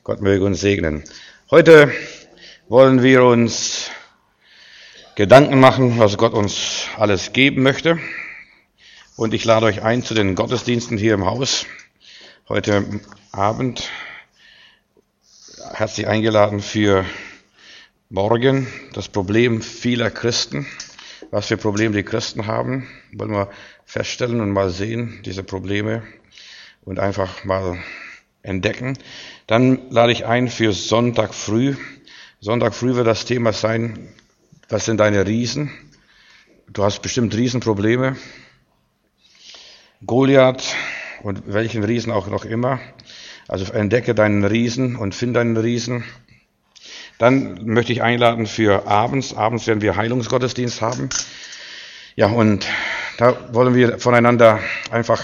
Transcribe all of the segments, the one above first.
Gott möge uns segnen. Heute wollen wir uns Gedanken machen, was Gott uns alles geben möchte. Und ich lade euch ein zu den Gottesdiensten hier im Haus. Heute Abend herzlich eingeladen für morgen. Das Problem vieler Christen. Was für Probleme die Christen haben, wollen wir feststellen und mal sehen, diese Probleme, und einfach mal entdecken. Dann lade ich ein für Sonntag früh. Sonntag früh wird das Thema sein, was sind deine Riesen? Du hast bestimmt Riesenprobleme. Goliath und welchen Riesen auch noch immer. Also entdecke deinen Riesen und finde deinen Riesen. Dann möchte ich einladen für abends. Abends werden wir Heilungsgottesdienst haben. Ja, und da wollen wir voneinander einfach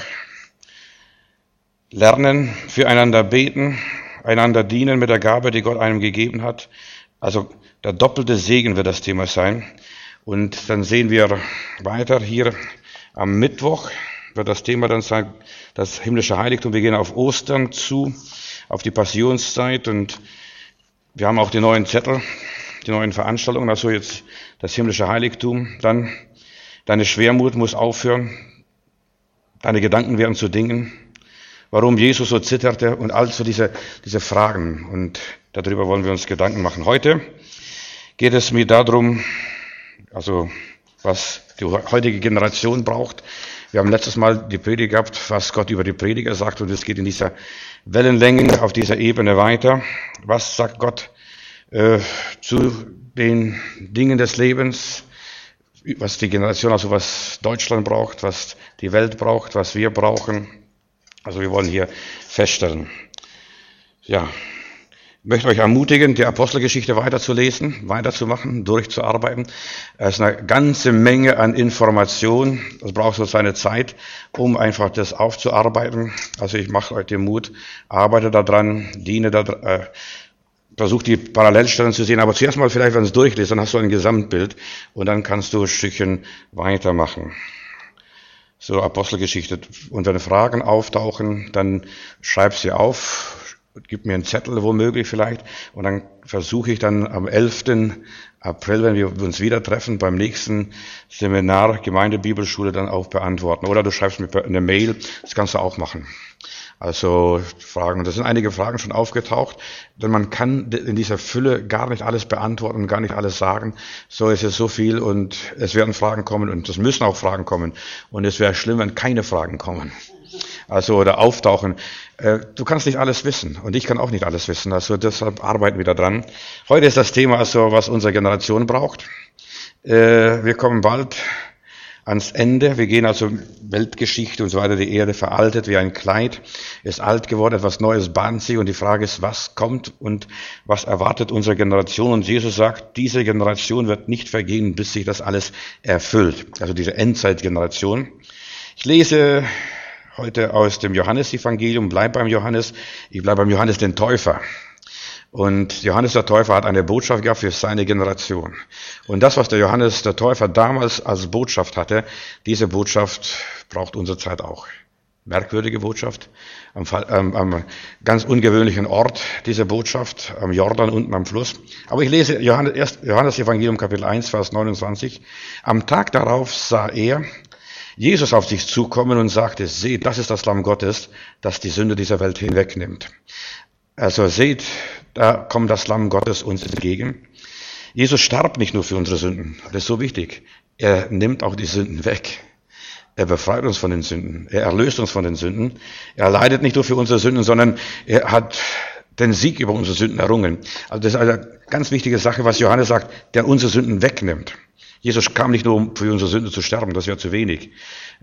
lernen, füreinander beten, einander dienen mit der Gabe, die Gott einem gegeben hat. Also der doppelte Segen wird das Thema sein. Und dann sehen wir weiter hier am Mittwoch wird das Thema dann sein, das himmlische Heiligtum. Wir gehen auf Ostern zu, auf die Passionszeit, und wir haben auch die neuen Zettel, die neuen Veranstaltungen, also jetzt das himmlische Heiligtum. Dann deine Schwermut muss aufhören, deine Gedanken werden zu Dingen. Warum Jesus so zitterte und all so diese Fragen, und darüber wollen wir uns Gedanken machen. Heute geht es mir darum, also was die heutige Generation braucht. Wir haben letztes Mal die Predigt gehabt, was Gott über die Prediger sagt, und es geht in dieser Wellenlänge, auf dieser Ebene weiter. Was sagt Gott zu den Dingen des Lebens, was die Generation, also was Deutschland braucht, was die Welt braucht, was wir brauchen. Also wir wollen hier feststellen. Ja, ich möchte euch ermutigen, die Apostelgeschichte weiterzulesen, weiterzumachen, durchzuarbeiten. Es ist eine ganze Menge an Informationen. Das braucht so seine Zeit, um einfach das aufzuarbeiten. Also ich mache euch den Mut, arbeite daran, diene daran, versuch die Parallelstellen zu sehen. Aber zuerst mal vielleicht, wenn du es durchliest, dann hast du ein Gesamtbild und dann kannst du ein Stückchen weitermachen. So Apostelgeschichte. Und wenn Fragen auftauchen, dann schreib sie auf, gib mir einen Zettel womöglich vielleicht, und dann versuche ich dann am 11. April, wenn wir uns wieder treffen, beim nächsten Seminar Gemeindebibelschule dann auch beantworten. Oder du schreibst mir eine Mail, das kannst du auch machen. Also Fragen, da sind einige Fragen schon aufgetaucht, denn man kann in dieser Fülle gar nicht alles beantworten, gar nicht alles sagen. So ist es so viel, und es werden Fragen kommen, und es müssen auch Fragen kommen, und es wäre schlimm, wenn keine Fragen kommen. Also oder auftauchen. Du kannst nicht alles wissen, und ich kann auch nicht alles wissen. Also deshalb arbeiten wir da dran. Heute ist das Thema also, was unsere Generation braucht. Wir kommen bald ans Ende. Wir gehen also Weltgeschichte und so weiter. Die Erde veraltet wie ein Kleid, ist alt geworden, etwas Neues bahnt sich, und die Frage ist, was kommt und was erwartet unsere Generation? Und Jesus sagt, diese Generation wird nicht vergehen, bis sich das alles erfüllt. Also diese Endzeitgeneration. Ich lese heute aus dem Johannesevangelium, bleib beim Johannes. Ich bleibe beim Johannes den Täufer. Und Johannes der Täufer hat eine Botschaft gehabt für seine Generation. Und das, was der Johannes der Täufer damals als Botschaft hatte, diese Botschaft braucht unsere Zeit auch. Merkwürdige Botschaft, am ganz ungewöhnlichen Ort, diese Botschaft, am Jordan unten am Fluss. Aber ich lese Johannes Evangelium Kapitel 1, Vers 29. Am Tag darauf sah er Jesus auf sich zukommen und sagte, seht, das ist das Lamm Gottes, das die Sünde dieser Welt hinwegnimmt. Also seht, da kommt das Lamm Gottes uns entgegen. Jesus starb nicht nur für unsere Sünden, das ist so wichtig. Er nimmt auch die Sünden weg. Er befreit uns von den Sünden. Er erlöst uns von den Sünden. Er leidet nicht nur für unsere Sünden, sondern er hat den Sieg über unsere Sünden errungen. Also das ist eine ganz wichtige Sache, was Johannes sagt, der unsere Sünden wegnimmt. Jesus kam nicht nur, um für unsere Sünde zu sterben, das wäre zu wenig.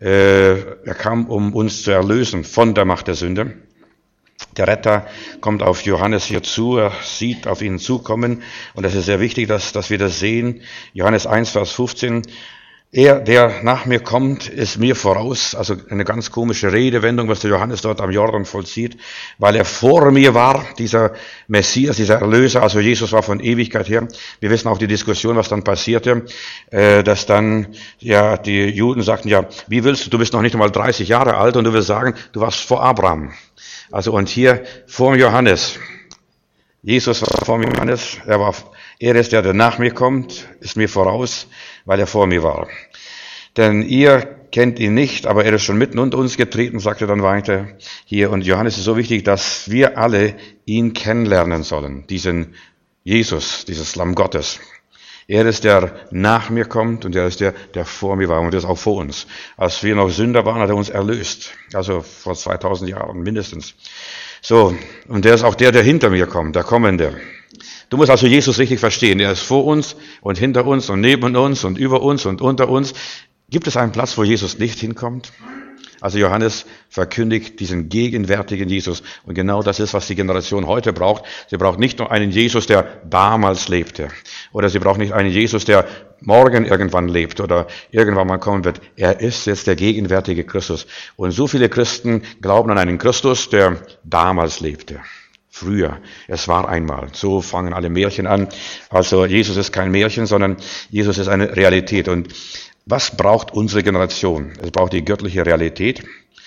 Er kam, um uns zu erlösen von der Macht der Sünde. Der Retter kommt auf Johannes hier zu, er sieht auf ihn zukommen, und es ist sehr wichtig, dass wir das sehen. Johannes 1, Vers 15. Er, der nach mir kommt, ist mir voraus. Also eine ganz komische Redewendung, was der Johannes dort am Jordan vollzieht, weil er vor mir war, dieser Messias, dieser Erlöser. Also Jesus war von Ewigkeit her. Wir wissen auch die Diskussion, was dann passierte, dass dann ja die Juden sagten, ja, wie willst du bist noch nicht einmal 30 Jahre alt und du willst sagen, du warst vor Abraham. Also und hier vor Johannes. Jesus war vor mir, Johannes. Er ist der nach mir kommt, ist mir voraus, weil er vor mir war. Denn ihr kennt ihn nicht, aber er ist schon mitten unter uns getreten, sagt er dann weiter hier. Und Johannes ist so wichtig, dass wir alle ihn kennenlernen sollen, diesen Jesus, dieses Lamm Gottes. Er ist der nach mir kommt und er ist der vor mir war und er ist auch vor uns. Als wir noch Sünder waren, hat er uns erlöst. Also vor 2000 Jahren mindestens. So, und der ist auch der hinter mir kommt, der Kommende. Du musst also Jesus richtig verstehen. Er ist vor uns und hinter uns und neben uns und über uns und unter uns. Gibt es einen Platz, wo Jesus nicht hinkommt? Also Johannes verkündigt diesen gegenwärtigen Jesus. Und genau das ist, was die Generation heute braucht. Sie braucht nicht nur einen Jesus, der damals lebte. Oder sie braucht nicht einen Jesus, der morgen irgendwann lebt oder irgendwann mal kommen wird. Er ist jetzt der gegenwärtige Christus. Und so viele Christen glauben an einen Christus, der damals lebte. Früher. Es war einmal. So fangen alle Märchen an. Also Jesus ist kein Märchen, sondern Jesus ist eine Realität. Und was braucht unsere Generation? Es braucht die göttliche Realität.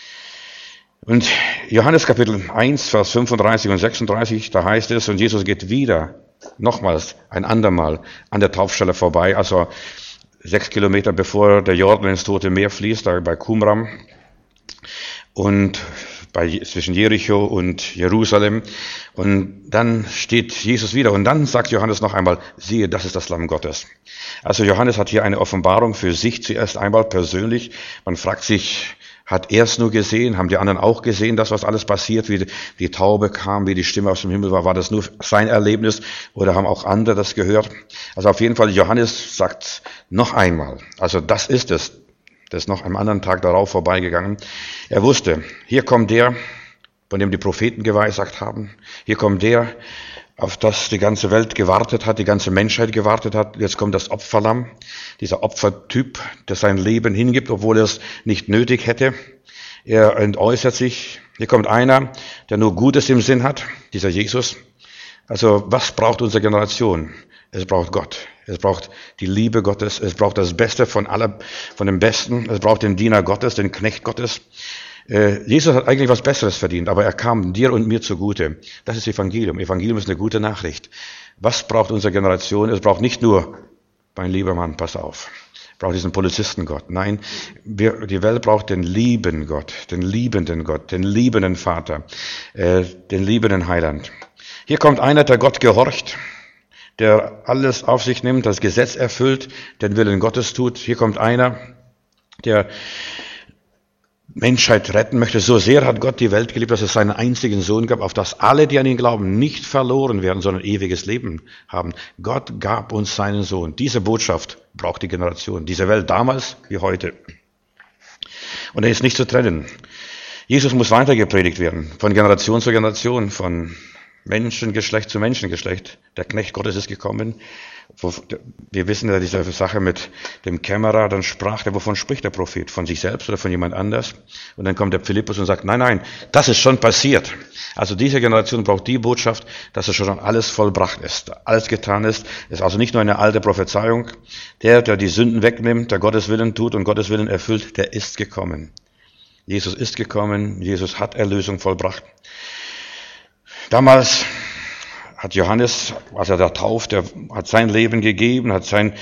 Und Johannes Kapitel 1, Vers 35 und 36, da heißt es, und Jesus geht wieder, nochmals, ein andermal, an der Taufstelle vorbei, also 6 Kilometer bevor der Jordan ins Tote Meer fließt, da bei Qumran, und zwischen Jericho und Jerusalem. Und dann steht Jesus wieder und dann sagt Johannes noch einmal, siehe, das ist das Lamm Gottes. Also Johannes hat hier eine Offenbarung für sich zuerst einmal persönlich. Man fragt sich, hat er es nur gesehen? Haben die anderen auch gesehen, das, was alles passiert, wie die Taube kam, wie die Stimme aus dem Himmel war? War das nur sein Erlebnis oder haben auch andere das gehört? Also auf jeden Fall, Johannes sagt noch einmal, also das ist es. Das ist noch am anderen Tag darauf vorbeigegangen. Er wusste, hier kommt der, von dem die Propheten geweissagt haben. Hier kommt der, auf das die ganze Welt gewartet hat, die ganze Menschheit gewartet hat. Jetzt kommt das Opferlamm, dieser Opfertyp, der sein Leben hingibt, obwohl er es nicht nötig hätte. Er entäußert sich. Hier kommt einer, der nur Gutes im Sinn hat, dieser Jesus. Also was braucht unsere Generation? Es braucht Gott. Es braucht die Liebe Gottes. Es braucht das Beste von dem Besten. Es braucht den Diener Gottes, den Knecht Gottes. Jesus hat eigentlich was Besseres verdient, aber er kam dir und mir zugute. Das ist Evangelium. Evangelium ist eine gute Nachricht. Was braucht unsere Generation? Es braucht nicht nur, mein lieber Mann, pass auf, braucht diesen Polizistengott. Nein, die Welt braucht den lieben Gott, den liebenden Vater, den liebenden Heiland. Hier kommt einer, der Gott gehorcht, der alles auf sich nimmt, das Gesetz erfüllt, den Willen Gottes tut. Hier kommt einer, der Menschheit retten möchte. So sehr hat Gott die Welt geliebt, dass es seinen einzigen Sohn gab, auf das alle, die an ihn glauben, nicht verloren werden, sondern ewiges Leben haben. Gott gab uns seinen Sohn. Diese Botschaft braucht die Generation, diese Welt damals wie heute. Und er ist nicht zu trennen. Jesus muss weiter gepredigt werden, von Generation zu Generation, von Menschengeschlecht zu Menschengeschlecht. Der Knecht Gottes ist gekommen. Wir wissen ja diese Sache mit dem Kämmerer, dann sprach der, wovon spricht der Prophet? Von sich selbst oder von jemand anders? Und dann kommt der Philippus und sagt, nein, das ist schon passiert. Also diese Generation braucht die Botschaft, dass es schon alles vollbracht ist, alles getan ist. Es ist also nicht nur eine alte Prophezeiung. Der die Sünden wegnimmt, der Gottes Willen tut und Gottes Willen erfüllt, der ist gekommen. Jesus ist gekommen, Jesus hat Erlösung vollbracht. Damals hat Johannes, als er da tauft, er hat sein Leben gegeben,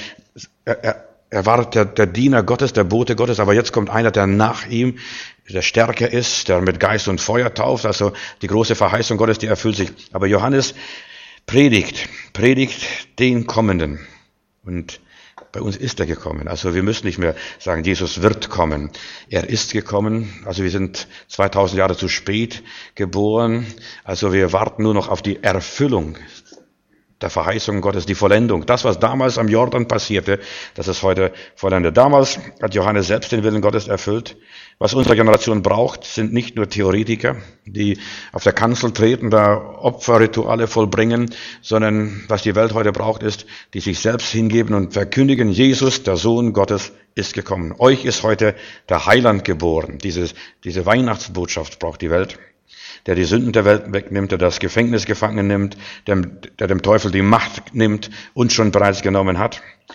er war der Diener Gottes, der Bote Gottes, aber jetzt kommt einer, der nach ihm, der stärker ist, der mit Geist und Feuer tauft, also die große Verheißung Gottes, die erfüllt sich. Aber Johannes predigt den Kommenden. Und bei uns ist er gekommen. Also wir müssen nicht mehr sagen, Jesus wird kommen. Er ist gekommen. Also wir sind 2000 Jahre zu spät geboren. Also wir warten nur noch auf die Erfüllung der Verheißung Gottes, die Vollendung. Das, was damals am Jordan passierte, das ist heute vollendet. Damals hat Johannes selbst den Willen Gottes erfüllt. Was unsere Generation braucht, sind nicht nur Theoretiker, die auf der Kanzel treten, da Opferrituale vollbringen, sondern was die Welt heute braucht, ist, die sich selbst hingeben und verkündigen, Jesus, der Sohn Gottes, ist gekommen. Euch ist heute der Heiland geboren. Diese Weihnachtsbotschaft braucht die Welt, der die Sünden der Welt wegnimmt, der das Gefängnis gefangen nimmt, der dem Teufel die Macht nimmt und schon bereits genommen hat.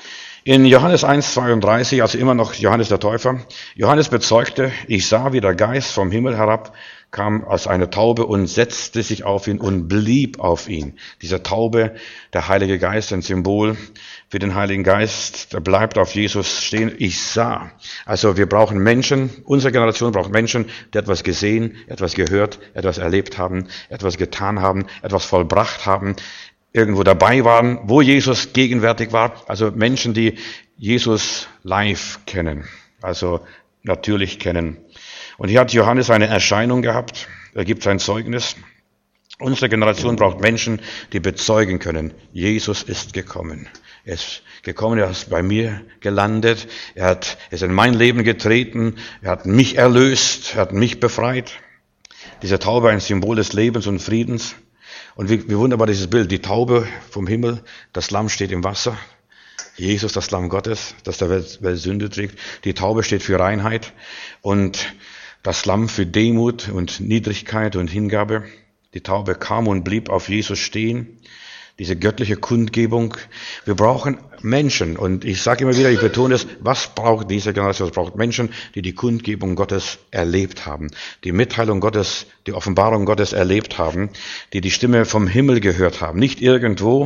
In Johannes 1,32, also immer noch Johannes der Täufer, Johannes bezeugte, ich sah, wie der Geist vom Himmel herab kam als eine Taube und setzte sich auf ihn und blieb auf ihn. Diese Taube, der Heilige Geist, ein Symbol für den Heiligen Geist, der bleibt auf Jesus stehen. Ich sah. Also wir brauchen Menschen, unsere Generation braucht Menschen, die etwas gesehen, etwas gehört, etwas erlebt haben, etwas getan haben, etwas vollbracht haben, irgendwo dabei waren, wo Jesus gegenwärtig war. Also Menschen, die Jesus live kennen, also natürlich kennen. Und hier hat Johannes eine Erscheinung gehabt, er gibt sein Zeugnis. Unsere Generation braucht Menschen, die bezeugen können, Jesus ist gekommen. Er ist gekommen, er ist bei mir gelandet, er ist in mein Leben getreten, er hat mich erlöst, er hat mich befreit. Diese Taube, ein Symbol des Lebens und Friedens. Und wie wunderbar dieses Bild, die Taube vom Himmel, das Lamm steht im Wasser. Jesus, das Lamm Gottes, das der Welt Sünde trägt. Die Taube steht für Reinheit und das Lamm für Demut und Niedrigkeit und Hingabe. Die Taube kam und blieb auf Jesus stehen. Diese göttliche Kundgebung. Wir brauchen Menschen. Und ich sage immer wieder, ich betone es, was braucht diese Generation? Es braucht Menschen, die die Kundgebung Gottes erlebt haben, die Mitteilung Gottes, die Offenbarung Gottes erlebt haben, die die Stimme vom Himmel gehört haben. Nicht irgendwo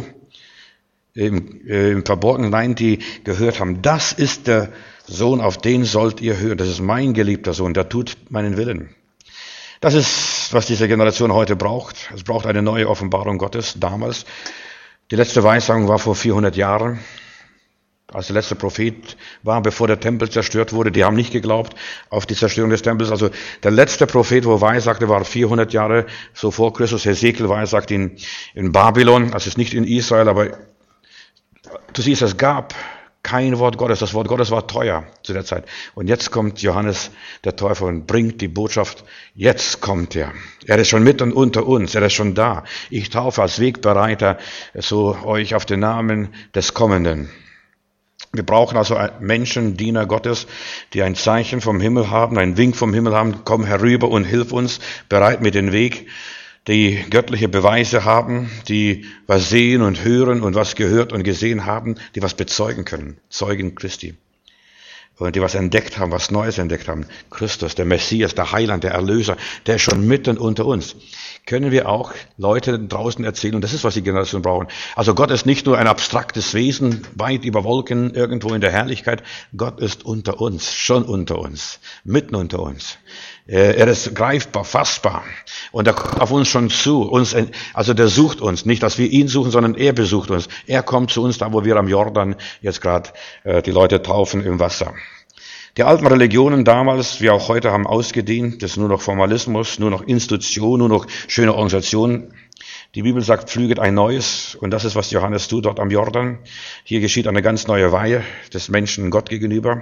im Verborgenen, nein, die gehört haben. Das ist der Sohn, auf den sollt ihr hören. Das ist mein geliebter Sohn, der tut meinen Willen. Das ist, was diese Generation heute braucht. Es braucht eine neue Offenbarung Gottes. Damals, die letzte Weissagung war vor 400 Jahren, als der letzte Prophet war, bevor der Tempel zerstört wurde. Die haben nicht geglaubt auf die Zerstörung des Tempels. Also der letzte Prophet, wo weissagte, war 400 Jahre so vor Christus. Hesekiel weissagt in Babylon, also es ist nicht in Israel, aber du siehst, es gab kein Wort Gottes. Das Wort Gottes war teuer zu der Zeit. Und jetzt kommt Johannes der Täufer und bringt die Botschaft. Jetzt kommt er. Er ist schon mitten unter uns. Er ist schon da. Ich taufe als Wegbereiter so euch auf den Namen des Kommenden. Wir brauchen also Menschen, Diener Gottes, die ein Zeichen vom Himmel haben, einen Wink vom Himmel haben. Komm herüber und hilf uns. Bereit mir den Weg. Die göttliche Beweise haben, die was sehen und hören und was gehört und gesehen haben, die was bezeugen können. Zeugen Christi. Und die was entdeckt haben, was Neues entdeckt haben. Christus, der Messias, der Heiland, der Erlöser, der ist schon mitten unter uns. Können wir auch Leute draußen erzählen, und das ist, was die Generation brauchen. Also Gott ist nicht nur ein abstraktes Wesen, weit über Wolken, irgendwo in der Herrlichkeit. Gott ist unter uns, schon unter uns, mitten unter uns. Er ist greifbar, fassbar. Und er kommt auf uns schon zu. Also der sucht uns. Nicht, dass wir ihn suchen, sondern er besucht uns. Er kommt zu uns, da wo wir am Jordan jetzt gerade die Leute taufen im Wasser. Die alten Religionen damals, wie auch heute, haben ausgedient. Das ist nur noch Formalismus, nur noch Institution, nur noch schöne Organisation. Die Bibel sagt, pflüget ein neues. Und das ist, was Johannes tut dort am Jordan. Hier geschieht eine ganz neue Weihe des Menschen Gott gegenüber.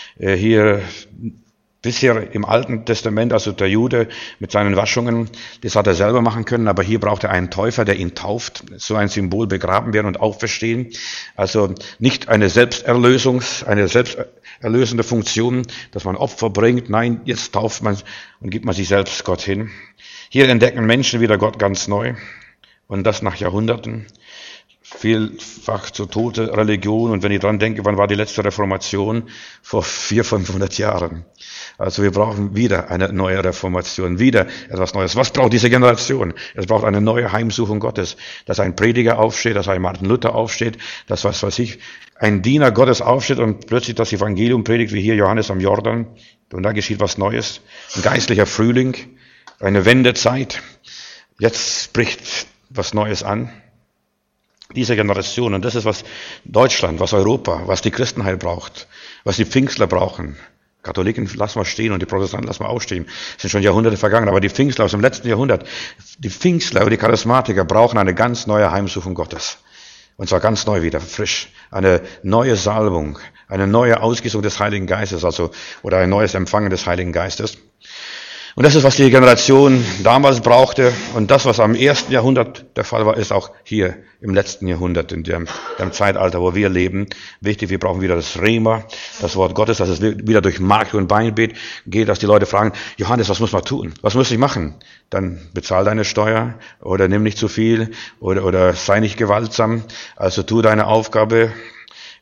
Bisher im Alten Testament, also der Jude mit seinen Waschungen, das hat er selber machen können, aber hier braucht er einen Täufer, der ihn tauft, so ein Symbol, begraben werden und auferstehen. Also nicht eine selbsterlösende Funktion, dass man Opfer bringt, nein, jetzt tauft man und gibt man sich selbst Gott hin. Hier entdecken Menschen wieder Gott ganz neu und das nach Jahrhunderten. Vielfach zu tote Religion, und wenn ich dran denke, wann war die letzte Reformation? Vor 400-500 Jahren. Also wir brauchen wieder eine neue Reformation, wieder etwas Neues. Was braucht diese Generation? Es braucht eine neue Heimsuchung Gottes, dass ein Prediger aufsteht, dass ein Martin Luther aufsteht, dass ein Diener Gottes aufsteht und plötzlich das Evangelium predigt, wie hier Johannes am Jordan, und da geschieht was Neues. Ein geistlicher Frühling, eine Wendezeit. Jetzt bricht was Neues an. Diese Generation, und das ist, was Deutschland, was Europa, was die Christenheit braucht, was die Pfingstler brauchen. Katholiken lassen wir stehen und die Protestanten lassen wir auch stehen. Es sind schon Jahrhunderte vergangen, aber die Pfingstler aus dem letzten Jahrhundert, die Pfingstler und die Charismatiker brauchen eine ganz neue Heimsuchung Gottes. Und zwar ganz neu wieder, frisch. Eine neue Salbung, eine neue Ausgießung des Heiligen Geistes, oder ein neues Empfangen des Heiligen Geistes. Und das ist, was die Generation damals brauchte. Und das, was am 1. Jahrhundert der Fall war, ist auch hier im letzten Jahrhundert, in dem Zeitalter, wo wir leben. Wichtig, wir brauchen wieder das Rema, das Wort Gottes, dass es wieder durch Mark und Bein geht, dass die Leute fragen, Johannes, was muss man tun? Was muss ich machen? Dann bezahl deine Steuer oder nimm nicht zu viel oder sei nicht gewaltsam. Also tu deine Aufgabe.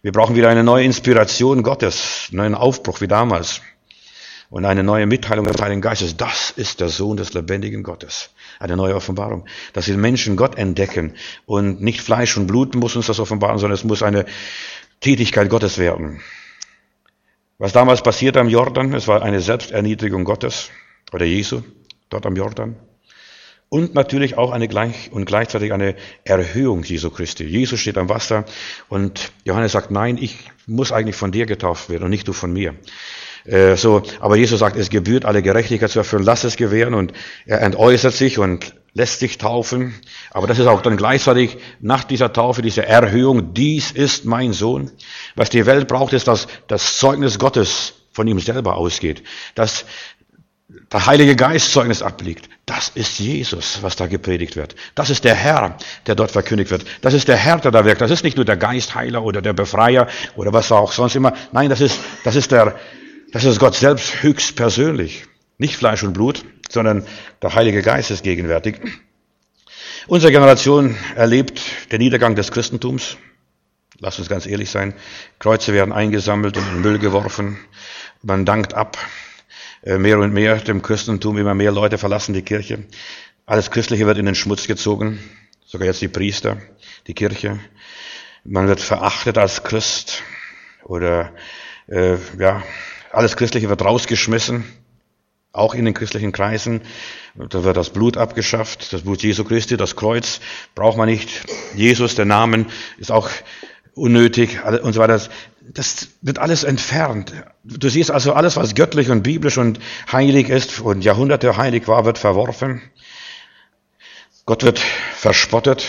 Wir brauchen wieder eine neue Inspiration Gottes, einen neuen Aufbruch wie damals. Und eine neue Mitteilung des Heiligen Geistes. Das ist der Sohn des lebendigen Gottes. Eine neue Offenbarung. Dass die Menschen Gott entdecken. Und nicht Fleisch und Blut muss uns das offenbaren, sondern es muss eine Tätigkeit Gottes werden. Was damals passierte am Jordan, es war eine Selbsterniedrigung Gottes, oder Jesu, dort am Jordan. Und natürlich auch gleichzeitig eine Erhöhung Jesu Christi. Jesus steht am Wasser und Johannes sagt, nein, ich muss eigentlich von dir getauft werden und nicht du von mir. Aber Jesus sagt, es gebührt alle Gerechtigkeit zu erfüllen, lass es gewähren, und er entäußert sich und lässt sich taufen. Aber das ist auch dann gleichzeitig nach dieser Taufe, diese Erhöhung, dies ist mein Sohn. Was die Welt braucht, ist, dass das Zeugnis Gottes von ihm selber ausgeht, dass der Heilige Geist Zeugnis ablegt. Das ist Jesus, was da gepredigt wird. Das ist der Herr, der dort verkündigt wird. Das ist der Herr, der da wirkt. Das ist nicht nur der Geistheiler oder der Befreier oder was auch sonst immer. Nein, das ist Gott selbst höchstpersönlich. Nicht Fleisch und Blut, sondern der Heilige Geist ist gegenwärtig. Unsere Generation erlebt den Niedergang des Christentums. Lasst uns ganz ehrlich sein. Kreuze werden eingesammelt und in den Müll geworfen. Man dankt ab. Mehr und mehr dem Christentum, immer mehr Leute verlassen die Kirche. Alles Christliche wird in den Schmutz gezogen. Sogar jetzt die Priester, die Kirche. Man wird verachtet als Christ. Oder alles Christliche wird rausgeschmissen, auch in den christlichen Kreisen. Da wird das Blut abgeschafft, das Blut Jesu Christi, das Kreuz braucht man nicht. Jesus, der Name, ist auch unnötig und so weiter. Das wird alles entfernt. Du siehst also, alles, was göttlich und biblisch und heilig ist und Jahrhunderte heilig war, wird verworfen. Gott wird verspottet.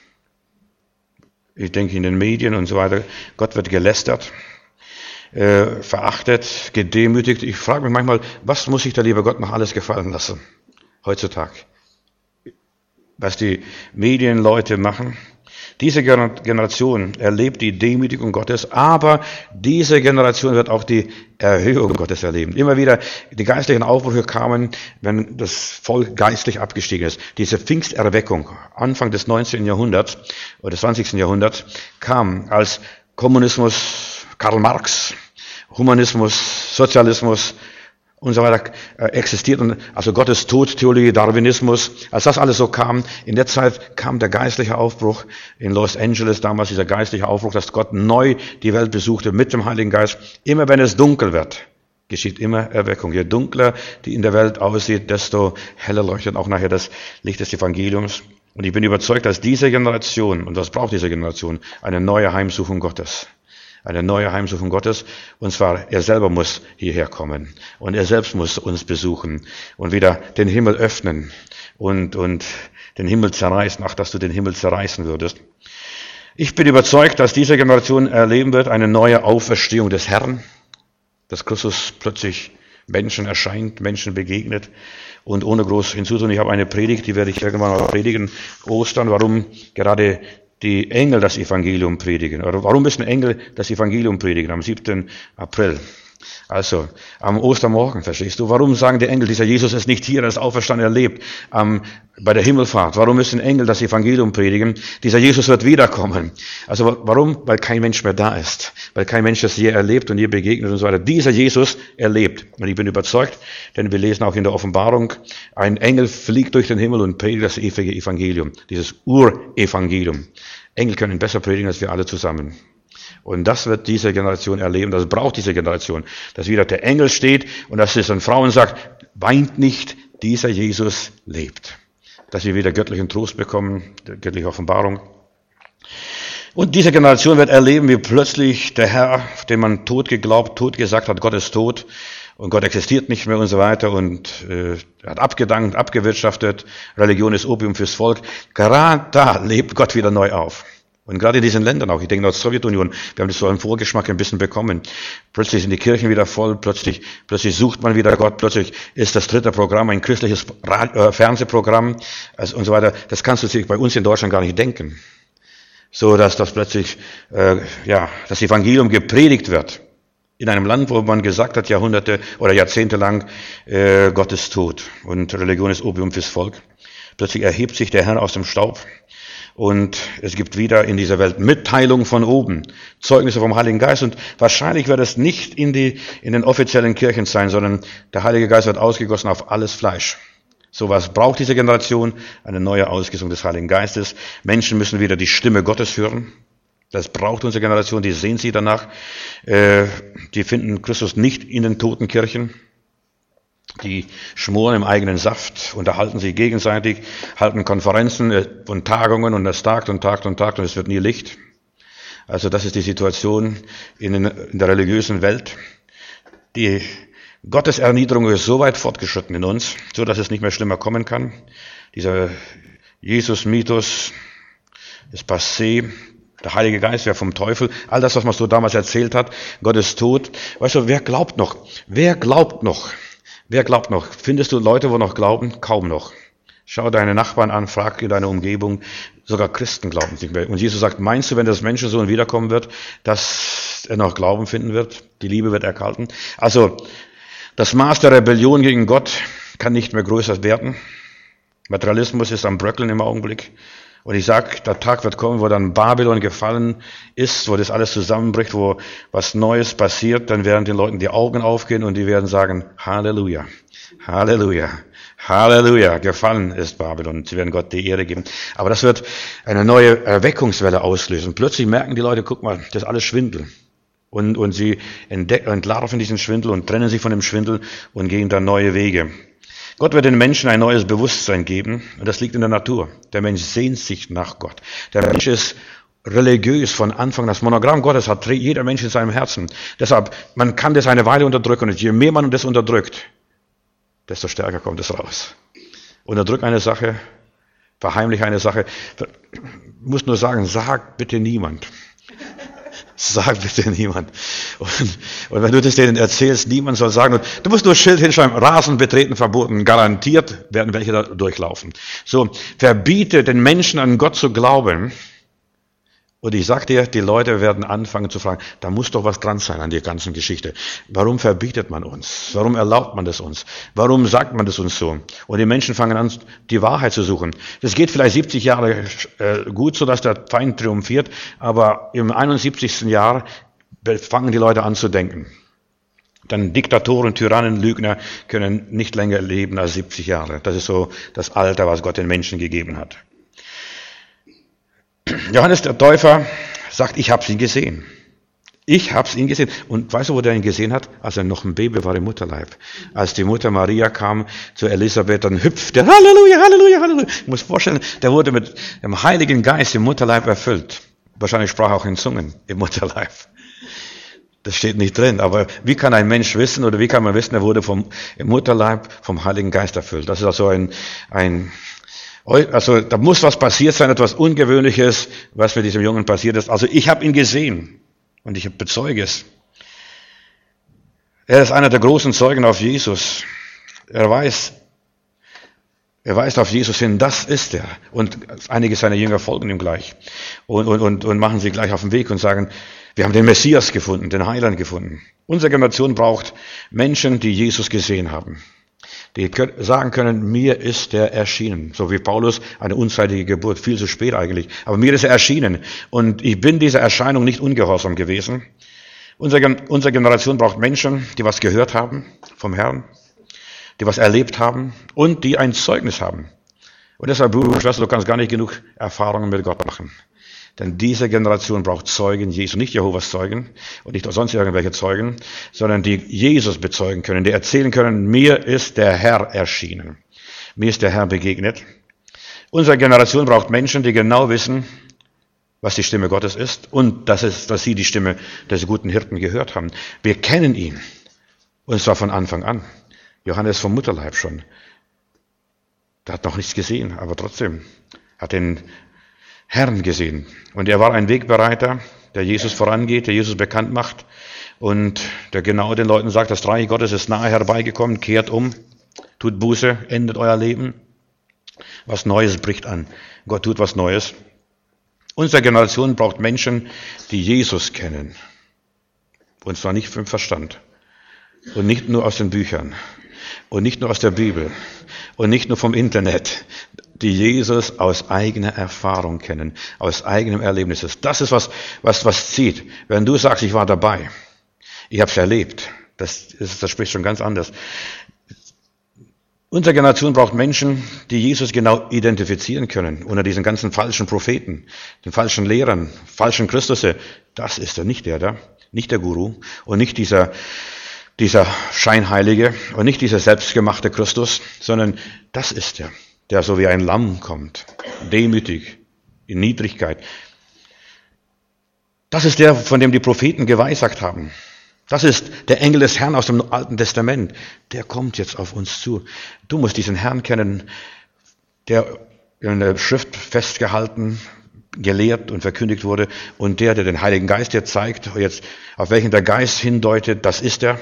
Ich denke in den Medien und so weiter. Gott wird gelästert. Verachtet, gedemütigt. Ich frage mich manchmal, was muss sich der liebe Gott noch alles gefallen lassen, heutzutage? Was die Medienleute machen. Diese Generation erlebt die Demütigung Gottes, aber diese Generation wird auch die Erhöhung Gottes erleben. Immer wieder die geistlichen Aufbrüche kamen, wenn das Volk geistlich abgestiegen ist. Diese Pfingsterweckung, Anfang des 19. Jahrhunderts oder des 20. Jahrhunderts, kam als Kommunismus, Karl Marx, Humanismus, Sozialismus und so weiter existiert. Und also Gottes Todtheologie, Darwinismus, als das alles so kam, in der Zeit kam der geistliche Aufbruch in Los Angeles, damals dieser geistliche Aufbruch, dass Gott neu die Welt besuchte mit dem Heiligen Geist. Immer wenn es dunkel wird, geschieht immer Erweckung. Je dunkler die in der Welt aussieht, desto heller leuchtet auch nachher das Licht des Evangeliums. Und ich bin überzeugt, dass diese Generation, und was braucht diese Generation, eine neue Heimsuchung Gottes. Eine neue Heimsuchung Gottes. Und zwar, er selber muss hierher kommen. Und er selbst muss uns besuchen. Und wieder den Himmel öffnen. Und den Himmel zerreißen. Ach, dass du den Himmel zerreißen würdest. Ich bin überzeugt, dass diese Generation erleben wird, eine neue Auferstehung des Herrn. Dass Christus plötzlich Menschen erscheint, Menschen begegnet. Und ohne groß hinzutun, ich habe eine Predigt, die werde ich irgendwann mal predigen. Ostern, warum gerade die Engel das Evangelium predigen. Oder warum müssen Engel das Evangelium predigen am 7. April? Also, am Ostermorgen, verstehst du? Warum sagen die Engel, dieser Jesus ist nicht hier, er ist auferstanden, er lebt? Bei der Himmelfahrt, warum müssen Engel das Evangelium predigen? Dieser Jesus wird wiederkommen. Also, warum? Weil kein Mensch mehr da ist. Weil kein Mensch das je erlebt und je begegnet und so weiter. Dieser Jesus erlebt. Und ich bin überzeugt, denn wir lesen auch in der Offenbarung, ein Engel fliegt durch den Himmel und predigt das ewige Evangelium. Dieses Urevangelium. Engel können besser predigen als wir alle zusammen. Und das wird diese Generation erleben, das braucht diese Generation, dass wieder der Engel steht und dass es den Frauen sagt, weint nicht, dieser Jesus lebt. Dass wir wieder göttlichen Trost bekommen, göttliche Offenbarung. Und diese Generation wird erleben, wie plötzlich der Herr, dem man tot geglaubt, tot gesagt hat, Gott ist tot und Gott existiert nicht mehr und so weiter und hat abgedankt, abgewirtschaftet, Religion ist Opium fürs Volk. Gerade da lebt Gott wieder neu auf. Und gerade in diesen Ländern auch, ich denke an die Sowjetunion, wir haben das so einen Vorgeschmack ein bisschen bekommen. Plötzlich sind die Kirchen wieder voll, plötzlich sucht man wieder Gott, plötzlich ist das dritte Programm ein christliches Fernsehprogramm und so weiter. Das kannst du sich bei uns in Deutschland gar nicht denken. So, dass das plötzlich, das Evangelium gepredigt wird. In einem Land, wo man gesagt hat, Jahrhunderte oder Jahrzehnte lang, Gott ist tot und Religion ist Opium fürs Volk. Plötzlich erhebt sich der Herr aus dem Staub. Und es gibt wieder in dieser Welt Mitteilung von oben, Zeugnisse vom Heiligen Geist. Und wahrscheinlich wird es nicht in den offiziellen Kirchen sein, sondern der Heilige Geist wird ausgegossen auf alles Fleisch. So was braucht diese Generation? Eine neue Ausgießung des Heiligen Geistes. Menschen müssen wieder die Stimme Gottes hören. Das braucht unsere Generation, die sehnt sich danach. Die finden Christus nicht in den toten Kirchen. Die schmoren im eigenen Saft, unterhalten sich gegenseitig, halten Konferenzen und Tagungen und es tagt und tagt und tagt und es wird nie Licht. Also das ist die Situation in der religiösen Welt. Die Gottes Erniedrigung ist so weit fortgeschritten in uns, so dass es nicht mehr schlimmer kommen kann. Dieser Jesus-Mythos ist passé. Der Heilige Geist wäre vom Teufel. All das, was man so damals erzählt hat, Gott ist tot. Weißt du, wer glaubt noch? Wer glaubt noch? Wer glaubt noch? Findest du Leute, wo noch glauben? Kaum noch. Schau deine Nachbarn an, frag in deiner Umgebung. Sogar Christen glauben nicht mehr. Und Jesus sagt, meinst du, wenn das Menschensohn wiederkommen wird, dass er noch Glauben finden wird? Die Liebe wird erkalten. Also, das Maß der Rebellion gegen Gott kann nicht mehr größer werden. Materialismus ist am Bröckeln im Augenblick. Und ich sag, der Tag wird kommen, wo dann Babylon gefallen ist, wo das alles zusammenbricht, wo was Neues passiert, dann werden den Leuten die Augen aufgehen und die werden sagen, Halleluja, Halleluja, Halleluja, gefallen ist Babylon. Sie werden Gott die Ehre geben. Aber das wird eine neue Erweckungswelle auslösen. Plötzlich merken die Leute, guck mal, das ist alles Schwindel. Und sie entlarven diesen Schwindel und trennen sich von dem Schwindel und gehen dann neue Wege. Gott wird den Menschen ein neues Bewusstsein geben und das liegt in der Natur. Der Mensch sehnt sich nach Gott. Der Mensch ist religiös von Anfang an. Das Monogramm Gottes hat jeder Mensch in seinem Herzen. Deshalb, man kann das eine Weile unterdrücken und je mehr man das unterdrückt, desto stärker kommt es raus. Unterdrück eine Sache, verheimliche eine Sache. Ich muss nur sagen, sag bitte niemand. Sag bitte niemand. Und wenn du das denen erzählst, niemand soll sagen, und du musst nur ein Schild hinschreiben, Rasen betreten verboten, garantiert werden welche da durchlaufen. So, verbiete den Menschen an Gott zu glauben. Und ich sag dir, die Leute werden anfangen zu fragen, da muss doch was dran sein an der ganzen Geschichte. Warum verbietet man uns? Warum erlaubt man das uns? Warum sagt man das uns so? Und die Menschen fangen an, die Wahrheit zu suchen. Das geht vielleicht 70 Jahre gut, so dass der Feind triumphiert, aber im 71. Jahr fangen die Leute an zu denken. Dann Diktatoren, Tyrannen, Lügner können nicht länger leben als 70 Jahre. Das ist so das Alter, was Gott den Menschen gegeben hat. Johannes der Täufer sagt, ich habe ihn gesehen. Ich habe ihn gesehen. Und weißt du, wo der ihn gesehen hat? Als er noch ein Baby war im Mutterleib. Als die Mutter Maria kam zu Elisabeth, dann hüpfte, Halleluja, Halleluja, Halleluja. Ich muss vorstellen, der wurde mit dem Heiligen Geist im Mutterleib erfüllt. Wahrscheinlich sprach er auch in Zungen im Mutterleib. Das steht nicht drin. Aber wie kann ein Mensch wissen, oder wie kann man wissen, er wurde im Mutterleib vom Heiligen Geist erfüllt? Das ist also also da muss was passiert sein, etwas Ungewöhnliches, was mit diesem Jungen passiert ist. Also ich habe ihn gesehen und ich bezeuge es. Er ist einer der großen Zeugen auf Jesus. Er weist auf Jesus hin, das ist er. Und einige seiner Jünger folgen ihm gleich und machen sie gleich auf den Weg und sagen, wir haben den Messias gefunden, den Heiland gefunden. Unsere Generation braucht Menschen, die Jesus gesehen haben. Die sagen können, mir ist der erschienen. So wie Paulus, eine unzeitige Geburt, viel zu spät eigentlich. Aber mir ist er erschienen. Und ich bin dieser Erscheinung nicht ungehorsam gewesen. Unsere Generation braucht Menschen, die was gehört haben vom Herrn, die was erlebt haben und die ein Zeugnis haben. Und deshalb, Bruder und Schwester, du kannst gar nicht genug Erfahrungen mit Gott machen. Denn diese Generation braucht Zeugen Jesu, nicht Jehovas Zeugen und nicht sonst irgendwelche Zeugen, sondern die Jesus bezeugen können, die erzählen können, mir ist der Herr erschienen. Mir ist der Herr begegnet. Unsere Generation braucht Menschen, die genau wissen, was die Stimme Gottes ist und dass sie die Stimme des guten Hirten gehört haben. Wir kennen ihn. Und zwar von Anfang an. Johannes vom Mutterleib schon. Der hat noch nichts gesehen, aber trotzdem hat den Herrn gesehen. Und er war ein Wegbereiter, der Jesus vorangeht, der Jesus bekannt macht und der genau den Leuten sagt, das Reich Gottes ist nahe herbeigekommen, kehrt um, tut Buße, endet euer Leben. Was Neues bricht an. Gott tut was Neues. Unsere Generation braucht Menschen, die Jesus kennen. Und zwar nicht vom Verstand. Und nicht nur aus den Büchern. Und nicht nur aus der Bibel. Und nicht nur vom Internet. die Jesus aus eigener Erfahrung kennen, aus eigenem Erlebnis. Das ist was zieht. Wenn du sagst, ich war dabei, ich habe es erlebt, das spricht schon ganz anders. Unsere Generation braucht Menschen, die Jesus genau identifizieren können unter diesen ganzen falschen Propheten, den falschen Lehrern, falschen Christusse. Das ist er, nicht der da, nicht der Guru und nicht dieser Scheinheilige und nicht dieser selbstgemachte Christus, sondern das ist der so wie ein Lamm kommt, demütig, in Niedrigkeit. Das ist der, von dem die Propheten geweissagt haben. Das ist der Engel des Herrn aus dem Alten Testament. Der kommt jetzt auf uns zu. Du musst diesen Herrn kennen, der in der Schrift festgehalten, gelehrt und verkündigt wurde. Und der den Heiligen Geist dir zeigt, jetzt auf welchen der Geist hindeutet, das ist er.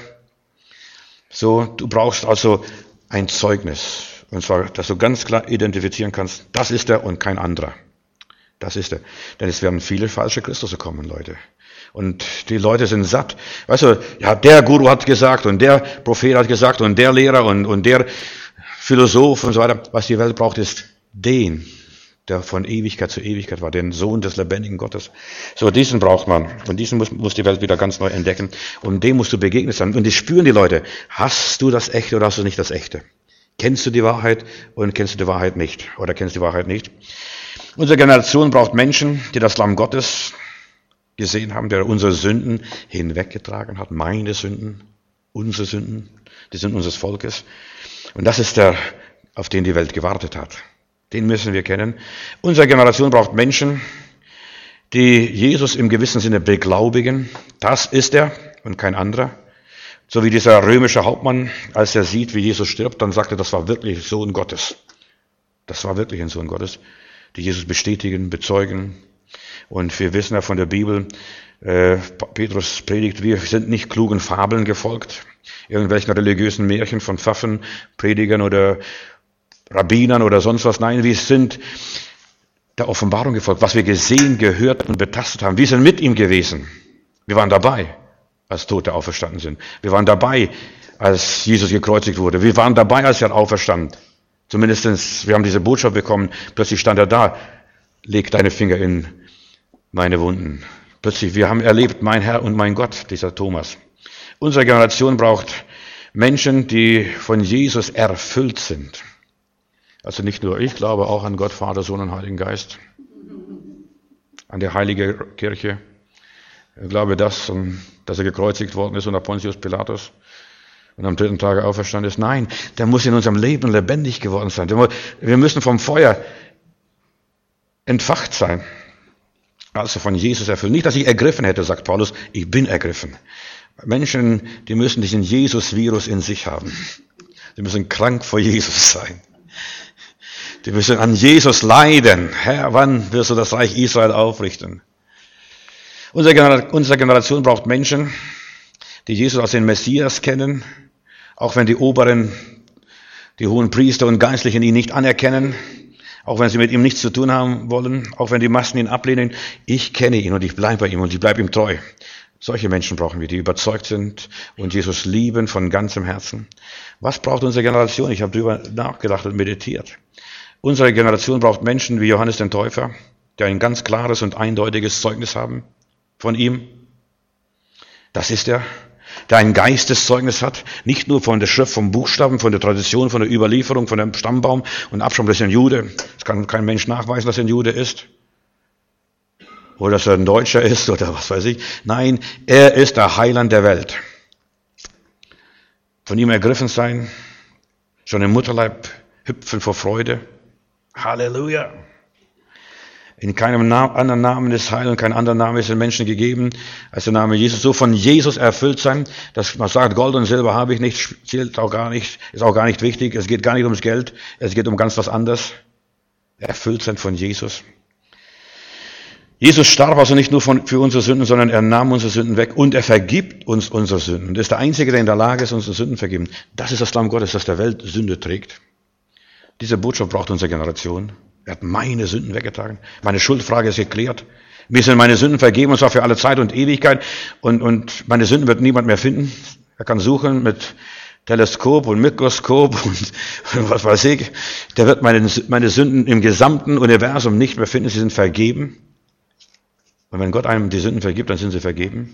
So, du brauchst also ein Zeugnis. Und zwar, dass du ganz klar identifizieren kannst, das ist er und kein anderer. Das ist er. Denn es werden viele falsche Christusse kommen, Leute. Und die Leute sind satt. Weißt du, ja, der Guru hat gesagt und der Prophet hat gesagt und der Lehrer und der Philosoph und so weiter. Was die Welt braucht, ist den, der von Ewigkeit zu Ewigkeit war, den Sohn des lebendigen Gottes. So, diesen braucht man. Und diesen muss die Welt wieder ganz neu entdecken. Und dem musst du begegnet sein. Und das spüren die Leute. Hast du das Echte oder hast du nicht das Echte? Kennst du die Wahrheit und kennst du die Wahrheit nicht? Oder kennst du die Wahrheit nicht? Unsere Generation braucht Menschen, die das Lamm Gottes gesehen haben, der unsere Sünden hinweggetragen hat. Meine Sünden, unsere Sünden, die Sünden unseres Volkes. Und das ist der, auf den die Welt gewartet hat. Den müssen wir kennen. Unsere Generation braucht Menschen, die Jesus im gewissen Sinne beglaubigen. Das ist er und kein anderer. So wie dieser römische Hauptmann, als er sieht, wie Jesus stirbt, dann sagt er, das war wirklich Sohn Gottes. Das war wirklich ein Sohn Gottes, die Jesus bestätigen, bezeugen. Und wir wissen ja von der Bibel, Petrus predigt, wir sind nicht klugen Fabeln gefolgt, irgendwelchen religiösen Märchen von Pfaffen, Predigern oder Rabbinern oder sonst was. Nein, wir sind der Offenbarung gefolgt, was wir gesehen, gehört und betastet haben. Wir sind mit ihm gewesen. Wir waren dabei, als Tote auferstanden sind. Wir waren dabei, als Jesus gekreuzigt wurde. Wir waren dabei, als er auferstand. Zumindest, wir haben diese Botschaft bekommen, plötzlich stand er da, leg deine Finger in meine Wunden. Plötzlich, wir haben erlebt, mein Herr und mein Gott, dieser Thomas. Unsere Generation braucht Menschen, die von Jesus erfüllt sind. Also nicht nur ich glaube auch an Gott, Vater, Sohn und Heiligen Geist, an die heilige Kirche. Ich glaube, dass er gekreuzigt worden ist unter Pontius Pilatus und am 3. Tage auferstanden ist. Nein, der muss in unserem Leben lebendig geworden sein. Wir müssen vom Feuer entfacht sein. Also von Jesus erfüllt. Nicht, dass ich ergriffen hätte, sagt Paulus, ich bin ergriffen. Menschen, die müssen diesen Jesus-Virus in sich haben. Die müssen krank vor Jesus sein. Die müssen an Jesus leiden. Herr, wann wirst du das Reich Israel aufrichten? Unsere Generation braucht Menschen, die Jesus als den Messias kennen, auch wenn die Oberen, die hohen Priester und Geistlichen ihn nicht anerkennen, auch wenn sie mit ihm nichts zu tun haben wollen, auch wenn die Massen ihn ablehnen. Ich kenne ihn und ich bleibe bei ihm und ich bleibe ihm treu. Solche Menschen brauchen wir, die überzeugt sind und Jesus lieben von ganzem Herzen. Was braucht unsere Generation? Ich habe darüber nachgedacht und meditiert. Unsere Generation braucht Menschen wie Johannes den Täufer, die ein ganz klares und eindeutiges Zeugnis haben von ihm. Das ist er, der ein Geisteszeugnis hat, nicht nur von der Schrift, vom Buchstaben, von der Tradition, von der Überlieferung, von dem Stammbaum und Abstammung, dass er ein Jude. Es kann kein Mensch nachweisen, dass er ein Jude ist. Oder dass er ein Deutscher ist oder was weiß ich. Nein, er ist der Heiland der Welt. Von ihm ergriffen sein, schon im Mutterleib hüpfen vor Freude. Halleluja! In keinem anderen Namen ist Heil und kein anderer Name ist den Menschen gegeben als der Name Jesus. So von Jesus erfüllt sein, dass man sagt, Gold und Silber habe ich nicht, zählt auch gar nicht, ist auch gar nicht wichtig. Es geht gar nicht ums Geld, es geht um ganz was anderes. Erfüllt sein von Jesus. Jesus starb also nicht nur für unsere Sünden, sondern er nahm unsere Sünden weg und er vergibt uns unsere Sünden. Und ist der Einzige, der in der Lage ist, unsere Sünden zu vergeben. Das ist das Lamm Gottes, das der Welt Sünde trägt. Diese Botschaft braucht unsere Generation. Er hat meine Sünden weggetragen. Meine Schuldfrage ist geklärt. Mir sind meine Sünden vergeben, und zwar für alle Zeit und Ewigkeit. Und meine Sünden wird niemand mehr finden. Er kann suchen mit Teleskop und Mikroskop und was weiß ich, der wird meine Sünden im gesamten Universum nicht mehr finden, sie sind vergeben. Und wenn Gott einem die Sünden vergibt, dann sind sie vergeben.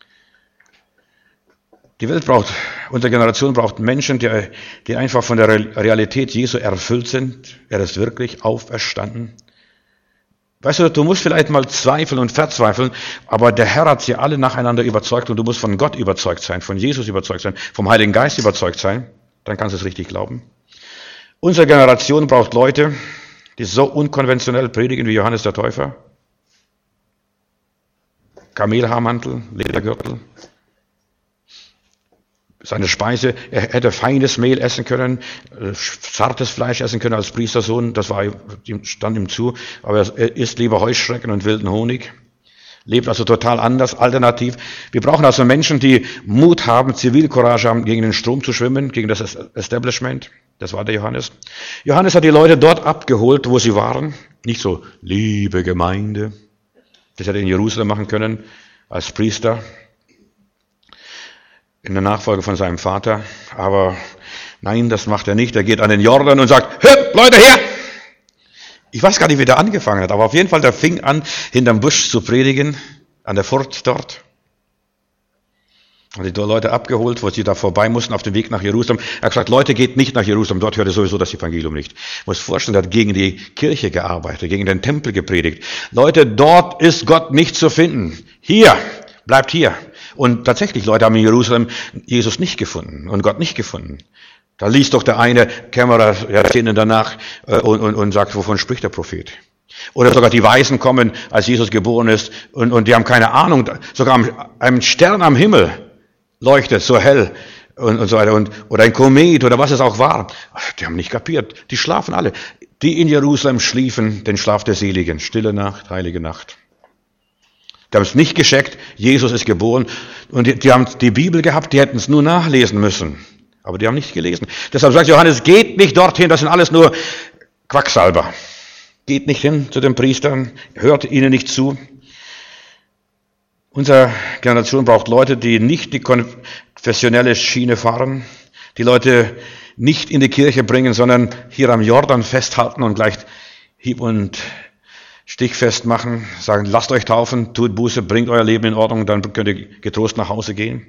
Die Welt unsere Generation braucht Menschen, die einfach von der Realität Jesu erfüllt sind. Er ist wirklich auferstanden. Weißt du musst vielleicht mal zweifeln und verzweifeln, aber der Herr hat sie alle nacheinander überzeugt und du musst von Gott überzeugt sein, von Jesus überzeugt sein, vom Heiligen Geist überzeugt sein. Dann kannst du es richtig glauben. Unsere Generation braucht Leute, die so unkonventionell predigen wie Johannes der Täufer. Kamelhaarmantel, Ledergürtel. Seine Speise, er hätte feines Mehl essen können, zartes Fleisch essen können als Priestersohn, das stand ihm zu, aber er isst lieber Heuschrecken und wilden Honig, lebt also total anders, alternativ. Wir brauchen also Menschen, die Mut haben, Zivilcourage haben, gegen den Strom zu schwimmen, gegen das Establishment. Das war der Johannes. Johannes hat die Leute dort abgeholt, wo sie waren, nicht so, liebe Gemeinde, das hätte er in Jerusalem machen können, als Priester, in der Nachfolge von seinem Vater. Aber nein, das macht er nicht. Er geht an den Jordan und sagt, hört, Leute, her! Ich weiß gar nicht, wie der angefangen hat, aber auf jeden Fall, der fing an, hinterm Busch zu predigen, an der Furt dort. Hat die Leute abgeholt, wo sie da vorbei mussten, auf dem Weg nach Jerusalem. Er hat gesagt, Leute, geht nicht nach Jerusalem, dort hört ihr sowieso das Evangelium nicht. Ich muss vorstellen, er hat gegen die Kirche gearbeitet, gegen den Tempel gepredigt. Leute, dort ist Gott nicht zu finden. Hier, bleibt hier. Und tatsächlich, Leute haben in Jerusalem Jesus nicht gefunden und Gott nicht gefunden. Da liest doch der eine Kämmerer Jahrzehnte danach und sagt, wovon spricht der Prophet? Oder sogar die Weisen kommen, als Jesus geboren ist und die haben keine Ahnung, sogar ein Stern am Himmel leuchtet so hell und so weiter oder ein Komet oder was es auch war. Die haben nicht kapiert, die schlafen alle. Die in Jerusalem schliefen den Schlaf der Seligen, stille Nacht, heilige Nacht. Die haben es nicht gescheckt, Jesus ist geboren und die haben die Bibel gehabt, die hätten es nur nachlesen müssen, aber die haben nicht gelesen. Deshalb sagt Johannes, geht nicht dorthin, das sind alles nur Quacksalber. Geht nicht hin zu den Priestern, hört ihnen nicht zu. Unsere Generation braucht Leute, die nicht die konfessionelle Schiene fahren, die Leute nicht in die Kirche bringen, sondern hier am Jordan festhalten und gleich hieb- und stichfest machen, sagen, lasst euch taufen, tut Buße, bringt euer Leben in Ordnung, dann könnt ihr getrost nach Hause gehen.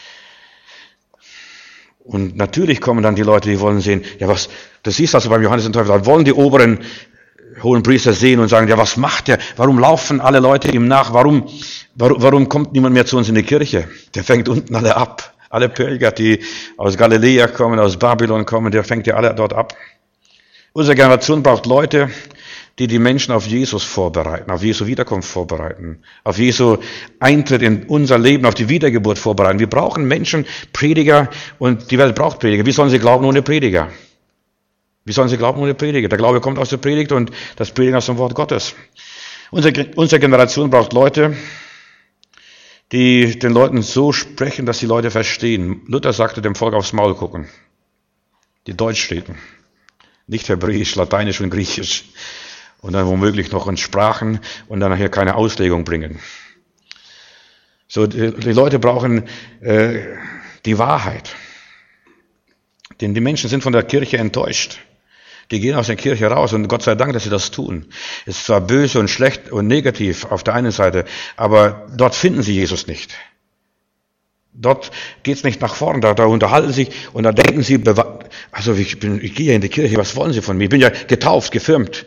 Und natürlich kommen dann die Leute, die wollen sehen, ja was, du siehst also beim Johannes den Täufer, da wollen die oberen hohen Priester sehen und sagen, ja was macht der, warum laufen alle Leute ihm nach, warum kommt niemand mehr zu uns in die Kirche? Der fängt unten alle ab, alle Pilger, die aus Galiläa kommen, aus Babylon kommen, der fängt ja alle dort ab. Unsere Generation braucht Leute, die Menschen auf Jesus vorbereiten, auf Jesu Wiederkunft vorbereiten, auf Jesu Eintritt in unser Leben, auf die Wiedergeburt vorbereiten. Wir brauchen Menschen, Prediger, und die Welt braucht Prediger. Wie sollen sie glauben ohne Prediger? Wie sollen sie glauben ohne Prediger? Der Glaube kommt aus der Predigt und das Predigen aus dem Wort Gottes. Unsere Generation braucht Leute, die den Leuten so sprechen, dass die Leute verstehen. Luther sagte, dem Volk aufs Maul gucken. Die Deutsch reden. Nicht Hebräisch, Lateinisch und Griechisch. Und dann womöglich noch in Sprachen und dann nachher keine Auslegung bringen. So, die Leute brauchen die Wahrheit. Denn die Menschen sind von der Kirche enttäuscht. Die gehen aus der Kirche raus und Gott sei Dank, dass sie das tun. Es ist zwar böse und schlecht und negativ auf der einen Seite, aber dort finden sie Jesus nicht. Dort geht's nicht nach vorn, da unterhalten sie sich und da denken sie, also ich gehe ja in die Kirche, was wollen sie von mir? Ich bin ja getauft, gefirmt.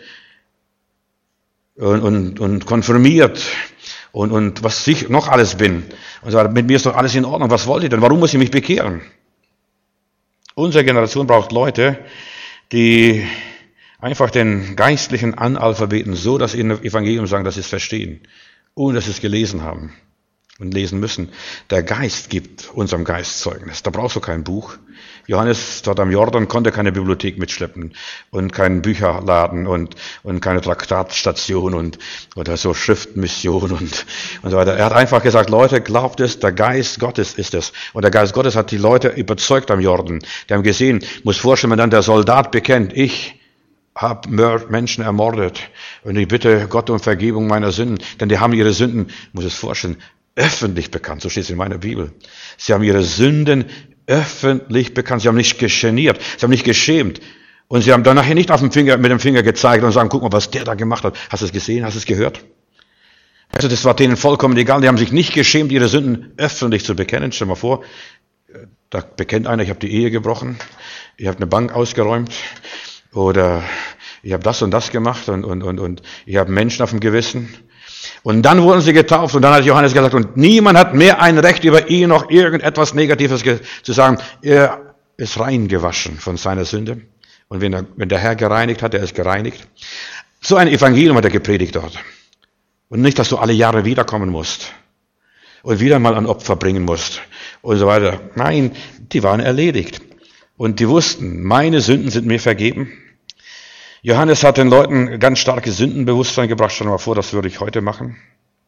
Und konfirmiert und was ich noch alles bin. Und so, mit mir ist doch alles in Ordnung. Was wollt ihr denn? Warum muss ich mich bekehren? Unsere Generation braucht Leute, die einfach den geistlichen Analphabeten so das Evangelium sagen, dass sie es verstehen, ohne dass sie es gelesen haben und lesen müssen. Der Geist gibt unserem Geist Zeugnis. Da brauchst du kein Buch. Johannes dort am Jordan konnte keine Bibliothek mitschleppen und keinen Bücherladen und keine Traktatstation oder so Schriftmission und so weiter. Er hat einfach gesagt, Leute, glaubt es, der Geist Gottes ist es. Und der Geist Gottes hat die Leute überzeugt am Jordan. Die haben gesehen, muss vorstellen, wenn dann der Soldat bekennt, ich habe Menschen ermordet und ich bitte Gott um Vergebung meiner Sünden, denn die haben ihre Sünden, muss es vorstellen, öffentlich bekannt, so steht es in meiner Bibel. Sie haben ihre Sünden öffentlich bekannt. Sie haben nicht geniert, sie haben nicht geschämt. Und sie haben dann nachher nicht mit dem Finger gezeigt und sagen, guck mal, was der da gemacht hat. Hast du es gesehen? Hast du es gehört? Also das war denen vollkommen egal. Die haben sich nicht geschämt, ihre Sünden öffentlich zu bekennen. Stell dir mal vor, da bekennt einer, ich habe die Ehe gebrochen, ich habe eine Bank ausgeräumt oder ich habe das und das gemacht und ich habe Menschen auf dem Gewissen. Und dann wurden sie getauft und dann hat Johannes gesagt, und niemand hat mehr ein Recht über ihn noch irgendetwas Negatives zu sagen. Er ist rein gewaschen von seiner Sünde. Und wenn der Herr gereinigt hat, er ist gereinigt. So ein Evangelium hat er gepredigt dort. Und nicht, dass du alle Jahre wiederkommen musst und wieder mal ein Opfer bringen musst und so weiter. Nein, die waren erledigt. Und die wussten, meine Sünden sind mir vergeben. Johannes hat den Leuten ganz starkes Sündenbewusstsein gebracht. Stell dir mal vor, das würde ich heute machen.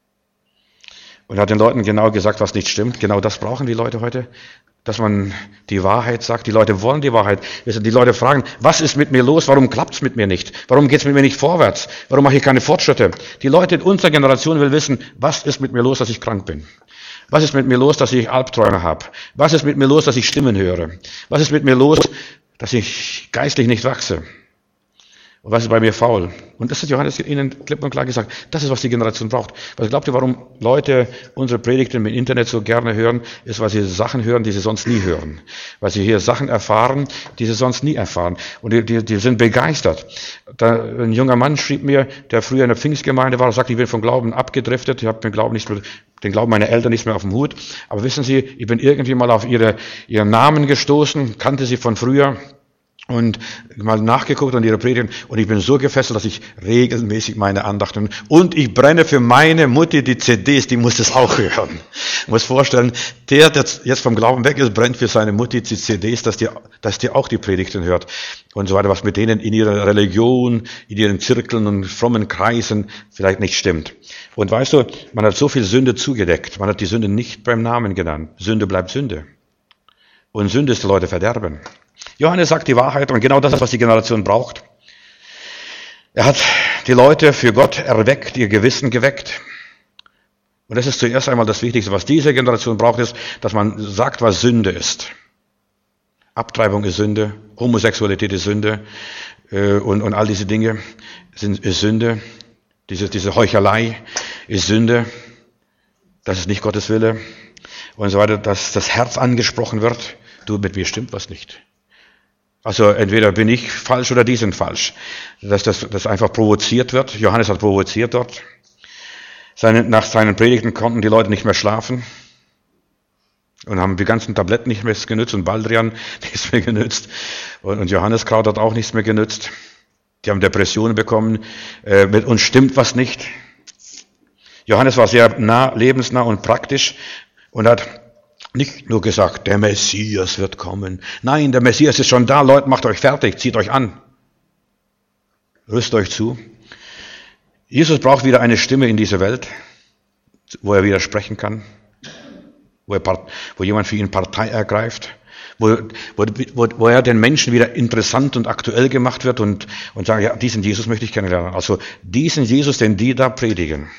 Und hat den Leuten genau gesagt, was nicht stimmt. Genau das brauchen die Leute heute. Dass man die Wahrheit sagt. Die Leute wollen die Wahrheit. Die Leute fragen, was ist mit mir los? Warum klappt es mit mir nicht? Warum geht es mit mir nicht vorwärts? Warum mache ich keine Fortschritte? Die Leute in unserer Generation will wissen, was ist mit mir los, dass ich krank bin? Was ist mit mir los, dass ich Albträume habe? Was ist mit mir los, dass ich Stimmen höre? Was ist mit mir los, dass ich geistlich nicht wachse? Und was ist bei mir faul? Und das hat Johannes ihnen klipp und klar gesagt. Das ist, was die Generation braucht. Was glaubt ihr, warum Leute unsere Predigten im Internet so gerne hören? Ist, weil sie Sachen hören, die sie sonst nie hören. Weil sie hier Sachen erfahren, die sie sonst nie erfahren. Und die sind begeistert. Ein junger Mann schrieb mir, der früher in der Pfingstgemeinde war, sagt, ich bin vom Glauben abgedriftet. Ich habe den Glauben meiner Eltern nicht mehr auf dem Hut. Aber wissen Sie, ich bin irgendwie mal auf ihren Namen gestoßen, kannte sie von früher. Und mal nachgeguckt an ihre Predigten und ich bin so gefesselt, dass ich regelmäßig meine Andachten und ich brenne für meine Mutti die CDs, die muss das auch hören. Ich muss vorstellen, der jetzt vom Glauben weg ist, brennt für seine Mutti die CDs, dass die auch die Predigten hört und so weiter, was mit denen in ihrer Religion, in ihren Zirkeln und frommen Kreisen vielleicht nicht stimmt. Und weißt du, man hat so viel Sünde zugedeckt, man hat die Sünde nicht beim Namen genannt. Sünde bleibt Sünde. Und Sünde ist die Leute verderben. Johannes sagt die Wahrheit und genau das ist, was die Generation braucht. Er hat die Leute für Gott erweckt, ihr Gewissen geweckt. Und das ist zuerst einmal das Wichtigste, was diese Generation braucht, ist, dass man sagt, was Sünde ist. Abtreibung ist Sünde, Homosexualität ist Sünde und all diese Dinge ist Sünde. Diese Heuchelei ist Sünde. Das ist nicht Gottes Wille und so weiter, dass das Herz angesprochen wird. Du, mit mir stimmt was nicht. Also entweder bin ich falsch oder die sind falsch. Dass das einfach provoziert wird. Johannes hat provoziert dort. Nach seinen Predigten konnten die Leute nicht mehr schlafen und haben die ganzen Tabletten nicht mehr genützt und Baldrian nichts mehr genützt und Johanneskraut hat auch nichts mehr genützt. Die haben Depressionen bekommen. Mit uns stimmt was nicht. Johannes war sehr lebensnah und praktisch und hat nicht nur gesagt, der Messias wird kommen. Nein, der Messias ist schon da. Leute, macht euch fertig, zieht euch an. Rüstet euch zu. Jesus braucht wieder eine Stimme in dieser Welt, wo er wieder sprechen kann, wo jemand für ihn Partei ergreift, wo er den Menschen wieder interessant und aktuell gemacht wird und sagt, ja, diesen Jesus möchte ich kennenlernen. Also diesen Jesus, den die da predigen,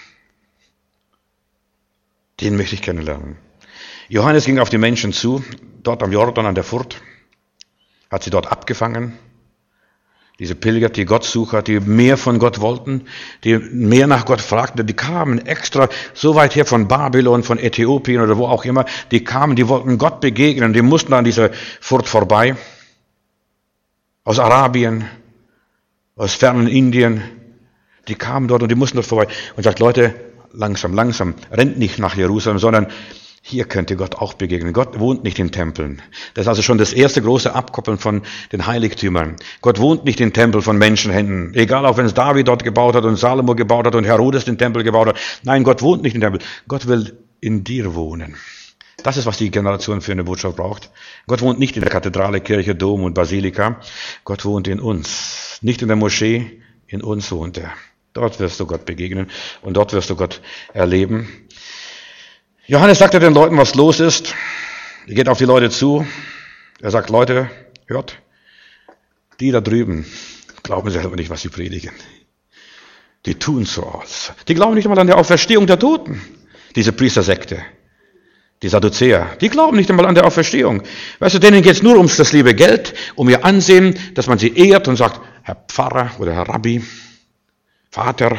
den möchte ich kennenlernen. Johannes ging auf die Menschen zu, dort am Jordan an der Furt, hat sie dort abgefangen. Diese Pilger, die Gottsucher, die mehr von Gott wollten, die mehr nach Gott fragten, die kamen extra so weit her von Babylon, von Äthiopien oder wo auch immer, die kamen, die wollten Gott begegnen, die mussten an dieser Furt vorbei. Aus Arabien, aus fernen Indien, die kamen dort und die mussten dort vorbei. Und sagt, Leute, langsam, rennt nicht nach Jerusalem, sondern hier könnt ihr Gott auch begegnen. Gott wohnt nicht in Tempeln. Das ist also schon das erste große Abkoppeln von den Heiligtümern. Gott wohnt nicht in Tempeln von Menschenhänden. Egal, auch wenn es David dort gebaut hat und Salomo gebaut hat und Herodes den Tempel gebaut hat. Nein, Gott wohnt nicht in Tempeln. Gott will in dir wohnen. Das ist, was die Generation für eine Botschaft braucht. Gott wohnt nicht in der Kathedrale, Kirche, Dom und Basilika. Gott wohnt in uns. Nicht in der Moschee, in uns wohnt er. Dort wirst du Gott begegnen und dort wirst du Gott erleben. Johannes sagte den Leuten, was los ist. Er geht auf die Leute zu. Er sagt, Leute, hört, die da drüben glauben selber nicht, was sie predigen. Die tun so aus. Die glauben nicht einmal an der Auferstehung der Toten, diese Priestersekte. Die Sadduzäer, die glauben nicht einmal an der Auferstehung. Weißt du, denen geht es nur ums das liebe Geld, um ihr Ansehen, dass man sie ehrt und sagt, Herr Pfarrer oder Herr Rabbi, Vater,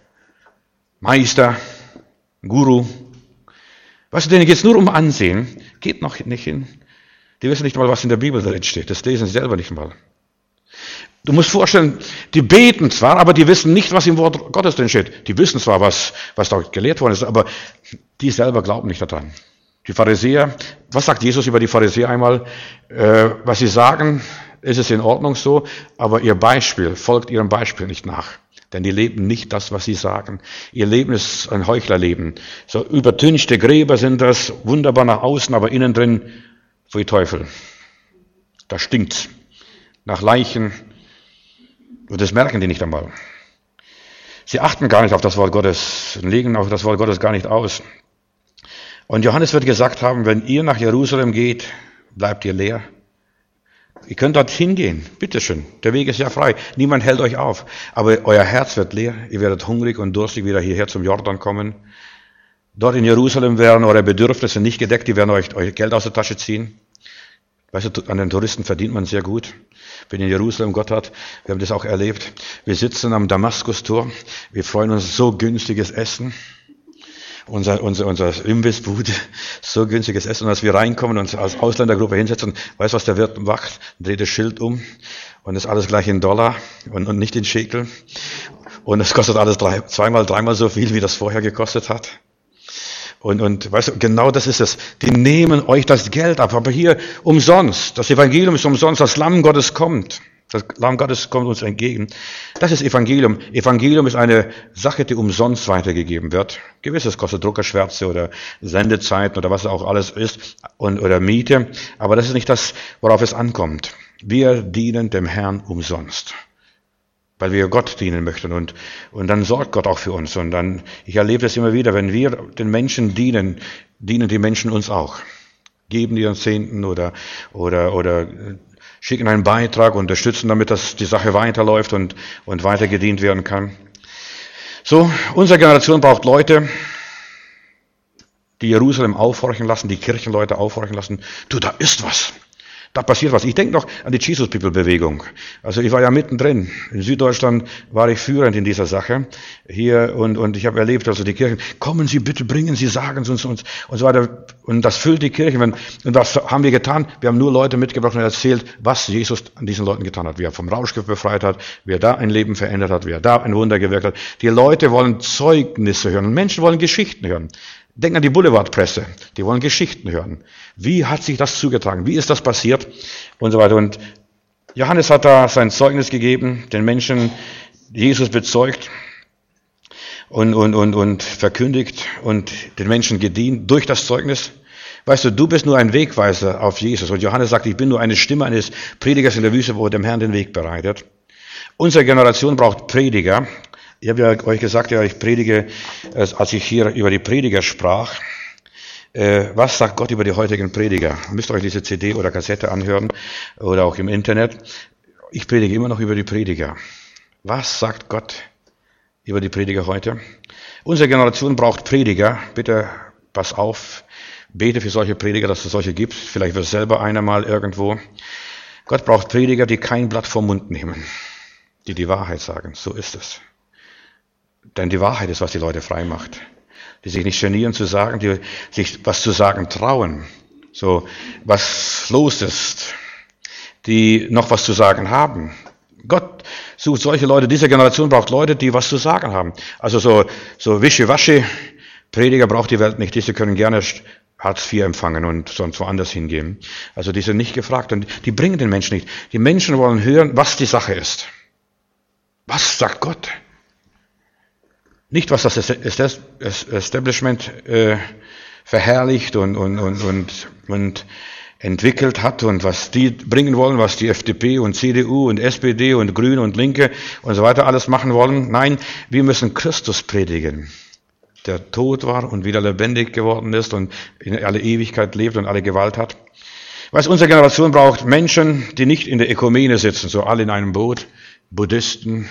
Meister, Guru. Weißt du, denen geht es nur um Ansehen, geht noch nicht hin. Die wissen nicht mal, was in der Bibel drin steht. Das lesen sie selber nicht mal. Du musst vorstellen, die beten zwar, aber die wissen nicht, was im Wort Gottes drin steht. Die wissen zwar, was da gelehrt worden ist, aber die selber glauben nicht daran. Die Pharisäer, was sagt Jesus über die Pharisäer einmal? Was sie sagen, ist es in Ordnung so, aber ihr Beispiel folgt ihrem Beispiel nicht nach. Denn die leben nicht das, was sie sagen. Ihr Leben ist ein Heuchlerleben. So übertünchte Gräber sind das, wunderbar nach außen, aber innen drin wie Teufel. Da stinkt's. Nach Leichen. Und das merken die nicht einmal. Sie achten gar nicht auf das Wort Gottes, legen auf das Wort Gottes gar nicht aus. Und Johannes wird gesagt haben, wenn ihr nach Jerusalem geht, bleibt ihr leer. Ihr könnt dorthin gehen, bitteschön, der Weg ist ja frei, niemand hält euch auf. Aber euer Herz wird leer, ihr werdet hungrig und durstig wieder hierher zum Jordan kommen. Dort in Jerusalem werden eure Bedürfnisse nicht gedeckt, die werden euch Geld aus der Tasche ziehen. Weißt du, an den Touristen verdient man sehr gut. Wenn in Jerusalem Gott hat, wir haben das auch erlebt. Wir sitzen am Damaskustor, wir freuen uns so günstiges Essen. Unser Imbissbude, so günstiges Essen. Und als wir reinkommen und uns als Ausländergruppe hinsetzen, weißt du, was der Wirt macht? Dreht das Schild um und ist alles gleich in Dollar und nicht in Shekel. Und es kostet alles zweimal, dreimal so viel, wie das vorher gekostet hat. Und weißt du, genau das ist es. Die nehmen euch das Geld ab, aber hier umsonst. Das Evangelium ist umsonst. Das Lamm Gottes kommt. Das Lamm Gottes kommt uns entgegen. Das ist Evangelium. Evangelium ist eine Sache, die umsonst weitergegeben wird. Gewisses kostet Druckerschwärze oder Sendezeiten oder was auch alles ist oder Miete. Aber das ist nicht das, worauf es ankommt. Wir dienen dem Herrn umsonst. Weil wir Gott dienen möchten und dann sorgt Gott auch für uns. Und dann, ich erlebe das immer wieder, wenn wir den Menschen dienen, dienen die Menschen uns auch. Geben die uns Zehnten oder schicken einen Beitrag, unterstützen damit, dass die Sache weiterläuft und weiter gedient werden kann. So, unsere Generation braucht Leute, die Jerusalem aufhorchen lassen, die Kirchenleute aufhorchen lassen. Du, da ist was. Da passiert was. Ich denke noch an die Jesus People Bewegung. Also ich war ja mittendrin. In Süddeutschland war ich führend in dieser Sache. Hier und ich habe erlebt, also die Kirchen, kommen Sie bitte, bringen Sie, sagen Sie uns und so weiter. Und das füllt die Kirchen. Und was haben wir getan? Wir haben nur Leute mitgebracht und erzählt, was Jesus an diesen Leuten getan hat. Wie er vom Rauschgift befreit hat, wie er da ein Leben verändert hat, wie er da ein Wunder gewirkt hat. Die Leute wollen Zeugnisse hören und Menschen wollen Geschichten hören. Denk an die Boulevardpresse, die wollen Geschichten hören. Wie hat sich das zugetragen? Wie ist das passiert? Und so weiter. Und Johannes hat da sein Zeugnis gegeben, den Menschen Jesus bezeugt und verkündigt und den Menschen gedient durch das Zeugnis. Weißt du bist nur ein Wegweiser auf Jesus. Und Johannes sagt, ich bin nur eine Stimme eines Predigers in der Wüste, wo dem Herrn den Weg bereitet. Unsere Generation braucht Prediger. Ich habe ja euch gesagt, ja, ich predige, als ich hier über die Prediger sprach. Was sagt Gott über die heutigen Prediger? Ihr müsst euch diese CD oder Kassette anhören oder auch im Internet. Ich predige immer noch über die Prediger. Was sagt Gott über die Prediger heute? Unsere Generation braucht Prediger. Bitte pass auf, bete für solche Prediger, dass es solche gibt. Vielleicht wird es selber einer mal irgendwo. Gott braucht Prediger, die kein Blatt vom Mund nehmen, die die Wahrheit sagen. So ist es. Denn die Wahrheit ist, was die Leute frei macht. Die sich nicht genieren zu sagen, die sich was zu sagen trauen. So, was los ist. Die noch was zu sagen haben. Gott sucht solche Leute, diese Generation braucht Leute, die was zu sagen haben. Also so wischiwaschi Prediger braucht die Welt nicht. Diese können gerne Hartz IV empfangen und sonst woanders hingehen. Also die sind nicht gefragt und die bringen den Menschen nicht. Die Menschen wollen hören, was die Sache ist. Was sagt Gott? Nicht, was das Establishment verherrlicht und entwickelt hat und was die bringen wollen, was die FDP und CDU und SPD und Grüne und Linke und so weiter alles machen wollen. Nein, wir müssen Christus predigen, der tot war und wieder lebendig geworden ist und in alle Ewigkeit lebt und alle Gewalt hat. Weißt, unsere Generation braucht Menschen, die nicht in der Ökumene sitzen, so alle in einem Boot, Buddhisten,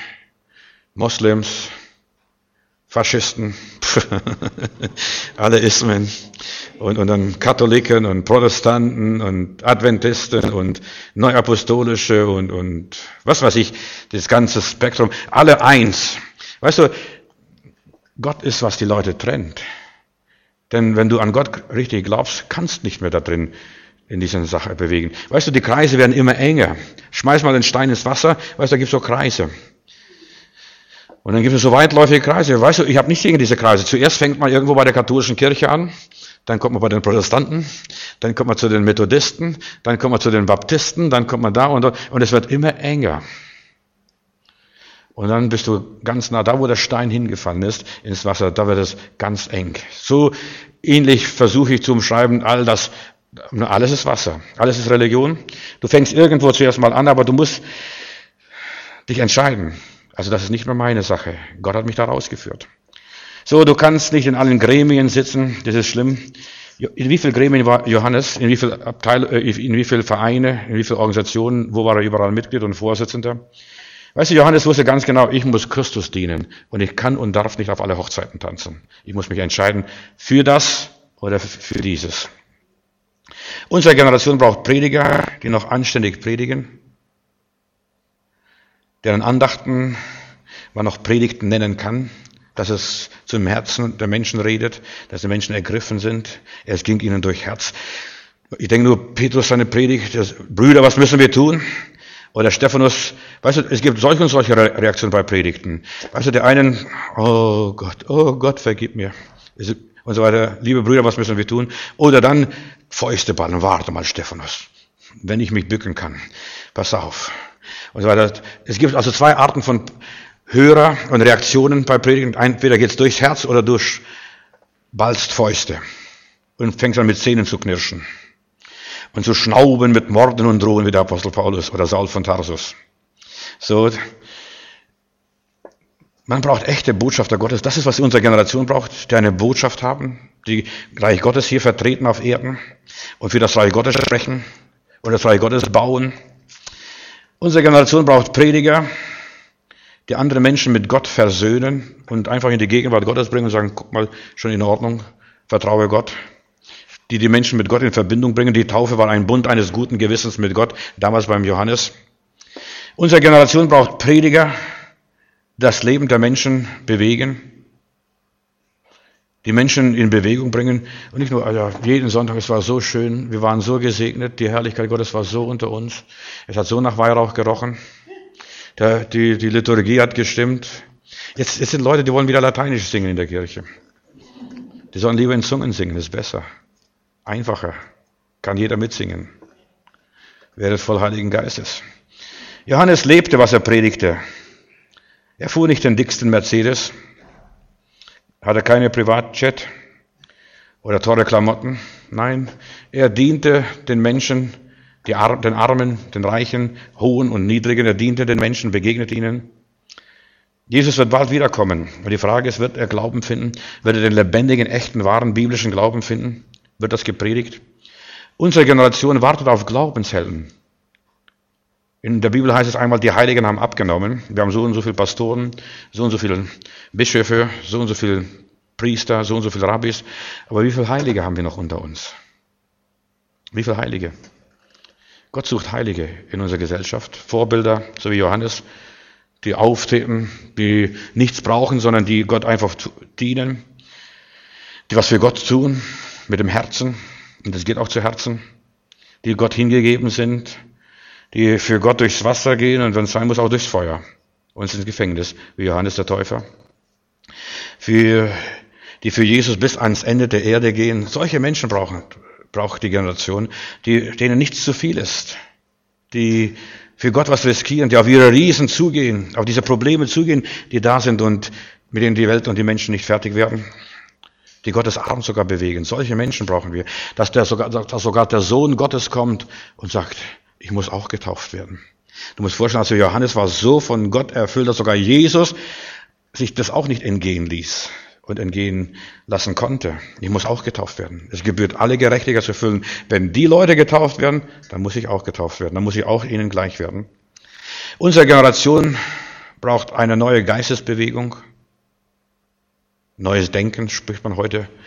Moslems, Faschisten, alle Ismen und dann Katholiken und Protestanten und Adventisten und Neuapostolische und was weiß ich, das ganze Spektrum, alle eins. Weißt du, Gott ist, was die Leute trennt. Denn wenn du an Gott richtig glaubst, kannst nicht mehr da drin in dieser Sache bewegen. Weißt du, die Kreise werden immer enger. Schmeiß mal den Stein ins Wasser, weißt du, da gibt es so Kreise. Und dann gibt es so weitläufige Kreise. Weißt du, ich habe nichts gegen diese Kreise. Zuerst fängt man irgendwo bei der katholischen Kirche an, dann kommt man bei den Protestanten, dann kommt man zu den Methodisten, dann kommt man zu den Baptisten, dann kommt man da und es wird immer enger. Und dann bist du ganz nah da, wo der Stein hingefallen ist, ins Wasser, da wird es ganz eng. So ähnlich versuche ich zu umschreiben, alles ist Wasser, alles ist Religion. Du fängst irgendwo zuerst mal an, aber du musst dich entscheiden. Also das ist nicht mehr meine Sache. Gott hat mich da rausgeführt. So, du kannst nicht in allen Gremien sitzen, das ist schlimm. In wie vielen Gremien war Johannes? In wie viele in wie viele Vereine, in wie viele Organisationen, wo war er überall Mitglied und Vorsitzender? Weißt du, Johannes wusste ganz genau, ich muss Christus dienen und ich kann und darf nicht auf alle Hochzeiten tanzen. Ich muss mich entscheiden für das oder für dieses. Unsere Generation braucht Prediger, die noch anständig predigen, deren Andachten man noch Predigten nennen kann, dass es zum Herzen der Menschen redet, dass die Menschen ergriffen sind. Es ging ihnen durch Herz. Ich denke nur, Petrus seine Predigt, Brüder, was müssen wir tun? Oder Stephanus, weißt du, es gibt solche und solche Reaktionen bei Predigten. Weißt du, der einen, oh Gott, vergib mir. Und so weiter, liebe Brüder, was müssen wir tun? Oder dann, Fäuste ballen, warte mal, Stephanus, wenn ich mich bücken kann, pass auf. Und so weiter. Es gibt also zwei Arten von Hörer und Reaktionen bei Predigten. Entweder geht's durchs Herz oder durch ballst Fäuste und fängst an mit Zähnen zu knirschen. Und zu schnauben mit Morden und Drohen wie der Apostel Paulus oder Saul von Tarsus. So, man braucht echte Botschafter Gottes. Das ist, was unsere Generation braucht, die eine Botschaft haben, die Reich Gottes hier vertreten auf Erden und für das Reich Gottes sprechen und das Reich Gottes bauen. Unsere Generation braucht Prediger, die andere Menschen mit Gott versöhnen und einfach in die Gegenwart Gottes bringen und sagen, guck mal, schon in Ordnung, vertraue Gott. Die Menschen mit Gott in Verbindung bringen. Die Taufe war ein Bund eines guten Gewissens mit Gott, damals beim Johannes. Unsere Generation braucht Prediger, das Leben der Menschen bewegen, die Menschen in Bewegung bringen. Und nicht nur, also jeden Sonntag, es war so schön, wir waren so gesegnet, die Herrlichkeit Gottes war so unter uns, es hat so nach Weihrauch gerochen, die Liturgie hat gestimmt. Jetzt sind Leute, die wollen wieder Lateinisch singen in der Kirche. Die sollen lieber in Zungen singen, das ist besser. Einfacher, kann jeder mitsingen. Werdet voll Heiligen Geistes. Johannes lebte, was er predigte. Er fuhr nicht den dicksten Mercedes, hatte keine Privatjet oder teure Klamotten. Nein, er diente den Menschen, den Armen, den Reichen, Hohen und Niedrigen. Er diente den Menschen, begegnete ihnen. Jesus wird bald wiederkommen. Und die Frage ist, wird er Glauben finden? Wird er den lebendigen, echten, wahren, biblischen Glauben finden? Wird das gepredigt? Unsere Generation wartet auf Glaubenshelden. In der Bibel heißt es einmal, die Heiligen haben abgenommen. Wir haben so und so viele Pastoren, so und so viele Bischöfe, so und so viele Priester, so und so viele Rabbis. Aber wie viele Heilige haben wir noch unter uns? Wie viele Heilige? Gott sucht Heilige in unserer Gesellschaft. Vorbilder, so wie Johannes, die auftreten, die nichts brauchen, sondern die Gott einfach dienen, die was für Gott tun, mit dem Herzen, und das geht auch zu Herzen, die Gott hingegeben sind, die für Gott durchs Wasser gehen und wenn es sein muss, auch durchs Feuer und ins Gefängnis, wie Johannes der Täufer, die für Jesus bis ans Ende der Erde gehen. Solche Menschen braucht die Generation, denen nichts zu viel ist, die für Gott was riskieren, die auf ihre Riesen zugehen, auf diese Probleme zugehen, die da sind und mit denen die Welt und die Menschen nicht fertig werden, die Gottes Arm sogar bewegen. Solche Menschen brauchen wir, dass sogar der Sohn Gottes kommt und sagt, ich muss auch getauft werden. Du musst vorstellen, also Johannes war so von Gott erfüllt, dass sogar Jesus sich das auch nicht entgehen ließ und entgehen lassen konnte. Ich muss auch getauft werden. Es gebührt alle Gerechtigkeit zu erfüllen. Wenn die Leute getauft werden, dann muss ich auch getauft werden. Dann muss ich auch ihnen gleich werden. Unsere Generation braucht eine neue Geistesbewegung. Neues Denken spricht man heute.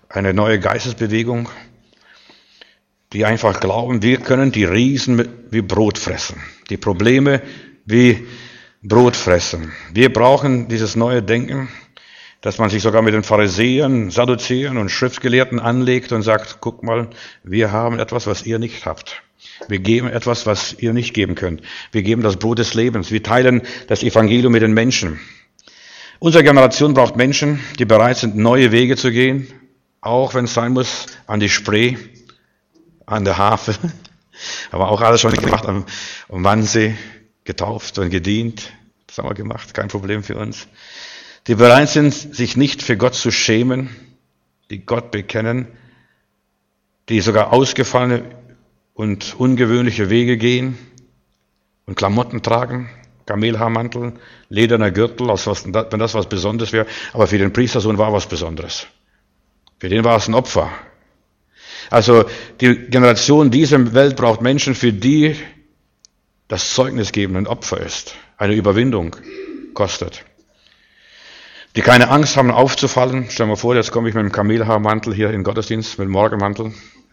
eine neue Geistesbewegung, die einfach glauben, wir können die Riesen wie Brot fressen, die Probleme wie Brot fressen. Wir brauchen dieses neue Denken, dass man sich sogar mit den Pharisäern, Sadduzäern und Schriftgelehrten anlegt und sagt, guck mal, wir haben etwas, was ihr nicht habt. Wir geben etwas, was ihr nicht geben könnt. Wir geben das Brot des Lebens. Wir teilen das Evangelium mit den Menschen. Unsere Generation braucht Menschen, die bereit sind, neue Wege zu gehen, auch wenn es sein muss, an die Spree, an der Havel, aber auch alles schon gemacht, am Wannsee, getauft und gedient. Das haben wir gemacht, kein Problem für uns. Die bereit sind, sich nicht für Gott zu schämen, die Gott bekennen, die sogar ausgefallene und ungewöhnliche Wege gehen und Klamotten tragen, Kamelhaarmantel, lederner Gürtel, als wenn das was Besonderes wäre. Aber für den Priestersohn war was Besonderes. Für den war es ein Opfer. Also die Generation dieser Welt braucht Menschen, für die das Zeugnis geben ein Opfer ist, eine Überwindung kostet. Die keine Angst haben aufzufallen. Stell dir mal vor, jetzt komme ich mit dem Kamelhaarmantel hier in den Gottesdienst, mit dem Morgenmantel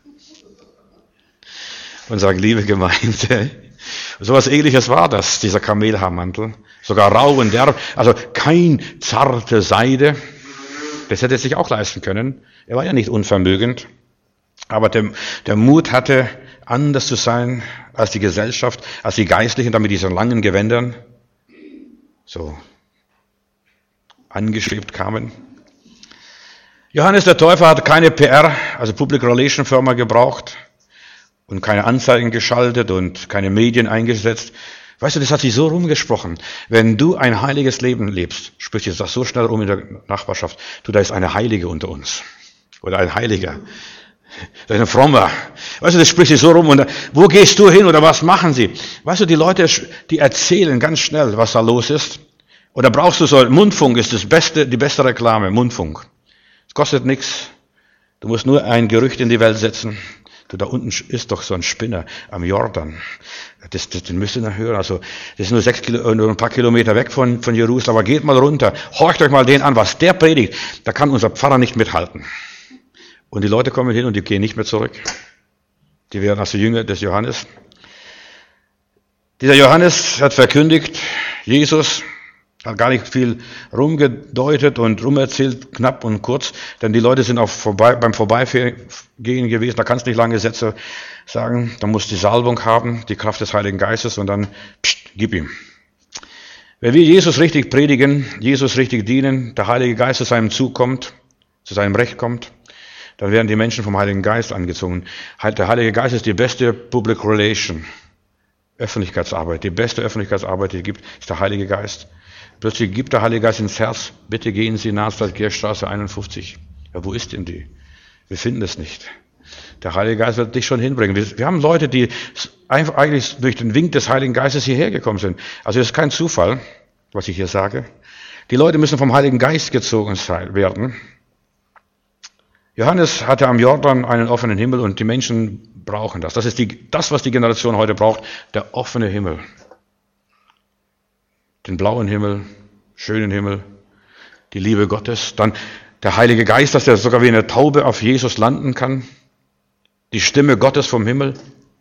und sage, liebe Gemeinde, so was Ähnliches war das, dieser Kamelhaarmantel. Sogar rau und derb, also kein zarte Seide. Das hätte er sich auch leisten können. Er war ja nicht unvermögend. Aber der Mut hatte, anders zu sein als die Gesellschaft, als die Geistlichen, da mit diesen langen Gewändern so angeschwebt kamen. Johannes der Täufer hat keine PR, also Public Relation Firma gebraucht und keine Anzeigen geschaltet und keine Medien eingesetzt. Weißt du, das hat sich so rumgesprochen. Wenn du ein heiliges Leben lebst, spricht sich das so schnell rum in der Nachbarschaft, du, da ist eine Heilige unter uns. Oder ein Heiliger. Das ist ein Frommer. Weißt du, das spricht sich so rum. Und wo gehst du hin oder was machen sie? Weißt du, die Leute, die erzählen ganz schnell, was da los ist. Oder brauchst du so, Mundfunk ist die beste Reklame, Mundfunk. Es kostet nichts. Du musst nur ein Gerücht in die Welt setzen. Du, da unten ist doch so ein Spinner am Jordan. Den müsst ihr noch hören. Also, das ist nur ein paar Kilometer weg von Jerusalem. Aber geht mal runter. Horcht euch mal den an, was der predigt. Da kann unser Pfarrer nicht mithalten. Und die Leute kommen hin und die gehen nicht mehr zurück. Die werden also Jünger des Johannes. Dieser Johannes hat verkündigt, Jesus hat gar nicht viel rumgedeutet und rumerzählt, knapp und kurz, denn die Leute sind auch beim Vorbeigehen gewesen, da kannst du nicht lange Sätze sagen, da musst du die Salbung haben, die Kraft des Heiligen Geistes und dann gib ihm. Wenn wir Jesus richtig predigen, Jesus richtig dienen, der Heilige Geist zu seinem Zug kommt, zu seinem Recht kommt, dann werden die Menschen vom Heiligen Geist angezogen. Der Heilige Geist ist die beste Public Relation, Öffentlichkeitsarbeit. Die beste Öffentlichkeitsarbeit, die es gibt, ist der Heilige Geist. Plötzlich gibt der Heilige Geist ins Herz, bitte gehen Sie Nazareth Kirchstraße 51. Ja, wo ist denn die? Wir finden es nicht. Der Heilige Geist wird dich schon hinbringen. Wir haben Leute, die eigentlich durch den Wink des Heiligen Geistes hierher gekommen sind. Also es ist kein Zufall, was ich hier sage. Die Leute müssen vom Heiligen Geist gezogen werden. Johannes hatte am Jordan einen offenen Himmel und die Menschen brauchen das. Das ist das, was die Generation heute braucht, der offene Himmel. Den blauen Himmel, schönen Himmel, die Liebe Gottes. Dann der Heilige Geist, dass er sogar wie eine Taube auf Jesus landen kann. Die Stimme Gottes vom Himmel.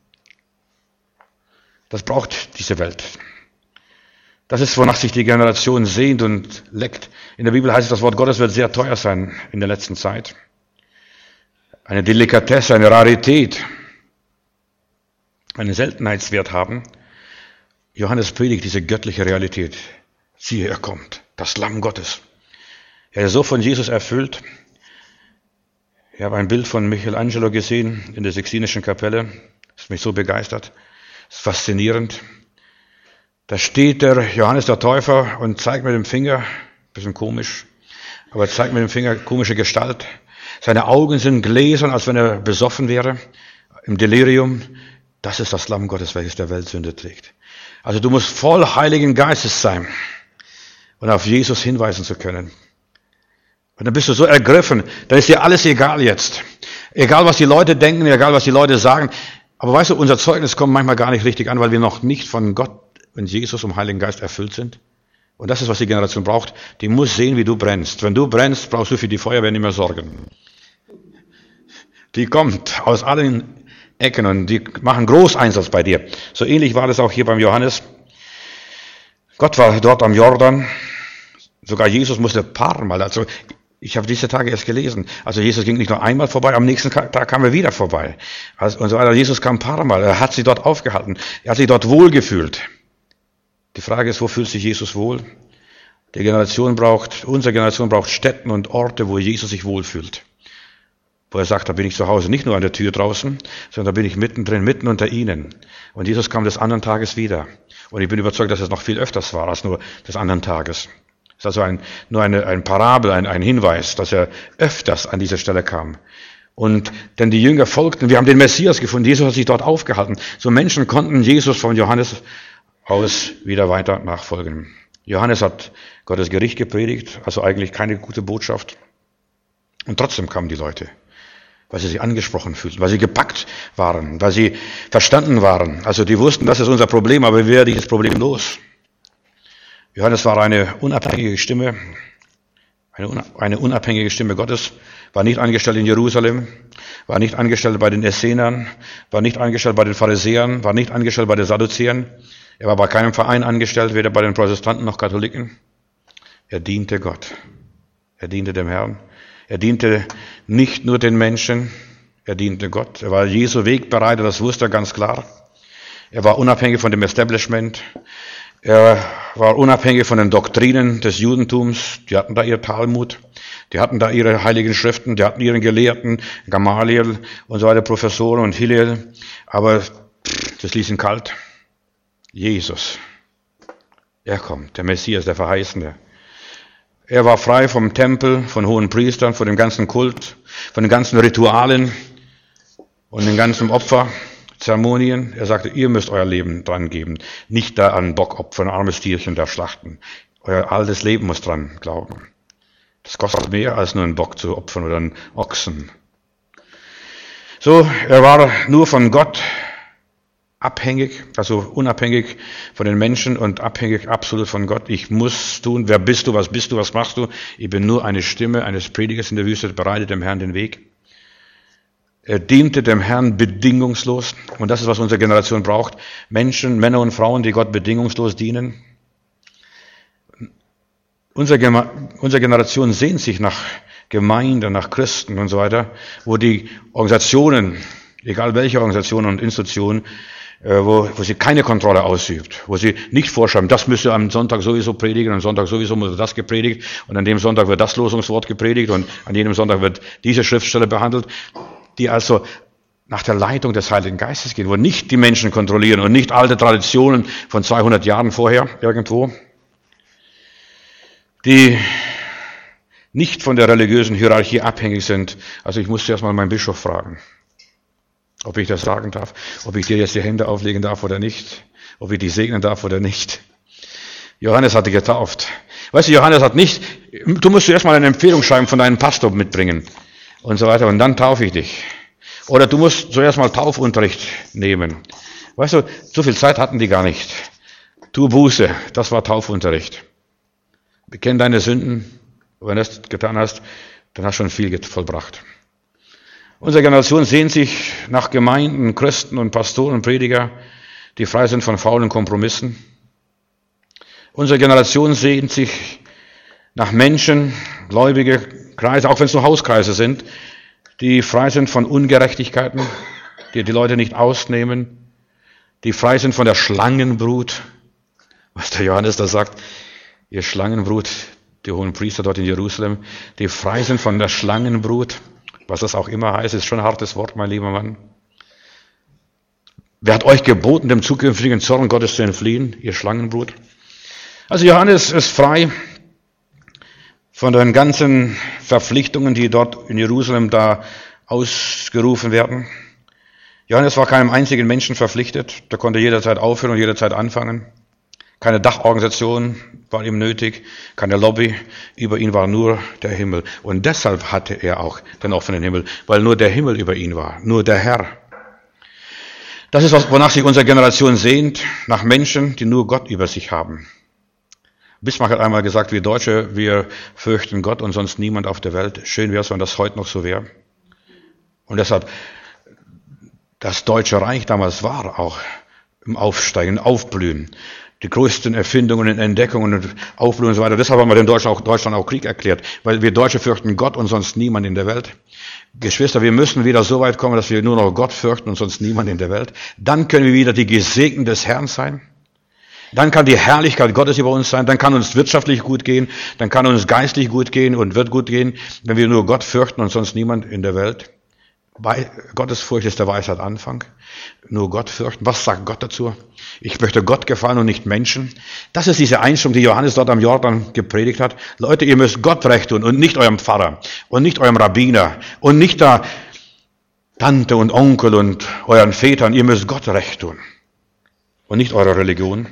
Das braucht diese Welt. Das ist, wonach sich die Generation sehnt und leckt. In der Bibel heißt es, das Wort Gottes wird sehr teuer sein in der letzten Zeit. Eine Delikatesse, eine Rarität, einen Seltenheitswert haben. Johannes predigt diese göttliche Realität. Siehe, er kommt, das Lamm Gottes. Er ist so von Jesus erfüllt. Ich habe ein Bild von Michelangelo gesehen in der Sixtinischen Kapelle. Das hat mich so begeistert. Das ist faszinierend. Da steht der Johannes der Täufer und zeigt mit dem Finger, bisschen komisch, aber zeigt mit dem Finger komische Gestalt. Seine Augen sind gläsern, als wenn er besoffen wäre, im Delirium. Das ist das Lamm Gottes, welches der Welt Sünde trägt. Also du musst voll Heiligen Geistes sein, und auf Jesus hinweisen zu können. Und dann bist du so ergriffen, dann ist dir alles egal jetzt. Egal, was die Leute denken, egal, was die Leute sagen. Aber weißt du, unser Zeugnis kommt manchmal gar nicht richtig an, weil wir noch nicht von Gott, wenn Jesus vom Heiligen Geist erfüllt sind. Und das ist, was die Generation braucht. Die muss sehen, wie du brennst. Wenn du brennst, brauchst du für die Feuerwehr nicht mehr sorgen. Die kommt aus allen Ecken und die machen Großeinsatz bei dir. So ähnlich war das auch hier beim Johannes. Gott war dort am Jordan. Sogar Jesus musste ein paar Mal, also ich habe diese Tage erst gelesen, also Jesus ging nicht nur einmal vorbei, am nächsten Tag kam er wieder vorbei. Und so weiter. Jesus kam ein paar Mal, er hat sie dort aufgehalten, er hat sich dort wohlgefühlt. Die Frage ist, wo fühlt sich Jesus wohl? Unsere Generation braucht Stätten und Orte, wo Jesus sich wohlfühlt. Wo er sagt, da bin ich zu Hause, nicht nur an der Tür draußen, sondern da bin ich mittendrin, mitten unter ihnen. Und Jesus kam des anderen Tages wieder. Und ich bin überzeugt, dass es noch viel öfters war als nur des anderen Tages. Es ist also nur ein Parabel, ein Hinweis, dass er öfters an diese Stelle kam. Und denn die Jünger folgten, wir haben den Messias gefunden, Jesus hat sich dort aufgehalten. So Menschen konnten Jesus von Johannes aus wieder weiter nachfolgen. Johannes hat Gottes Gericht gepredigt, also eigentlich keine gute Botschaft. Und trotzdem kamen die Leute, weil sie sich angesprochen fühlten, weil sie gepackt waren, weil sie verstanden waren. Also die wussten, das ist unser Problem, aber wie wäre dieses Problem los? Johannes war eine unabhängige Stimme, eine unabhängige Stimme Gottes, war nicht angestellt in Jerusalem, war nicht angestellt bei den Essenern, war nicht angestellt bei den Pharisäern, war nicht angestellt bei den Sadduzäern. Er war bei keinem Verein angestellt, weder bei den Protestanten noch Katholiken. Er diente Gott. Er diente dem Herrn. Er diente nicht nur den Menschen, er diente Gott. Er war Jesu Wegbereiter, das wusste er ganz klar. Er war unabhängig von dem Establishment. Er war unabhängig von den Doktrinen des Judentums. Die hatten da ihr Talmud, die hatten da ihre heiligen Schriften, die hatten ihren Gelehrten, Gamaliel und so weiter, Professoren und Hillel. Aber das ließ ihn kalt. Jesus, er kommt, der Messias, der Verheißene. Er war frei vom Tempel, von hohen Priestern, von dem ganzen Kult, von den ganzen Ritualen und den ganzen Opferzeremonien. Er sagte, ihr müsst euer Leben dran geben, nicht da an Bockopfer, ein armes Tierchen da schlachten. Euer altes Leben muss dran glauben. Das kostet mehr als nur einen Bock zu opfern oder einen Ochsen. So, er war nur von Gott abhängig, also unabhängig von den Menschen und abhängig absolut von Gott. Ich muss tun, wer bist du, was machst du? Ich bin nur eine Stimme eines Predigers in der Wüste, bereitet dem Herrn den Weg. Er diente dem Herrn bedingungslos und das ist, was unsere Generation braucht. Menschen, Männer und Frauen, die Gott bedingungslos dienen. Unsere Generation sehnt sich nach Gemeinden, nach Christen und so weiter, wo die Organisationen, egal welche Organisationen und Institutionen, wo sie keine Kontrolle ausübt, wo sie nicht vorschreiben, das müsste am Sonntag sowieso predigen, am Sonntag sowieso muss das gepredigt und an dem Sonntag wird das Losungswort gepredigt und an jedem Sonntag wird diese Schriftstelle behandelt, die also nach der Leitung des Heiligen Geistes gehen, wo nicht die Menschen kontrollieren und nicht alte Traditionen von 200 Jahren vorher irgendwo, die nicht von der religiösen Hierarchie abhängig sind. Also ich musste erst mal meinen Bischof fragen, ob ich das sagen darf, ob ich dir jetzt die Hände auflegen darf oder nicht, ob ich dich segnen darf oder nicht. Johannes hatte getauft. Weißt du, Johannes hat nicht, du musst zuerst mal eine Empfehlung schreiben von deinem Pastor mitbringen und so weiter und dann taufe ich dich. Oder du musst zuerst mal Taufunterricht nehmen. Weißt du, so viel Zeit hatten die gar nicht. Tu Buße, das war Taufunterricht. Bekenn deine Sünden, wenn du das getan hast, dann hast du schon viel vollbracht. Unsere Generation sehnt sich nach Gemeinden, Christen und Pastoren und Prediger, die frei sind von faulen Kompromissen. Unsere Generation sehnt sich nach Menschen, gläubige Kreise, auch wenn es nur Hauskreise sind, die frei sind von Ungerechtigkeiten, die die Leute nicht ausnehmen, die frei sind von der Schlangenbrut. Was der Johannes da sagt, ihr Schlangenbrut, die hohen Priester dort in Jerusalem, die frei sind von der Schlangenbrut. Was das auch immer heißt, ist schon ein hartes Wort, mein lieber Mann. Wer hat euch geboten, dem zukünftigen Zorn Gottes zu entfliehen, ihr Schlangenbrut? Also Johannes ist frei von den ganzen Verpflichtungen, die dort in Jerusalem da ausgerufen werden. Johannes war keinem einzigen Menschen verpflichtet, der konnte jederzeit aufhören und jederzeit anfangen. Keine Dachorganisation war ihm nötig, keine Lobby, über ihn war nur der Himmel. Und deshalb hatte er auch den offenen Himmel, weil nur der Himmel über ihn war, nur der Herr. Das ist, wonach sich unsere Generation sehnt, nach Menschen, die nur Gott über sich haben. Bismarck hat einmal gesagt, wir Deutsche, wir fürchten Gott und sonst niemand auf der Welt. Schön wäre es, wenn das heute noch so wäre. Und deshalb, das Deutsche Reich damals war auch im Aufsteigen, Aufblühen. Die größten Erfindungen und Entdeckungen und Aufblühen und so weiter. Deshalb haben wir dem Deutschland auch Krieg erklärt. Weil wir Deutsche fürchten Gott und sonst niemand in der Welt. Geschwister, wir müssen wieder so weit kommen, dass wir nur noch Gott fürchten und sonst niemand in der Welt. Dann können wir wieder die Gesegneten des Herrn sein. Dann kann die Herrlichkeit Gottes über uns sein. Dann kann uns wirtschaftlich gut gehen. Dann kann uns geistlich gut gehen und wird gut gehen, wenn wir nur Gott fürchten und sonst niemand in der Welt. Gottesfurcht ist der Weisheit Anfang. Nur Gott fürchten. Was sagt Gott dazu? Ich möchte Gott gefallen und nicht Menschen. Das ist diese Einstellung, die Johannes dort am Jordan gepredigt hat. Leute, ihr müsst Gott recht tun und nicht eurem Pfarrer und nicht eurem Rabbiner und nicht der Tante und Onkel und euren Vätern. Ihr müsst Gott recht tun und nicht eurer Religion.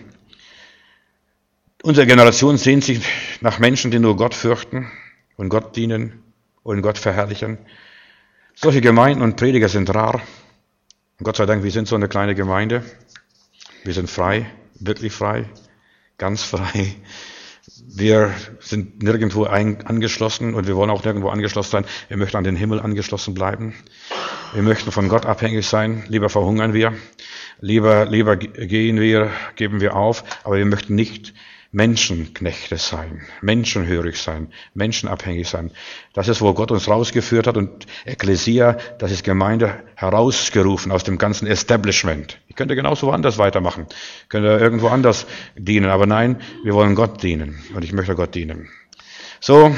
Unsere Generation sehnt sich nach Menschen, die nur Gott fürchten und Gott dienen und Gott verherrlichen. Solche Gemeinden und Prediger sind rar. Und Gott sei Dank, wir sind so eine kleine Gemeinde. Wir sind frei, wirklich frei, ganz frei. Wir sind nirgendwo angeschlossen und wir wollen auch nirgendwo angeschlossen sein. Wir möchten an den Himmel angeschlossen bleiben. Wir möchten von Gott abhängig sein. Lieber verhungern wir, lieber gehen wir, geben wir auf, aber wir möchten nicht Menschenknechte sein, menschenhörig sein, menschenabhängig sein. Das ist, wo Gott uns rausgeführt hat und Ekklesia, das ist Gemeinde, herausgerufen aus dem ganzen Establishment. Ich könnte genauso woanders weitermachen, könnte irgendwo anders dienen, aber nein, wir wollen Gott dienen und ich möchte Gott dienen. So,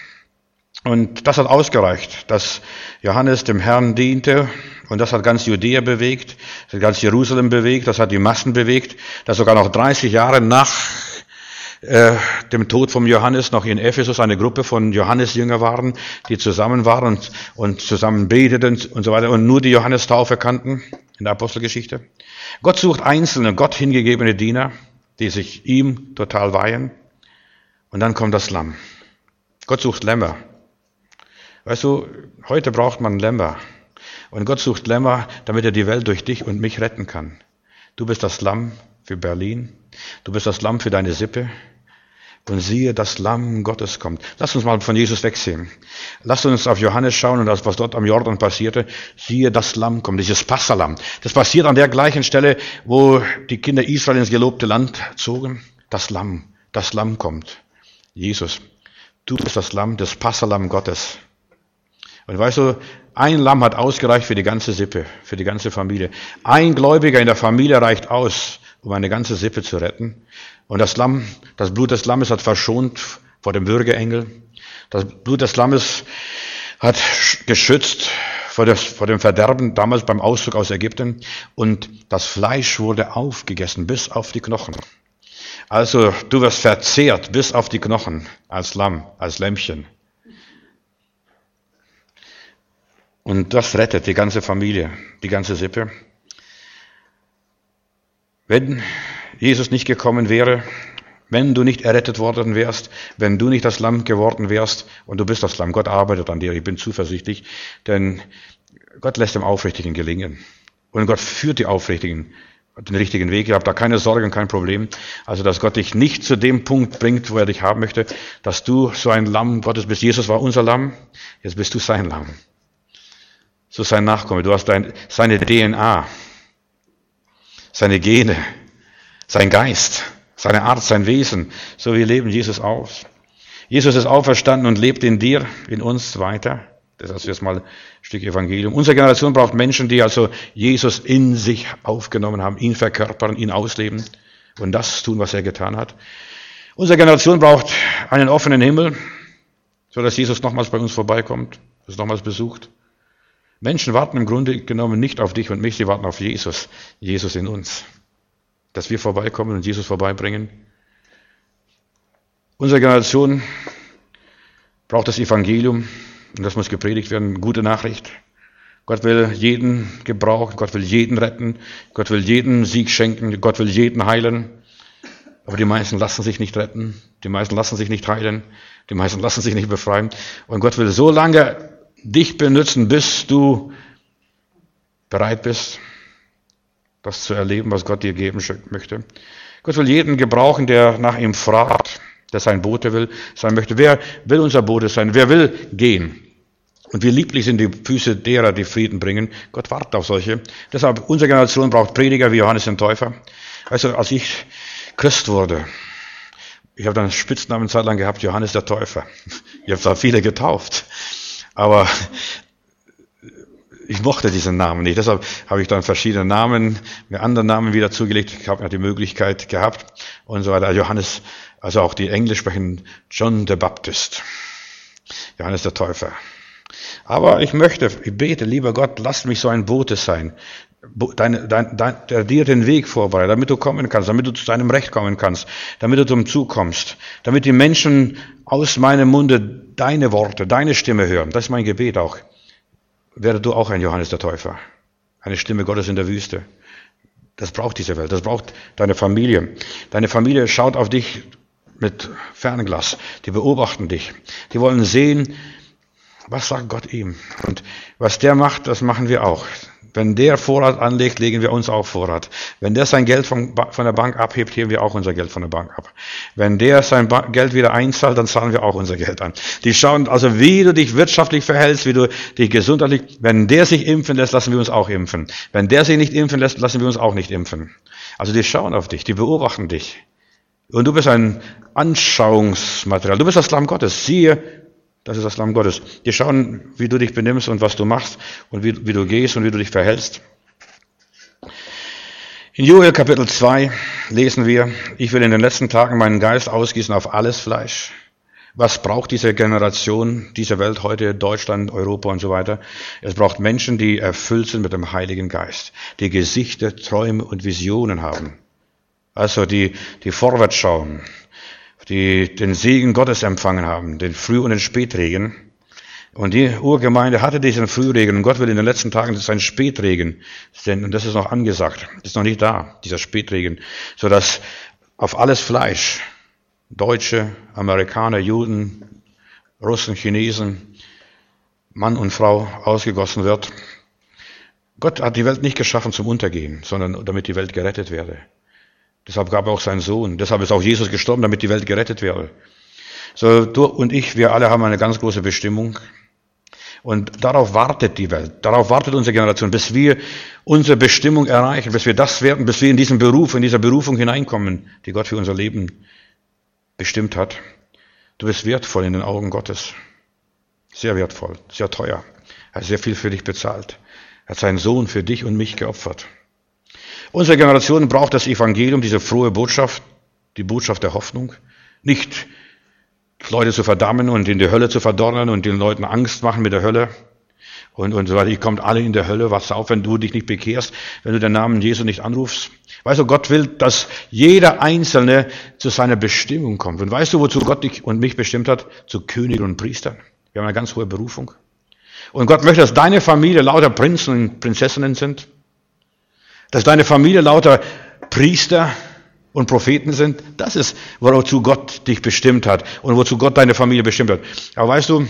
und das hat ausgereicht, dass Johannes dem Herrn diente und das hat ganz Judäa bewegt, das hat ganz Jerusalem bewegt, das hat die Massen bewegt, dass sogar noch 30 Jahre nach dem Tod von Johannes noch in Ephesus eine Gruppe von Johannesjünger waren, die zusammen waren und zusammen beteten und so weiter und nur die Johannestaufe kannten in der Apostelgeschichte. Gott sucht einzelne, Gott hingegebene Diener, die sich ihm total weihen und dann kommt das Lamm. Gott sucht Lämmer. Weißt du, heute braucht man Lämmer und Gott sucht Lämmer, damit er die Welt durch dich und mich retten kann. Du bist das Lamm für Berlin, du bist das Lamm für deine Sippe. Und siehe, das Lamm Gottes kommt. Lass uns mal von Jesus wegsehen. Lass uns auf Johannes schauen und das, was dort am Jordan passierte. Siehe, das Lamm kommt, dieses Passahlamm. Das passiert an der gleichen Stelle, wo die Kinder Israel ins gelobte Land zogen. Das Lamm kommt. Jesus, du bist das Lamm, das Passahlamm Gottes. Und weißt du, ein Lamm hat ausgereicht für die ganze Sippe, für die ganze Familie. Ein Gläubiger in der Familie reicht aus, um eine ganze Sippe zu retten. Und das Lamm, das Blut des Lammes hat verschont vor dem Würgeengel. Das Blut des Lammes hat geschützt vor dem Verderben, damals beim Auszug aus Ägypten. Und das Fleisch wurde aufgegessen bis auf die Knochen. Also du wirst verzehrt bis auf die Knochen als Lamm, als Lämmchen. Und das rettet die ganze Familie, die ganze Sippe. Wenn Jesus nicht gekommen wäre, wenn du nicht errettet worden wärst, wenn du nicht das Lamm geworden wärst und du bist das Lamm, Gott arbeitet an dir, ich bin zuversichtlich, denn Gott lässt dem Aufrichtigen gelingen. Und Gott führt die Aufrichtigen den richtigen Weg. Ihr habt da keine Sorge und kein Problem. Also, dass Gott dich nicht zu dem Punkt bringt, wo er dich haben möchte, dass du so ein Lamm Gottes bist. Jesus war unser Lamm, jetzt bist du sein Lamm. So sein Nachkomme. Du hast seine DNA, seine Gene, sein Geist, seine Art, sein Wesen. So wir leben Jesus aus. Jesus ist auferstanden und lebt in dir, in uns weiter. Das ist also jetzt mal ein Stück Evangelium. Unsere Generation braucht Menschen, die also Jesus in sich aufgenommen haben, ihn verkörpern, ihn ausleben und das tun, was er getan hat. Unsere Generation braucht einen offenen Himmel, so dass Jesus nochmals bei uns vorbeikommt, uns nochmals besucht. Menschen warten im Grunde genommen nicht auf dich und mich, sie warten auf Jesus, Jesus in uns. Dass wir vorbeikommen und Jesus vorbeibringen. Unsere Generation braucht das Evangelium und das muss gepredigt werden, gute Nachricht. Gott will jeden gebrauchen, Gott will jeden retten, Gott will jeden Sieg schenken, Gott will jeden heilen. Aber die meisten lassen sich nicht retten, die meisten lassen sich nicht heilen, die meisten lassen sich nicht befreien. Und Gott will so lange dich benutzen, bis du bereit bist, das zu erleben, was Gott dir geben möchte. Gott will jeden gebrauchen, der nach ihm fragt, der sein Bote sein möchte. Wer will unser Bote sein? Wer will gehen? Und wie lieblich sind die Füße derer, die Frieden bringen. Gott wartet auf solche. Deshalb, unsere Generation braucht Prediger wie Johannes den Täufer. Weißt du, als ich Christ wurde, ich habe dann einen Spitznamen Zeit lang gehabt, Johannes der Täufer. Ich habe zwar viele getauft, aber ich mochte diesen Namen nicht. Deshalb habe ich dann verschiedene Namen, mir andere Namen wieder zugelegt. Ich habe ja die Möglichkeit gehabt und so weiter. Johannes, also auch die Englisch sprechen, John the Baptist. Johannes der Täufer. Aber ich bete, lieber Gott, lass mich so ein Bote sein, der dir den Weg vorbereitet, damit du kommen kannst, damit du zu deinem Recht kommen kannst, damit du zum Zug kommst, damit die Menschen aus meinem Munde deine Worte, deine Stimme hören. Das ist mein Gebet auch. Werde du auch ein Johannes der Täufer, eine Stimme Gottes in der Wüste. Das braucht diese Welt, das braucht deine Familie. Deine Familie schaut auf dich mit Fernglas, die beobachten dich, die wollen sehen, was sagt Gott ihm? Und was der macht, das machen wir auch. Wenn der Vorrat anlegt, legen wir uns auch Vorrat. Wenn der sein Geld von der Bank abhebt, heben wir auch unser Geld von der Bank ab. Wenn der sein Geld wieder einzahlt, dann zahlen wir auch unser Geld an. Die schauen also, wie du dich wirtschaftlich verhältst, wie du dich gesundheitlich, wenn der sich impfen lässt, lassen wir uns auch impfen. Wenn der sich nicht impfen lässt, lassen wir uns auch nicht impfen. Also die schauen auf dich, die beobachten dich. Und du bist ein Anschauungsmaterial. Du bist das Lamm Gottes. Siehe, das ist das Lamm Gottes. Die schauen, wie du dich benimmst und was du machst und wie du gehst und wie du dich verhältst. In Joel Kapitel 2 lesen wir, ich will in den letzten Tagen meinen Geist ausgießen auf alles Fleisch. Was braucht diese Generation, diese Welt heute, Deutschland, Europa und so weiter? Es braucht Menschen, die erfüllt sind mit dem Heiligen Geist, die Gesichter, Träume und Visionen haben. Also die vorwärts schauen, die den Segen Gottes empfangen haben, den Früh- und den Spätregen. Und die Urgemeinde hatte diesen Frühregen und Gott will in den letzten Tagen sein Spätregen senden. Und das ist noch angesagt, das ist noch nicht da, dieser Spätregen, sodass auf alles Fleisch, Deutsche, Amerikaner, Juden, Russen, Chinesen, Mann und Frau ausgegossen wird. Gott hat die Welt nicht geschaffen zum Untergehen, sondern damit die Welt gerettet werde. Deshalb gab er auch seinen Sohn. Deshalb ist auch Jesus gestorben, damit die Welt gerettet werde. So, du und ich, wir alle haben eine ganz große Bestimmung. Und darauf wartet die Welt, darauf wartet unsere Generation, bis wir unsere Bestimmung erreichen, bis wir das werden, bis wir in diesen Beruf, in dieser Berufung hineinkommen, die Gott für unser Leben bestimmt hat. Du bist wertvoll in den Augen Gottes. Sehr wertvoll, sehr teuer. Er hat sehr viel für dich bezahlt. Er hat seinen Sohn für dich und mich geopfert. Unsere Generation braucht das Evangelium, diese frohe Botschaft, die Botschaft der Hoffnung. Nicht Leute zu verdammen und in die Hölle zu verdonnern und den Leuten Angst machen mit der Hölle. Und so weiter. Ihr kommt alle in der Hölle, was auf, wenn du dich nicht bekehrst, wenn du den Namen Jesu nicht anrufst. Weißt du, Gott will, dass jeder Einzelne zu seiner Bestimmung kommt. Und weißt du, wozu Gott dich und mich bestimmt hat? Zu Königen und Priestern. Wir haben eine ganz hohe Berufung. Und Gott möchte, dass deine Familie lauter Prinzen und Prinzessinnen sind. Dass deine Familie lauter Priester und Propheten sind. Das ist, wozu Gott dich bestimmt hat und wozu Gott deine Familie bestimmt hat. Aber weißt du,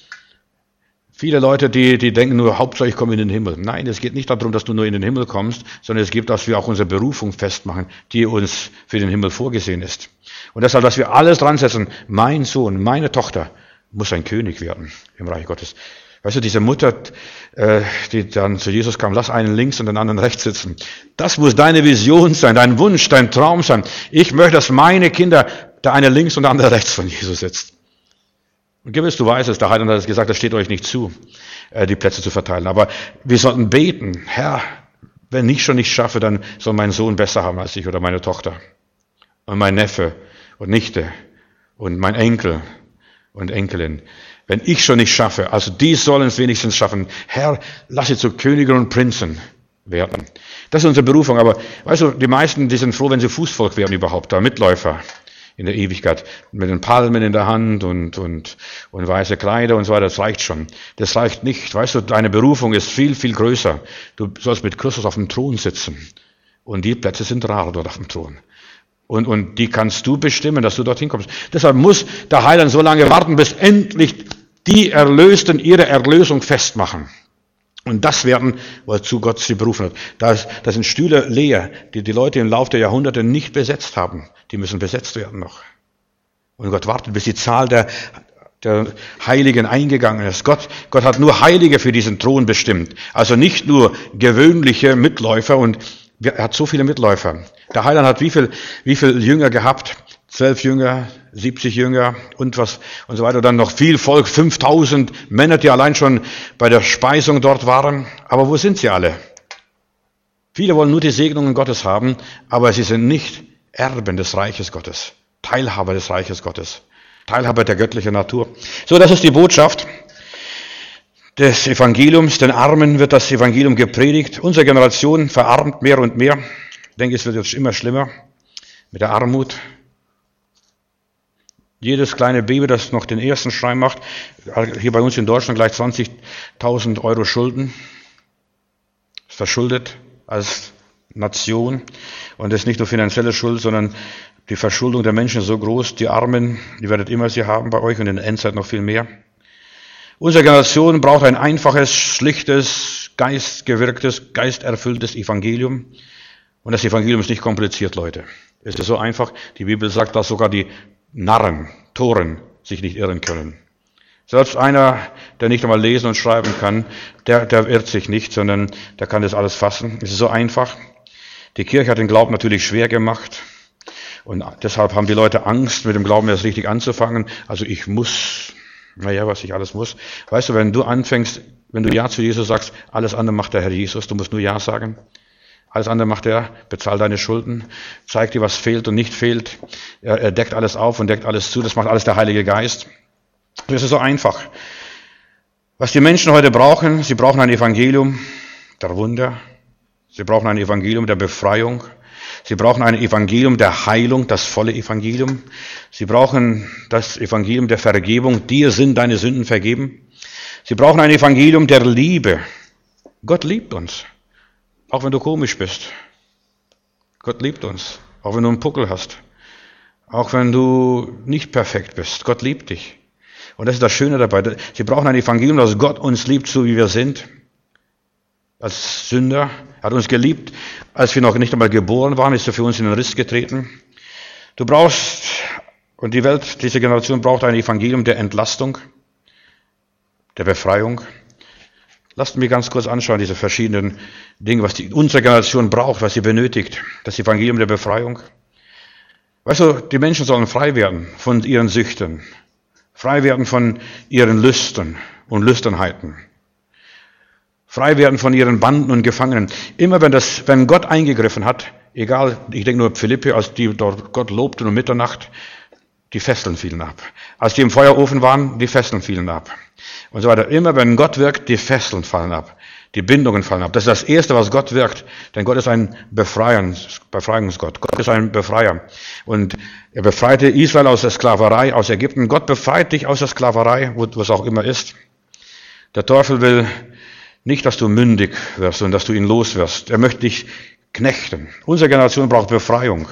viele Leute, die denken nur, Hauptsache ich komme in den Himmel. Nein, es geht nicht darum, dass du nur in den Himmel kommst, sondern es geht, dass wir auch unsere Berufung festmachen, die uns für den Himmel vorgesehen ist. Und deshalb, dass wir alles dran setzen, mein Sohn, meine Tochter muss ein König werden im Reich Gottes. Weißt du, diese Mutter, die dann zu Jesus kam, lass einen links und den anderen rechts sitzen. Das muss deine Vision sein, dein Wunsch, dein Traum sein. Ich möchte, dass meine Kinder, der eine links und der andere rechts von Jesus sitzt. Und gewiss, du weißt es, der Heiland hat es gesagt, das steht euch nicht zu, die Plätze zu verteilen. Aber wir sollten beten, Herr, wenn ich schon nicht schaffe, dann soll mein Sohn besser haben als ich oder meine Tochter. Und mein Neffe und Nichte und mein Enkel und Enkelin. Wenn ich schon nicht schaffe, also die sollen es wenigstens schaffen. Herr, lass sie zu Königen und Prinzen werden. Das ist unsere Berufung. Aber weißt du, die meisten, die sind froh, wenn sie Fußvolk werden überhaupt, da Mitläufer in der Ewigkeit. Mit den Palmen in der Hand und weiße Kleider und so weiter. Das reicht schon. Das reicht nicht. Weißt du, deine Berufung ist viel, viel größer. Du sollst mit Christus auf dem Thron sitzen. Und die Plätze sind rar dort auf dem Thron. Und die kannst du bestimmen, dass du dorthin kommst. Deshalb muss der Heiland so lange warten, bis endlich die Erlösten ihre Erlösung festmachen. Und das werden, wozu Gott sie berufen hat. Da sind Stühle leer, die die Leute im Laufe der Jahrhunderte nicht besetzt haben. Die müssen besetzt werden noch. Und Gott wartet, bis die Zahl der der Heiligen eingegangen ist. Gott hat nur Heilige für diesen Thron bestimmt. Also nicht nur gewöhnliche Mitläufer, und er hat so viele Mitläufer. Der Heiland hat wie viel Jünger gehabt? 12 Jünger, 70 Jünger und so weiter. Dann noch viel Volk, 5000 Männer, die allein schon bei der Speisung dort waren. Aber wo sind sie alle? Viele wollen nur die Segnungen Gottes haben, aber sie sind nicht Erben des Reiches Gottes, Teilhaber des Reiches Gottes, Teilhaber der göttlichen Natur. So, das ist die Botschaft des Evangeliums. Den Armen wird das Evangelium gepredigt. Unsere Generation verarmt mehr und mehr. Ich denke, es wird jetzt immer schlimmer mit der Armut. Jedes kleine Baby, das noch den ersten Schrei macht, hier bei uns in Deutschland gleich 20.000 Euro Schulden, ist verschuldet als Nation. Und das ist nicht nur finanzielle Schuld, sondern die Verschuldung der Menschen ist so groß. Die Armen, die werdet immer sie haben bei euch und in der Endzeit noch viel mehr. Unsere Generation braucht ein einfaches, schlichtes, geistgewirktes, geisterfülltes Evangelium. Und das Evangelium ist nicht kompliziert, Leute. Es ist so einfach. Die Bibel sagt, dass sogar die Narren, Toren sich nicht irren können. Selbst einer, der nicht einmal lesen und schreiben kann, der irrt sich nicht, sondern der kann das alles fassen. Es ist so einfach. Die Kirche hat den Glauben natürlich schwer gemacht. Und deshalb haben die Leute Angst, mit dem Glauben erst richtig anzufangen. Also ich muss, was ich alles muss. Weißt du, wenn du anfängst, wenn du Ja zu Jesus sagst, alles andere macht der Herr Jesus, du musst nur Ja sagen. Alles andere macht er, bezahlt deine Schulden, zeigt dir, was fehlt und nicht fehlt. Er deckt alles auf und deckt alles zu, das macht alles der Heilige Geist. Das ist so einfach. Was die Menschen heute brauchen, sie brauchen ein Evangelium der Wunder, sie brauchen ein Evangelium der Befreiung, sie brauchen ein Evangelium der Heilung, das volle Evangelium. Sie brauchen das Evangelium der Vergebung, dir sind deine Sünden vergeben. Sie brauchen ein Evangelium der Liebe. Gott liebt uns, auch wenn du komisch bist. Gott liebt uns, auch wenn du einen Puckel hast, auch wenn du nicht perfekt bist. Gott liebt dich. Und das ist das Schöne dabei. Sie brauchen ein Evangelium, dass Gott uns liebt, so wie wir sind. Als Sünder. Er hat uns geliebt, als wir noch nicht einmal geboren waren, ist er für uns in den Riss getreten. Du brauchst, und die Welt, diese Generation braucht ein Evangelium der Entlastung, der Befreiung. Lasst mich ganz kurz anschauen, diese verschiedenen Dinge, was unsere Generation braucht, was sie benötigt. Das Evangelium der Befreiung. Weißt du, die Menschen sollen frei werden von ihren Süchten. Frei werden von ihren Lüsten und Lüsternheiten. Frei werden von ihren Banden und Gefangenen. Immer wenn Gott eingegriffen hat, egal, ich denke nur Philippi, als die dort Gott lobten um Mitternacht, die Fesseln fielen ab. Als die im Feuerofen waren, die Fesseln fielen ab. Und so weiter. Immer wenn Gott wirkt, die Fesseln fallen ab. Die Bindungen fallen ab. Das ist das Erste, was Gott wirkt. Denn Gott ist ein Befreiungsgott. Gott ist ein Befreier. Und er befreite Israel aus der Sklaverei, aus Ägypten. Gott befreit dich aus der Sklaverei, wo es auch immer ist. Der Teufel will nicht, dass du mündig wirst und dass du ihn los wirst. Er möchte dich knechten. Unsere Generation braucht Befreiung.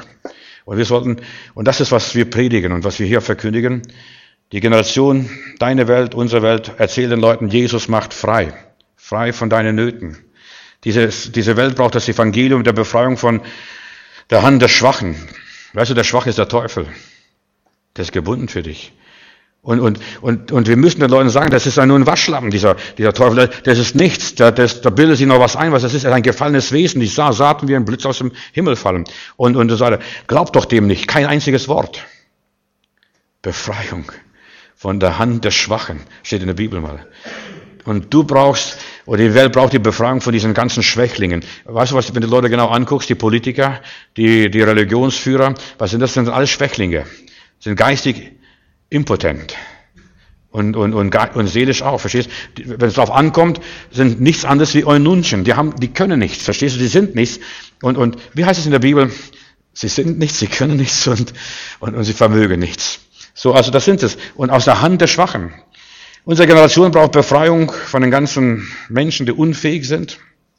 Und das ist, was wir predigen und was wir hier verkündigen. Die Generation, deine Welt, unsere Welt, erzählt den Leuten, Jesus macht frei. Frei von deinen Nöten. Diese Welt braucht das Evangelium der Befreiung von der Hand des Schwachen. Weißt du, der Schwache ist der Teufel. Der ist gebunden für dich. Und wir müssen den Leuten sagen, das ist ja nur ein Waschlappen, dieser Teufel. Das ist nichts. Da bildet sich noch was ein, was das ist. Er ist ein gefallenes Wesen. Ich sah Satan wie ein Blitz aus dem Himmel fallen. Und er sagte, glaubt doch dem nicht. Kein einziges Wort. Befreiung von der Hand des Schwachen. Steht in der Bibel mal. Und du brauchst, oder die Welt braucht die Befreiung von diesen ganzen Schwächlingen. Weißt du, wenn du die Leute genau anguckst, die Politiker, die Religionsführer, was sind das? Das sind alles Schwächlinge. Sind geistig impotent. Und seelisch auch, verstehst du? Wenn es darauf ankommt, sind nichts anderes wie Eunuchen. Die können nichts, verstehst du? Die sind nichts. Und wie heißt es in der Bibel? Sie sind nichts, sie können nichts und sie vermögen nichts. So, also das sind es. Und aus der Hand der Schwachen. Unsere Generation braucht Befreiung von den ganzen Menschen, die unfähig sind.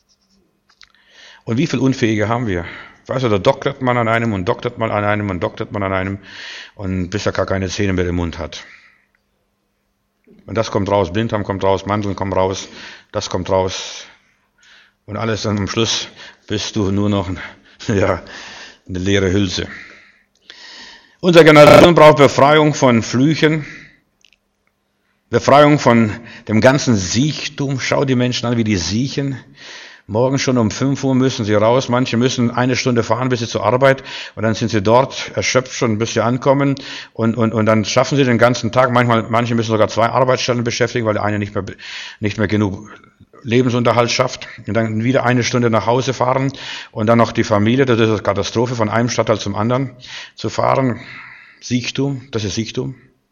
Und wie viele Unfähige haben wir? Weißt du, da doktert man an einem und doktert man an einem und doktert man an einem und bis er gar keine Zähne mehr im Mund hat. Und das kommt raus, Blinddarm kommt raus, Mandeln kommen raus, das kommt raus. Und alles dann am Schluss bist du nur noch eine leere Hülse. Unsere Generation braucht Befreiung von Flüchen. Befreiung von dem ganzen Siechtum. Schau die Menschen an, wie die siechen. Morgen schon um 5 Uhr müssen sie raus. Manche müssen 1 Stunde fahren bis sie zur Arbeit. Und dann sind sie dort erschöpft schon, bis sie ankommen. Und dann schaffen sie den ganzen Tag. Manche müssen sogar 2 Arbeitsstellen beschäftigen, weil der eine nicht mehr genug Lebensunterhalt schafft. Und dann wieder 1 Stunde nach Hause fahren. Und dann noch die Familie. Das ist eine Katastrophe, von einem Stadtteil zum anderen zu fahren. Siechtum, das ist Siechtum.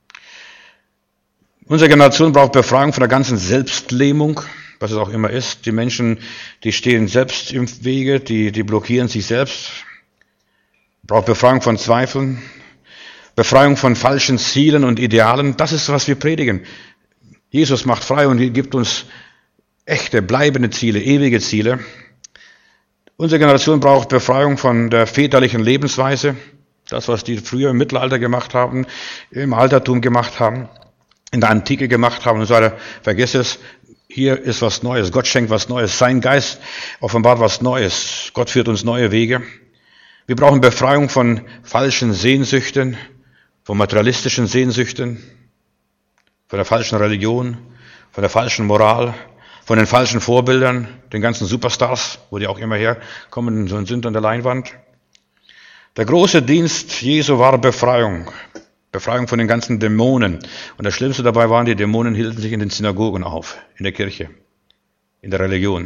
Unsere Generation braucht Befreiung von der ganzen Selbstlähmung, was es auch immer ist. Die Menschen, die stehen selbst im Wege, die blockieren sich selbst. Braucht Befreiung von Zweifeln, Befreiung von falschen Zielen und Idealen. Das ist, was wir predigen. Jesus macht frei und gibt uns echte, bleibende Ziele, ewige Ziele. Unsere Generation braucht Befreiung von der väterlichen Lebensweise. Das, was die früher im Mittelalter gemacht haben, im Altertum gemacht haben, in der Antike gemacht haben und so weiter. Vergiss es, hier ist was Neues. Gott schenkt was Neues. Sein Geist offenbart was Neues. Gott führt uns neue Wege. Wir brauchen Befreiung von falschen Sehnsüchten, von materialistischen Sehnsüchten, von der falschen Religion, von der falschen Moral, von den falschen Vorbildern, den ganzen Superstars, wo die auch immer herkommen und sind an der Leinwand. Der große Dienst Jesu war Befreiung. Befreiung von den ganzen Dämonen. Und das Schlimmste dabei waren, die Dämonen hielten sich in den Synagogen auf, in der Kirche, in der Religion.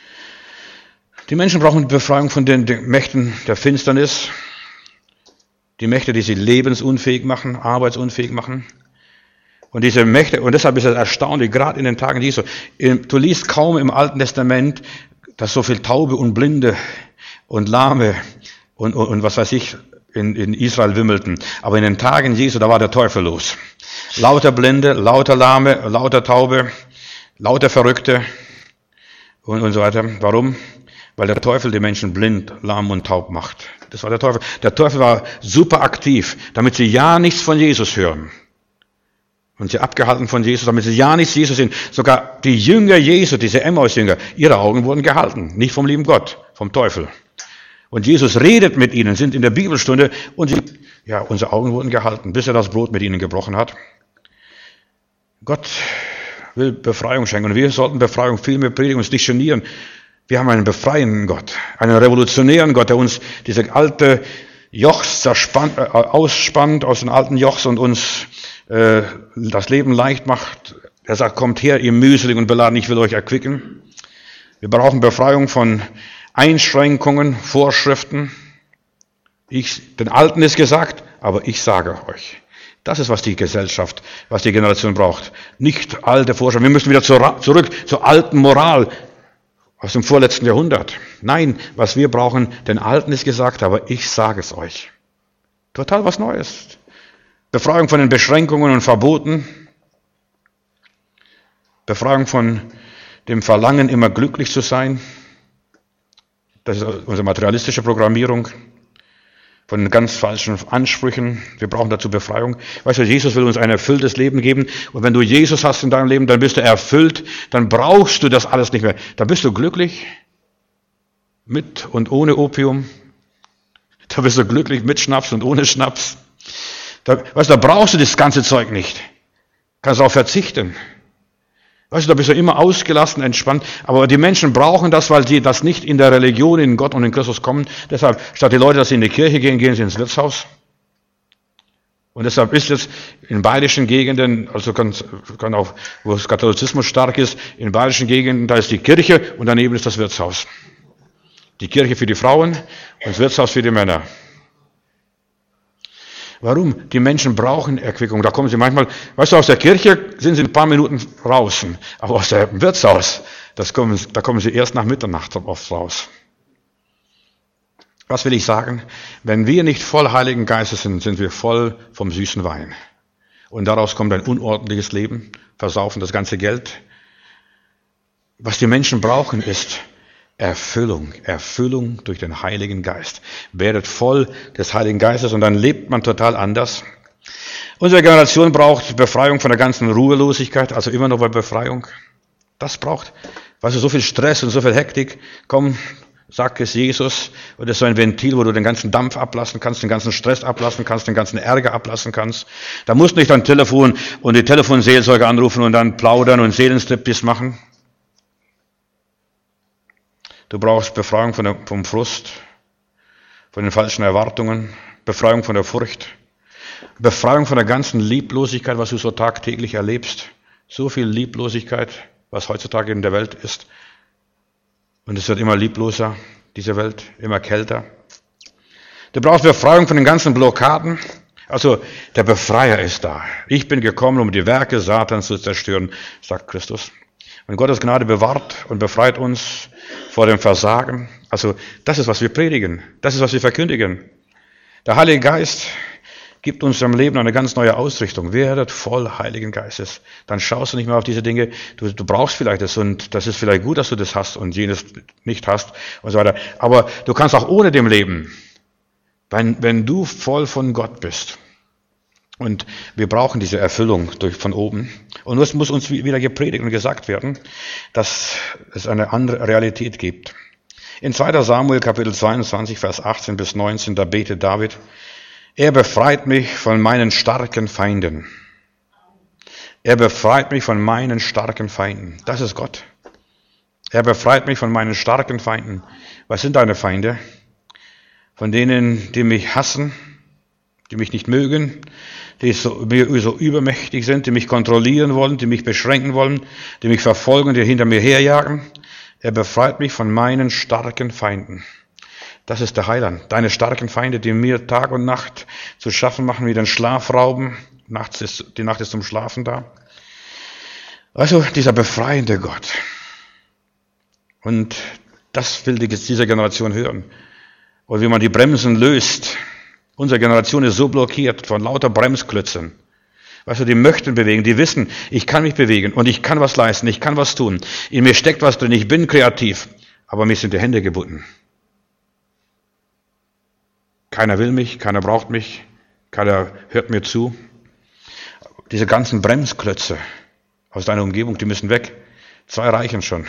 Die Menschen brauchen Befreiung von den Mächten der Finsternis, die Mächte, die sie lebensunfähig machen, arbeitsunfähig machen. Und diese Mächte, und deshalb ist es erstaunlich, gerade in den Tagen Jesu, du liest kaum im Alten Testament, dass so viel Taube und Blinde und Lahme und was weiß ich, in Israel wimmelten. Aber in den Tagen Jesu, da war der Teufel los. Lauter Blinde, lauter Lahme, lauter Taube, lauter Verrückte und so weiter. Warum? Weil der Teufel die Menschen blind, lahm und taub macht. Das war der Teufel. Der Teufel war super aktiv, damit sie ja nichts von Jesus hören. Und sie abgehalten von Jesus, damit sie ja nichts Jesus sind. Sogar die Jünger Jesu, diese Emmaus-Jünger, ihre Augen wurden gehalten. Nicht vom lieben Gott, vom Teufel. Und Jesus redet mit ihnen, sind in der Bibelstunde und unsere Augen wurden gehalten, bis er das Brot mit ihnen gebrochen hat. Gott will Befreiung schenken und wir sollten Befreiung viel mehr predigen, uns nicht genieren. Wir haben einen befreienden Gott, einen revolutionären Gott, der uns diese alte Jochs ausspannt aus den alten Jochs und uns das Leben leicht macht. Er sagt, kommt her, ihr mühselig und beladen, ich will euch erquicken. Wir brauchen Befreiung von Einschränkungen, Vorschriften. Den Alten ist gesagt, aber ich sage euch. Das ist, was die Gesellschaft, was die Generation braucht. Nicht alte Vorschriften. Wir müssen wieder zurück zur alten Moral aus dem vorletzten Jahrhundert. Nein, was wir brauchen, den Alten ist gesagt, aber ich sage es euch. Total was Neues. Befreiung von den Beschränkungen und Verboten. Befreiung von dem Verlangen, immer glücklich zu sein. Das ist unsere materialistische Programmierung von den ganz falschen Ansprüchen. Wir brauchen dazu Befreiung. Weißt du, Jesus will uns ein erfülltes Leben geben. Und wenn du Jesus hast in deinem Leben, dann bist du erfüllt. Dann brauchst du das alles nicht mehr. Dann bist du glücklich. Mit und ohne Opium. Da bist du glücklich mit Schnaps und ohne Schnaps. Da brauchst du das ganze Zeug nicht. Kannst darauf verzichten. Weißt du, da bist du immer ausgelassen, entspannt. Aber die Menschen brauchen das, weil sie das nicht in der Religion, in Gott und in Christus kommen. Deshalb, statt die Leute, dass sie in die Kirche gehen, gehen sie ins Wirtshaus. Und deshalb ist es in bayerischen Gegenden, also kann auch, wo das Katholizismus stark ist, in bayerischen Gegenden, da ist die Kirche und daneben ist das Wirtshaus. Die Kirche für die Frauen und das Wirtshaus für die Männer. Warum? Die Menschen brauchen Erquickung. Da kommen sie manchmal, weißt du, aus der Kirche sind sie ein paar Minuten draußen. Aber aus dem Wirtshaus, da kommen sie erst nach Mitternacht oft raus. Was will ich sagen? Wenn wir nicht voll Heiligen Geistes sind, sind wir voll vom süßen Wein. Und daraus kommt ein unordentliches Leben, versaufen das ganze Geld. Was die Menschen brauchen, ist Erfüllung durch den Heiligen Geist. Werdet voll des Heiligen Geistes und dann lebt man total anders. Unsere Generation braucht Befreiung von der ganzen Ruhelosigkeit, also immer noch bei Befreiung. Das braucht, weißt du, so viel Stress und so viel Hektik. Komm, Sack ist Jesus und das ist so ein Ventil, wo du den ganzen Dampf ablassen kannst, den ganzen Stress ablassen kannst, den ganzen Ärger ablassen kannst. Da musst du nicht dein Telefon und die Telefonseelsorge anrufen und dann plaudern und Seelenstriptease machen. Du brauchst Befreiung vom Frust, von den falschen Erwartungen, Befreiung von der Furcht, Befreiung von der ganzen Lieblosigkeit, was du so tagtäglich erlebst. So viel Lieblosigkeit, was heutzutage in der Welt ist. Und es wird immer liebloser, diese Welt, immer kälter. Du brauchst Befreiung von den ganzen Blockaden. Also der Befreier ist da. Ich bin gekommen, um die Werke Satans zu zerstören, sagt Christus. Und Gottes Gnade bewahrt und befreit uns vor dem Versagen. Also das ist, was wir predigen. Das ist, was wir verkündigen. Der Heilige Geist gibt uns im Leben eine ganz neue Ausrichtung. Werdet voll Heiligen Geistes. Dann schaust du nicht mehr auf diese Dinge. Du brauchst vielleicht das und das ist vielleicht gut, dass du das hast und jenes nicht hast und so weiter. Aber du kannst auch ohne dem leben, wenn du voll von Gott bist. Und wir brauchen diese Erfüllung von oben. Und es muss uns wieder gepredigt und gesagt werden, dass es eine andere Realität gibt. In 2. Samuel Kapitel 22, Vers 18 bis 19, da betet David: Er befreit mich von meinen starken Feinden. Er befreit mich von meinen starken Feinden. Das ist Gott. Er befreit mich von meinen starken Feinden. Was sind deine Feinde? Von denen, die mich hassen, die mich nicht mögen, die so übermächtig sind, die mich kontrollieren wollen, die mich beschränken wollen, die mich verfolgen, die hinter mir herjagen. Er befreit mich von meinen starken Feinden. Das ist der Heiland. Deine starken Feinde, die mir Tag und Nacht zu schaffen machen, wie den Schlaf rauben. Die Nacht ist zum Schlafen da. Also dieser befreiende Gott. Und das will diese Generation hören. Und wie man die Bremsen löst. Unsere Generation ist so blockiert von lauter Bremsklötzen. Weißt du, die möchten bewegen, die wissen, ich kann mich bewegen und ich kann was leisten, ich kann was tun. In mir steckt was drin, ich bin kreativ, aber mir sind die Hände gebunden. Keiner will mich, keiner braucht mich, keiner hört mir zu. Diese ganzen Bremsklötze aus deiner Umgebung, die müssen weg. 2 reichen schon.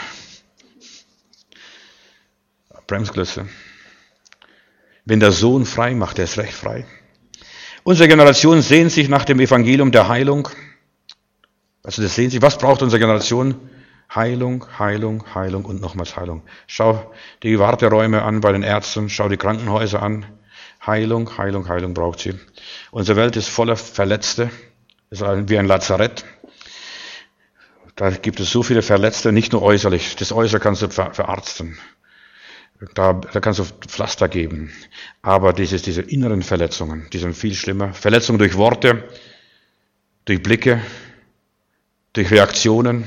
Bremsklötze. Wenn der Sohn frei macht, der ist recht frei. Unsere Generation sehnt sich nach dem Evangelium der Heilung. Also das sehnt sich. Was braucht unsere Generation? Heilung, Heilung, Heilung und nochmals Heilung. Schau die Warteräume an bei den Ärzten, schau die Krankenhäuser an. Heilung, Heilung, Heilung braucht sie. Unsere Welt ist voller Verletzte. Es ist wie ein Lazarett. Da gibt es so viele Verletzte, nicht nur äußerlich. Das Äußere kannst du verarzten. Da kannst du Pflaster geben. Aber diese inneren Verletzungen, die sind viel schlimmer. Verletzungen durch Worte, durch Blicke, durch Reaktionen.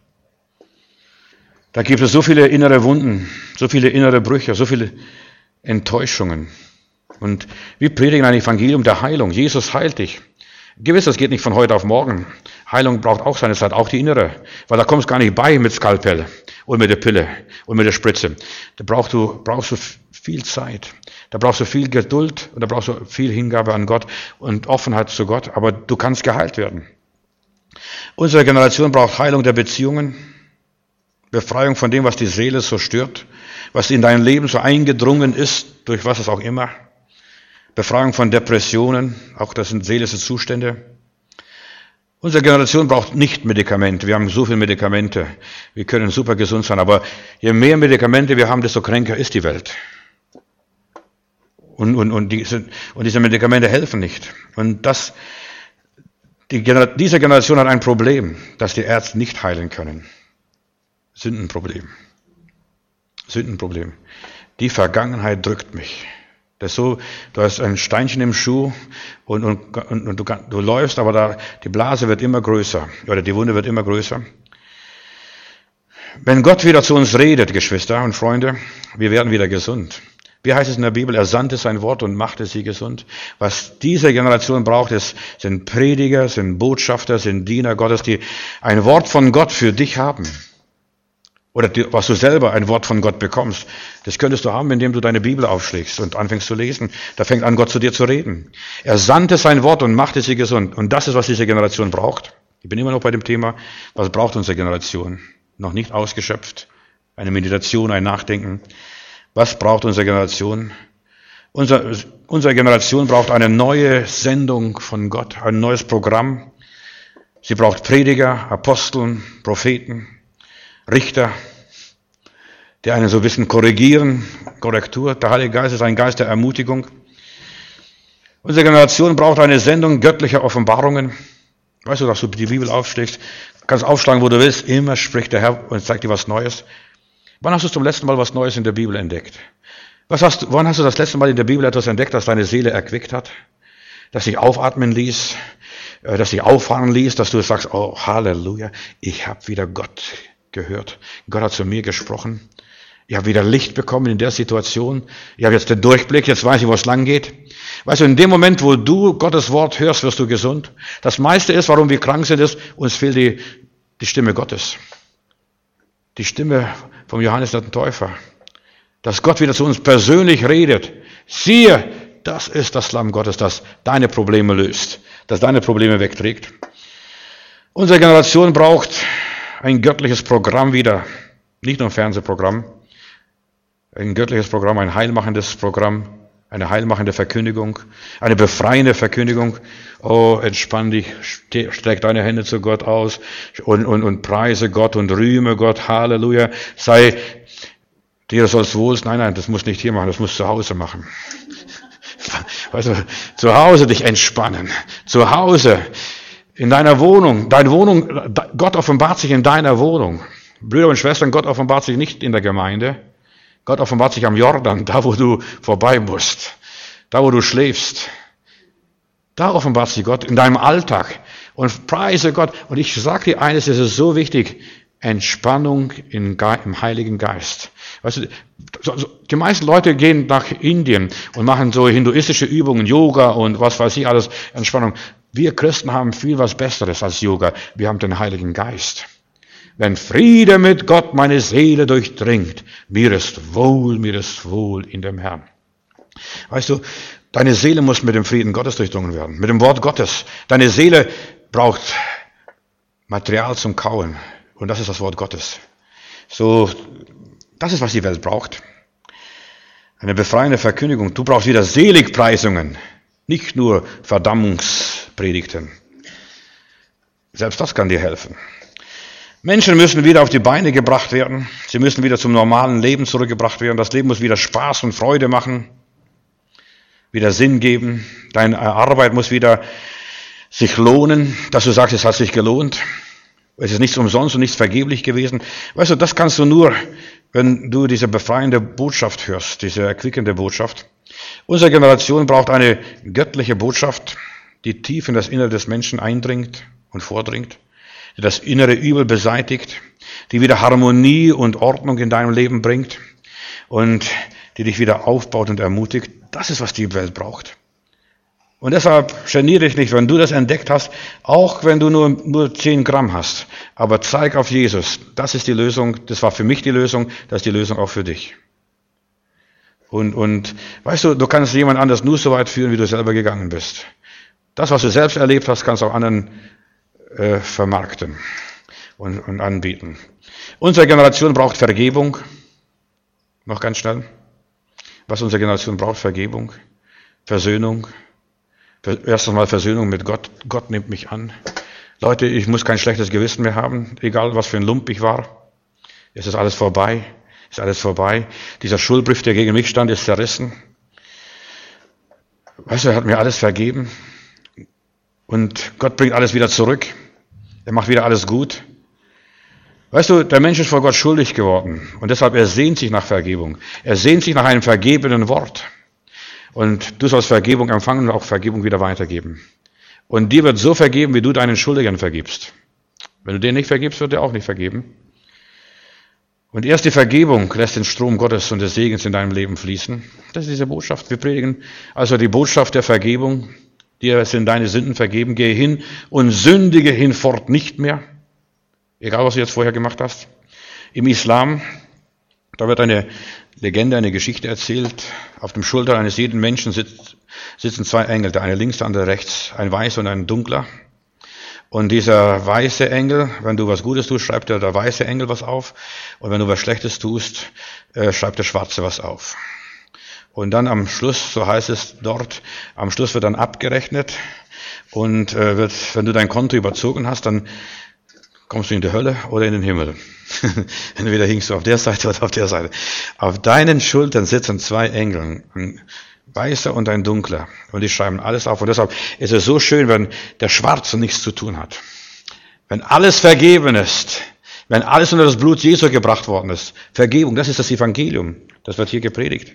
Da gibt es so viele innere Wunden, so viele innere Brüche, so viele Enttäuschungen. Und wir predigen ein Evangelium der Heilung. Jesus heilt dich. Gewiss, das geht nicht von heute auf morgen. Heilung braucht auch seine Zeit, auch die innere. Weil da kommst du gar nicht bei mit Skalpell und mit der Pille und mit der Spritze. Da brauchst du viel Zeit. Da brauchst du viel Geduld und da brauchst du viel Hingabe an Gott und Offenheit zu Gott. Aber du kannst geheilt werden. Unsere Generation braucht Heilung der Beziehungen. Befreiung von dem, was die Seele so stört. Was in dein Leben so eingedrungen ist, durch was es auch immer. Befreiung von Depressionen, auch das sind seelische Zustände. Unsere Generation braucht nicht Medikamente. Wir haben so viele Medikamente. Wir können super gesund sein, aber je mehr Medikamente wir haben, desto kränker ist die Welt. Und diese Medikamente helfen nicht. Und diese Generation hat ein Problem, das die Ärzte nicht heilen können. Sündenproblem. Die Vergangenheit drückt mich. Das ist so, du hast ein Steinchen im Schuh und du läufst, aber die Blase wird immer größer oder die Wunde wird immer größer. Wenn Gott wieder zu uns redet, Geschwister und Freunde, wir werden wieder gesund. Wie heißt es in der Bibel? Er sandte sein Wort und machte sie gesund. Was diese Generation braucht, sind Prediger, sind Botschafter, sind Diener Gottes, die ein Wort von Gott für dich haben. Oder was du selber ein Wort von Gott bekommst. Das könntest du haben, indem du deine Bibel aufschlägst und anfängst zu lesen. Da fängt an, Gott zu dir zu reden. Er sandte sein Wort und machte sie gesund. Und das ist, was diese Generation braucht. Ich bin immer noch bei dem Thema, was braucht unsere Generation? Noch nicht ausgeschöpft. Eine Meditation, ein Nachdenken. Was braucht unsere Generation? Unsere Generation braucht eine neue Sendung von Gott, ein neues Programm. Sie braucht Prediger, Aposteln, Propheten, Richter, die einen so ein bisschen korrigieren, Korrektur. Der Heilige Geist ist ein Geist der Ermutigung. Unsere Generation braucht eine Sendung göttlicher Offenbarungen. Weißt du, dass du die Bibel aufschlägst, kannst aufschlagen, wo du willst, immer spricht der Herr und zeigt dir was Neues. Wann hast du zum letzten Mal was Neues in der Bibel entdeckt? Wann hast du das letzte Mal in der Bibel etwas entdeckt, das deine Seele erquickt hat? Das dich aufatmen ließ, das dich auffahren ließ, dass du sagst, oh Halleluja, ich habe wieder Gott gehört. Gott hat zu mir gesprochen. Ich habe wieder Licht bekommen in der Situation. Ich habe jetzt den Durchblick, jetzt weiß ich, wo es lang geht. Weißt du, in dem Moment, wo du Gottes Wort hörst, wirst du gesund. Das meiste ist, warum wir krank sind, ist, uns fehlt die Stimme Gottes. Die Stimme vom Johannes der Täufer. Dass Gott wieder zu uns persönlich redet. Siehe, das ist das Lamm Gottes, das deine Probleme löst, das deine Probleme wegträgt. Unsere Generation braucht ein göttliches Programm wieder. Nicht nur ein Fernsehprogramm. Ein göttliches Programm, ein heilmachendes Programm, eine heilmachende Verkündigung, eine befreiende Verkündigung. Oh, entspann dich, streck deine Hände zu Gott aus und preise Gott und rühme Gott. Halleluja. Dir soll's wohl. Nein, das musst du nicht hier machen, das musst du zu Hause machen. Weißt du, zu Hause dich entspannen. Zu Hause, in deiner Wohnung. Gott offenbart sich in deiner Wohnung. Brüder und Schwestern, Gott offenbart sich nicht in der Gemeinde. Gott offenbart sich am Jordan, da wo du vorbei musst, da wo du schläfst. Da offenbart sich Gott in deinem Alltag. Und preise Gott. Und ich sage dir eines, es ist so wichtig, Entspannung im Heiligen Geist. Weißt du, die meisten Leute gehen nach Indien und machen so hinduistische Übungen, Yoga und was weiß ich alles, Entspannung. Wir Christen haben viel was Besseres als Yoga. Wir haben den Heiligen Geist. Wenn Friede mit Gott meine Seele durchdringt, mir ist wohl in dem Herrn. Weißt du, deine Seele muss mit dem Frieden Gottes durchdrungen werden, mit dem Wort Gottes. Deine Seele braucht Material zum Kauen und das ist das Wort Gottes. So, das ist, was die Welt braucht. Eine befreiende Verkündigung. Du brauchst wieder Seligpreisungen, nicht nur Verdammungspredigten. Selbst das kann dir helfen. Menschen müssen wieder auf die Beine gebracht werden. Sie müssen wieder zum normalen Leben zurückgebracht werden. Das Leben muss wieder Spaß und Freude machen, wieder Sinn geben. Deine Arbeit muss wieder sich lohnen, dass du sagst, es hat sich gelohnt. Es ist nichts umsonst und nichts vergeblich gewesen. Weißt du, das kannst du nur, wenn du diese befreiende Botschaft hörst, diese erquickende Botschaft. Unsere Generation braucht eine göttliche Botschaft, die tief in das Innere des Menschen eindringt und vordringt, die das innere Übel beseitigt, die wieder Harmonie und Ordnung in deinem Leben bringt und die dich wieder aufbaut und ermutigt. Das ist, was die Welt braucht. Und deshalb geniere dich nicht, wenn du das entdeckt hast, auch wenn du nur 10 Gramm hast. Aber zeig auf Jesus. Das ist die Lösung. Das war für mich die Lösung. Das ist die Lösung auch für dich. Und weißt du, du kannst jemand anders nur so weit führen, wie du selber gegangen bist. Das, was du selbst erlebt hast, kannst du auch anderen vermarkten und anbieten. Unsere Generation braucht Vergebung. Noch ganz schnell. Was unsere Generation braucht, Vergebung, Versöhnung. Erst einmal Versöhnung mit Gott. Gott nimmt mich an. Leute, ich muss kein schlechtes Gewissen mehr haben, egal was für ein Lump ich war. Es ist alles vorbei. Ist alles vorbei. Dieser Schuldbrief, der gegen mich stand, ist zerrissen. Weißt du, er hat mir alles vergeben. Und Gott bringt alles wieder zurück. Er macht wieder alles gut. Weißt du, der Mensch ist vor Gott schuldig geworden. Und deshalb, er sehnt sich nach Vergebung. Er sehnt sich nach einem vergebenen Wort. Und du sollst Vergebung empfangen und auch Vergebung wieder weitergeben. Und dir wird so vergeben, wie du deinen Schuldigern vergibst. Wenn du denen nicht vergibst, wird er auch nicht vergeben. Und erst die Vergebung lässt den Strom Gottes und des Segens in deinem Leben fließen. Das ist diese Botschaft. Wir predigen also die Botschaft der Vergebung. Dir sind deine Sünden vergeben. Gehe hin und sündige hinfort nicht mehr. Egal, was du jetzt vorher gemacht hast. Im Islam, da wird eine Legende, eine Geschichte erzählt. Auf dem Schulter eines jeden Menschen sitzen 2 Engel. Der eine links, der andere rechts. Ein weißer und ein dunkler. Und dieser weiße Engel, wenn du was Gutes tust, schreibt der weiße Engel was auf. Und wenn du was Schlechtes tust, schreibt der schwarze was auf. Und dann am Schluss, so heißt es dort, am Schluss wird dann abgerechnet. Und wenn du dein Konto überzogen hast, dann kommst du in die Hölle oder in den Himmel. Entweder hingst du auf der Seite oder auf der Seite. Auf deinen Schultern sitzen zwei Engel, ein weißer und ein dunkler. Und die schreiben alles auf. Und deshalb ist es so schön, wenn der Schwarze nichts zu tun hat. Wenn alles vergeben ist. Wenn alles unter das Blut Jesu gebracht worden ist. Vergebung, das ist das Evangelium. Das wird hier gepredigt.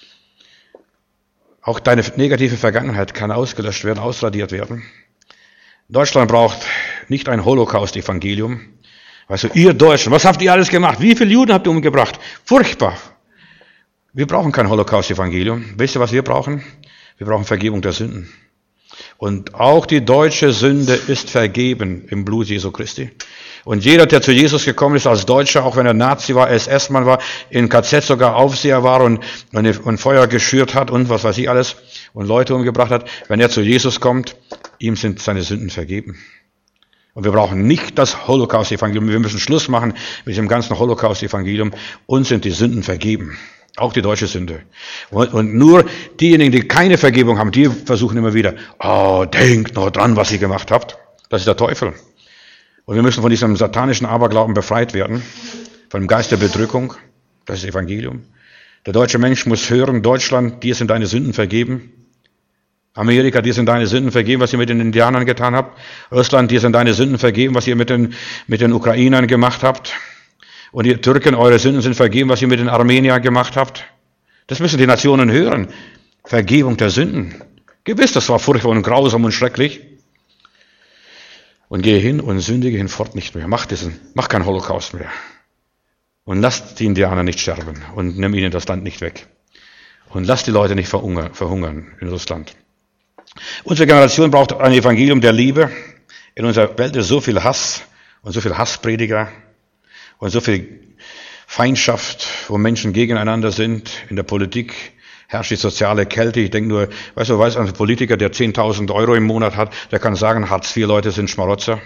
Auch deine negative Vergangenheit kann ausgelöscht werden, ausradiert werden. Deutschland braucht nicht ein Holocaust-Evangelium. Weißt du, ihr Deutschen, was habt ihr alles gemacht? Wie viele Juden habt ihr umgebracht? Furchtbar. Wir brauchen kein Holocaust-Evangelium. Wisst ihr, was wir brauchen? Wir brauchen Vergebung der Sünden. Und auch die deutsche Sünde ist vergeben im Blut Jesu Christi. Und jeder, der zu Jesus gekommen ist als Deutscher, auch wenn er Nazi war, SS-Mann war, in KZ sogar Aufseher war und Feuer geschürt hat und was weiß ich alles und Leute umgebracht hat, wenn er zu Jesus kommt, ihm sind seine Sünden vergeben. Und wir brauchen nicht das Holocaust-Evangelium. Wir müssen Schluss machen mit dem ganzen Holocaust-Evangelium. Uns sind die Sünden vergeben. Auch die deutsche Sünde. Und nur diejenigen, die keine Vergebung haben, die versuchen immer wieder, denkt noch dran, was ihr gemacht habt. Das ist der Teufel. Und wir müssen von diesem satanischen Aberglauben befreit werden. Von dem Geist der Bedrückung. Das ist das Evangelium. Der deutsche Mensch muss hören, Deutschland, dir sind deine Sünden vergeben. Amerika, dir sind deine Sünden vergeben, was ihr mit den Indianern getan habt. Russland, dir sind deine Sünden vergeben, was ihr mit den Ukrainern gemacht habt. Und ihr Türken, eure Sünden sind vergeben, was ihr mit den Armeniern gemacht habt. Das müssen die Nationen hören. Vergebung der Sünden. Gewiss, das war furchtbar und grausam und schrecklich. Und gehe hin und sündige hinfort nicht mehr. Mach keinen Holocaust mehr. Und lasst die Indianer nicht sterben und nimm ihnen das Land nicht weg. Und lasst die Leute nicht verhungern in Russland. Unsere Generation braucht ein Evangelium der Liebe. In unserer Welt ist so viel Hass und so viel Hassprediger und so viel Feindschaft, wo Menschen gegeneinander sind. In der Politik herrscht die soziale Kälte. Ich denke nur, weiß ein Politiker, der 10.000 Euro im Monat hat, der kann sagen, Hartz-IV-Leute sind Schmarotzer.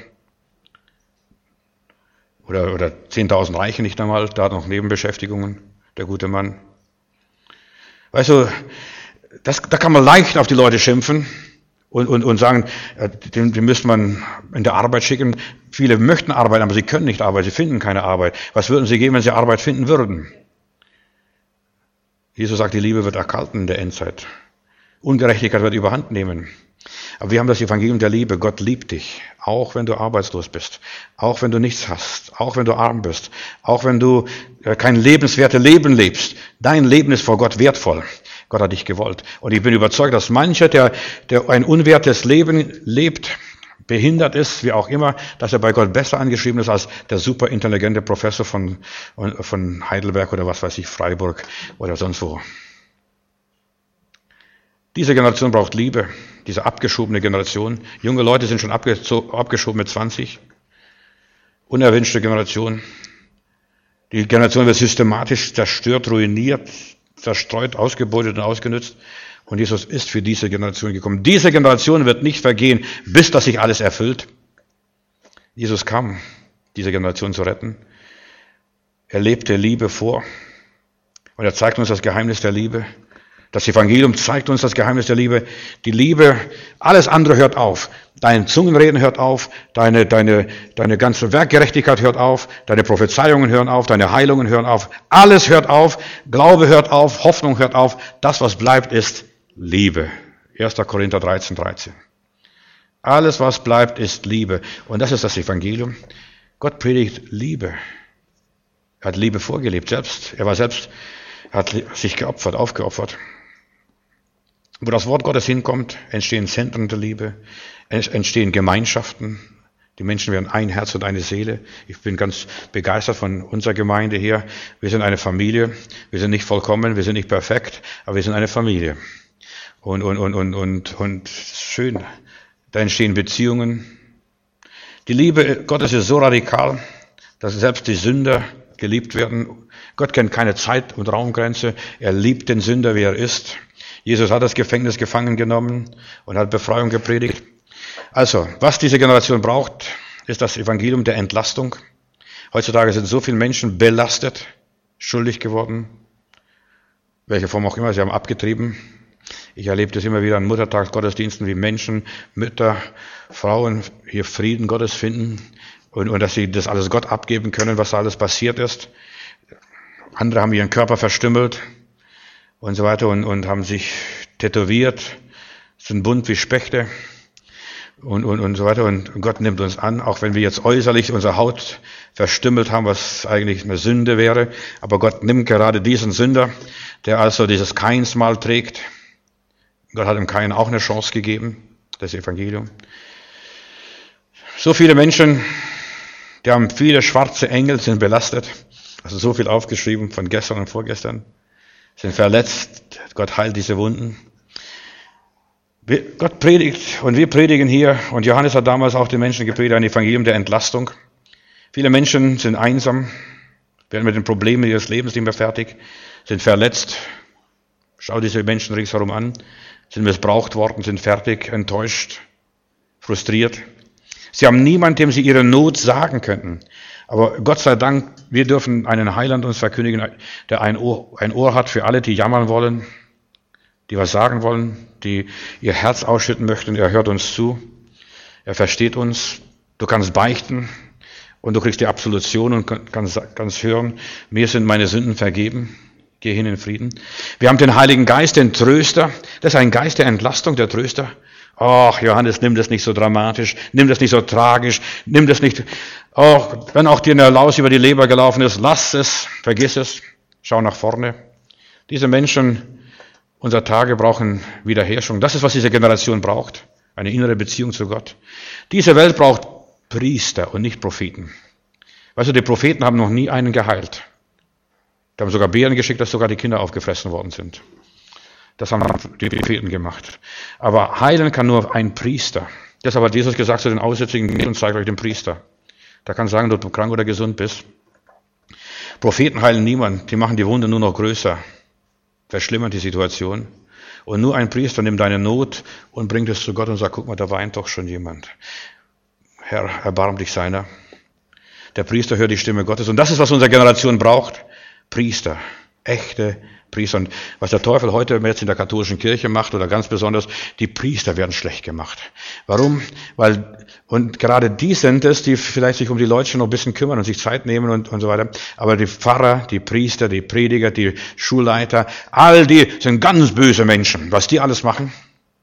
Oder 10.000 reichen nicht einmal, da hat noch Nebenbeschäftigungen, der gute Mann. Weißt du, da kann man leicht auf die Leute schimpfen und sagen, die müsste man in der Arbeit schicken. Viele möchten arbeiten, aber sie können nicht arbeiten, sie finden keine Arbeit. Was würden sie geben, wenn sie Arbeit finden würden? Jesus sagt, die Liebe wird erkalten in der Endzeit. Ungerechtigkeit wird überhand nehmen. Aber wir haben das Evangelium der Liebe. Gott liebt dich, auch wenn du arbeitslos bist, auch wenn du nichts hast, auch wenn du arm bist, auch wenn du kein lebenswertes Leben lebst. Dein Leben ist vor Gott wertvoll. Gott hat dich gewollt. Und ich bin überzeugt, dass mancher, der ein unwertes Leben lebt, behindert ist, wie auch immer, dass er bei Gott besser angeschrieben ist als der superintelligente Professor von Heidelberg oder was weiß ich, Freiburg oder sonst wo. Diese Generation braucht Liebe, diese abgeschobene Generation. Junge Leute sind schon abgeschoben mit 20. Unerwünschte Generation. Die Generation wird systematisch zerstört, ruiniert, zerstreut, ausgebeutet und ausgenutzt. Und Jesus ist für diese Generation gekommen. Diese Generation wird nicht vergehen, bis das sich alles erfüllt. Jesus kam, diese Generation zu retten. Er lebte Liebe vor. Und er zeigt uns das Geheimnis der Liebe. Das Evangelium zeigt uns das Geheimnis der Liebe. Die Liebe, alles andere hört auf. Dein Zungenreden hört auf, deine ganze Werkgerechtigkeit hört auf, deine Prophezeiungen hören auf, deine Heilungen hören auf. Alles hört auf, Glaube hört auf, Hoffnung hört auf. Das, was bleibt, ist Liebe. 1. Korinther 13,13. Alles, was bleibt, ist Liebe. Und das ist das Evangelium. Gott predigt Liebe. Er hat Liebe vorgelebt selbst. Er hat sich geopfert, aufgeopfert. Wo das Wort Gottes hinkommt, entstehen Zentren der Liebe, entstehen Gemeinschaften. Die Menschen werden ein Herz und eine Seele. Ich bin ganz begeistert von unserer Gemeinde hier. Wir sind eine Familie. Wir sind nicht vollkommen, wir sind nicht perfekt, aber wir sind eine Familie. Und schön. Da entstehen Beziehungen. Die Liebe Gottes ist so radikal, dass selbst die Sünder geliebt werden. Gott kennt keine Zeit- und Raumgrenze. Er liebt den Sünder, wie er ist. Jesus hat das Gefängnis gefangen genommen und hat Befreiung gepredigt. Also, was diese Generation braucht, ist das Evangelium der Entlastung. Heutzutage sind so viele Menschen belastet, schuldig geworden, welche Form auch immer, sie haben abgetrieben. Ich erlebe das immer wieder an Muttertagsgottesdiensten, wie Menschen, Mütter, Frauen hier Frieden Gottes finden und dass sie das alles Gott abgeben können, was da alles passiert ist. Andere haben ihren Körper verstümmelt und so weiter und haben sich tätowiert, sind bunt wie Spechte und so weiter. Und Gott nimmt uns an, auch wenn wir jetzt äußerlich unsere Haut verstümmelt haben, was eigentlich eine Sünde wäre. Aber Gott nimmt gerade diesen Sünder, der also dieses Kainsmal trägt. Gott hat dem Kain auch eine Chance gegeben, das Evangelium. So viele Menschen, die haben viele schwarze Engel, sind belastet. Also so viel aufgeschrieben von gestern und vorgestern. Sind verletzt. Gott heilt diese Wunden. Gott predigt und wir predigen hier. Und Johannes hat damals auch den Menschen gepredigt, ein Evangelium der Entlastung. Viele Menschen sind einsam, werden mit den Problemen ihres Lebens nicht mehr fertig, sind verletzt. Schau diese Menschen ringsherum an. Sind missbraucht worden, sind fertig, enttäuscht, frustriert. Sie haben niemanden, dem sie ihre Not sagen könnten. Aber Gott sei Dank, wir dürfen einen Heiland uns verkündigen, der ein Ohr hat für alle, die jammern wollen, die was sagen wollen, die ihr Herz ausschütten möchten. Er hört uns zu, er versteht uns. Du kannst beichten und du kriegst die Absolution und kannst hören, mir sind meine Sünden vergeben. Geh hin in Frieden. Wir haben den Heiligen Geist, den Tröster. Das ist ein Geist der Entlastung, der Tröster. Ach, Johannes, nimm das nicht so dramatisch, nimm das nicht so tragisch, nimm das nicht, wenn auch dir eine Laus über die Leber gelaufen ist, lass es, vergiss es, schau nach vorne. Diese Menschen unserer Tage brauchen Wiederherstellung. Das ist, was diese Generation braucht, eine innere Beziehung zu Gott. Diese Welt braucht Priester und nicht Propheten. Weißt du, die Propheten haben noch nie einen geheilt. Die haben sogar Bären geschickt, dass sogar die Kinder aufgefressen worden sind. Das haben die Propheten gemacht. Aber heilen kann nur ein Priester. Deshalb hat Jesus gesagt zu den Aussätzigen, geht und zeigt euch den Priester. Der kann sagen, ob du krank oder gesund bist. Propheten heilen niemand, die machen die Wunde nur noch größer, verschlimmern die Situation. Und nur ein Priester nimmt deine Not und bringt es zu Gott und sagt, guck mal, da weint doch schon jemand. Herr, erbarm dich seiner. Der Priester hört die Stimme Gottes. Und das ist, was unsere Generation braucht. Priester, echte Priester. Und was der Teufel heute jetzt in der katholischen Kirche macht, oder ganz besonders, die Priester werden schlecht gemacht. Warum? Und gerade die sind es, die vielleicht sich um die Leute noch ein bisschen kümmern und sich Zeit nehmen und so weiter. Aber die Pfarrer, die Priester, die Prediger, die Schulleiter, all die sind ganz böse Menschen, was die alles machen.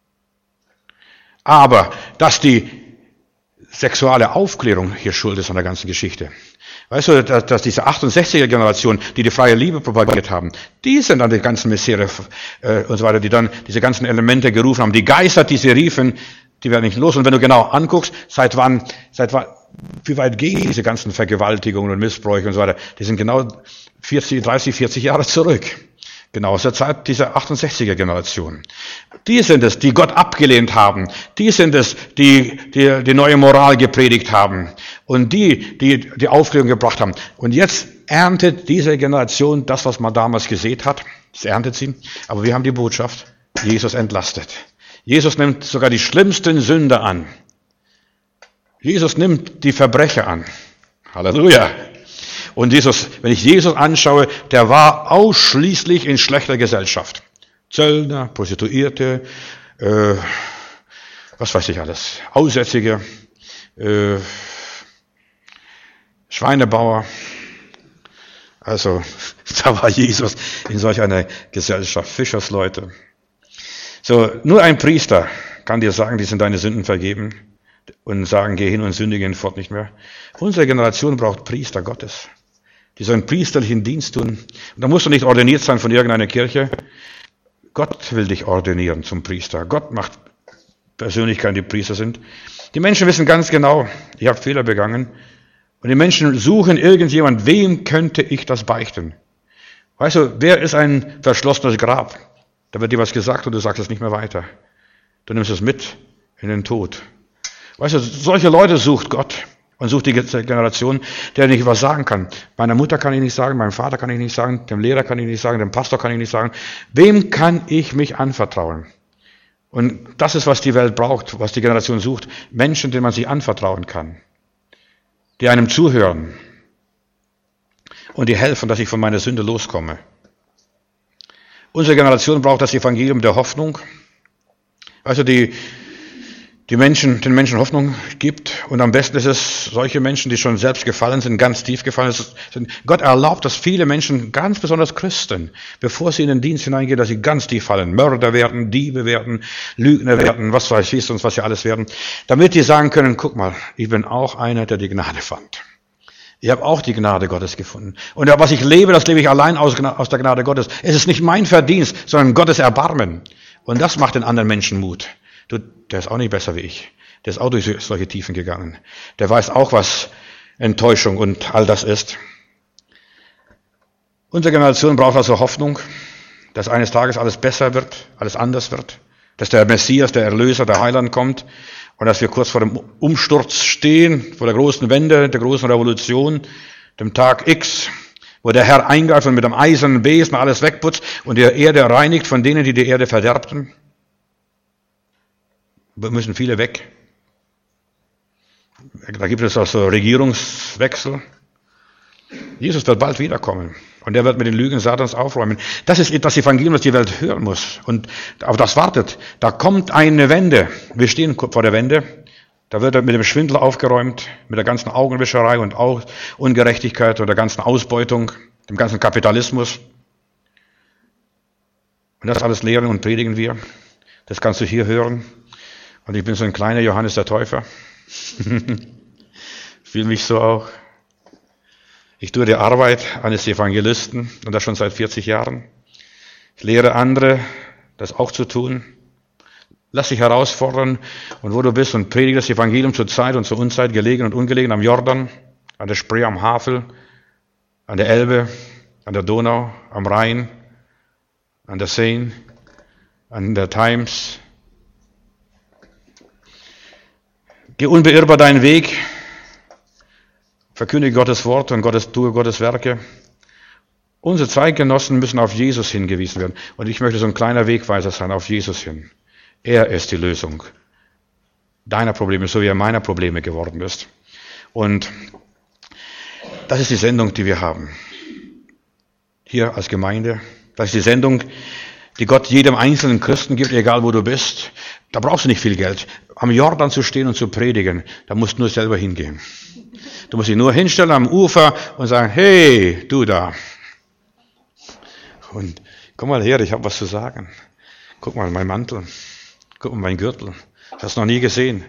Aber, dass die sexuelle Aufklärung hier schuld ist an der ganzen Geschichte. Weißt du, dass diese 68er-Generation, die die freie Liebe propagiert haben, die sind an die ganzen Misere und so weiter, die dann diese ganzen Elemente gerufen haben. Die Geister, die sie riefen, die werden nicht los. Und wenn du genau anguckst, seit wann, wie weit gehen diese ganzen Vergewaltigungen und Missbräuche und so weiter, die sind genau 30, 40 Jahre zurück. Genau aus der Zeit dieser 68er-Generation. Die sind es, die Gott abgelehnt haben. Die sind es, die neue Moral gepredigt haben. Und die Aufklärung gebracht haben. Und jetzt erntet diese Generation das, was man damals gesät hat. Das erntet sie. Aber wir haben die Botschaft, Jesus entlastet. Jesus nimmt sogar die schlimmsten Sünder an. Jesus nimmt die Verbrecher an. Halleluja. Und wenn ich Jesus anschaue, der war ausschließlich in schlechter Gesellschaft. Zöllner, Prostituierte, was weiß ich alles, Aussätzige, Schweinebauer. Also, da war Jesus in solch einer Gesellschaft, Fischersleute. So, nur ein Priester kann dir sagen, die sind deine Sünden vergeben und sagen, geh hin und sündige hinfort nicht mehr. Unsere Generation braucht Priester Gottes. Die sollen priesterlichen Dienst tun. Und da musst du nicht ordiniert sein von irgendeiner Kirche. Gott will dich ordinieren zum Priester. Gott macht Persönlichkeiten, die Priester sind. Die Menschen wissen ganz genau, ich habe Fehler begangen. Und die Menschen suchen irgendjemand, wem könnte ich das beichten? Weißt du, wer ist ein verschlossenes Grab? Da wird dir was gesagt und du sagst es nicht mehr weiter. Du nimmst es mit in den Tod. Weißt du, solche Leute sucht Gott. Und sucht die Generation, der nicht was sagen kann. Meiner Mutter kann ich nicht sagen, meinem Vater kann ich nicht sagen, dem Lehrer kann ich nicht sagen, dem Pastor kann ich nicht sagen. Wem kann ich mich anvertrauen? Und das ist, was die Welt braucht, was die Generation sucht. Menschen, denen man sich anvertrauen kann, die einem zuhören und die helfen, dass ich von meiner Sünde loskomme. Unsere Generation braucht das Evangelium der Hoffnung, also den Menschen Hoffnung gibt. Und am besten ist es solche Menschen, die schon selbst gefallen sind, ganz tief gefallen sind. Gott erlaubt, dass viele Menschen, ganz besonders Christen, bevor sie in den Dienst hineingehen, dass sie ganz tief fallen, Mörder werden, Diebe werden, Lügner werden, was weiß ich sonst, was sie alles werden, damit die sagen können, guck mal, ich bin auch einer, der die Gnade fand. Ich habe auch die Gnade Gottes gefunden. Und was ich lebe, das lebe ich allein aus der Gnade Gottes. Es ist nicht mein Verdienst, sondern Gottes Erbarmen. Und das macht den anderen Menschen Mut. Du, der ist auch nicht besser wie ich. Der ist auch durch solche Tiefen gegangen. Der weiß auch, was Enttäuschung und all das ist. Unsere Generation braucht also Hoffnung, dass eines Tages alles besser wird, alles anders wird, dass der Messias, der Erlöser, der Heiland kommt und dass wir kurz vor dem Umsturz stehen, vor der großen Wende, der großen Revolution, dem Tag X, wo der Herr eingreift und mit dem eisernen Besen alles wegputzt und die Erde reinigt von denen, die die Erde verderbten. Wir müssen viele weg. Da gibt es also Regierungswechsel. Jesus wird bald wiederkommen und er wird mit den Lügen Satans aufräumen. Das ist das Evangelium, das die Welt hören muss. Und auf das wartet. Da kommt eine Wende. Wir stehen vor der Wende. Da wird mit dem Schwindel aufgeräumt, mit der ganzen Augenwischerei und Ungerechtigkeit und der ganzen Ausbeutung, dem ganzen Kapitalismus. Und das alles lehren und predigen wir. Das kannst du hier hören. Und ich bin so ein kleiner Johannes der Täufer. Fühle mich so auch. Ich tue die Arbeit eines Evangelisten und das schon seit 40 Jahren. Ich lehre andere, das auch zu tun. Lass dich herausfordern und wo du bist und predige das Evangelium zur Zeit und zur Unzeit, gelegen und ungelegen, am Jordan, an der Spree, am Havel, an der Elbe, an der Donau, am Rhein, an der Seine, an der Thames. Geh unbeirrbar deinen Weg, verkündige Gottes Wort und tue Gottes Werke. Unsere Zeitgenossen müssen auf Jesus hingewiesen werden. Und ich möchte so ein kleiner Wegweiser sein, auf Jesus hin. Er ist die Lösung deiner Probleme, so wie er meiner Probleme geworden ist. Und das ist die Sendung, die wir haben. Hier als Gemeinde. Das ist die Sendung, die Gott jedem einzelnen Christen gibt, egal wo du bist. Da brauchst du nicht viel Geld. Am Jordan zu stehen und zu predigen, da musst du nur selber hingehen. Du musst dich nur hinstellen am Ufer und sagen, hey, du da. Und komm mal her, ich habe was zu sagen. Guck mal, mein Mantel. Guck mal, mein Gürtel. Hast du noch nie gesehen.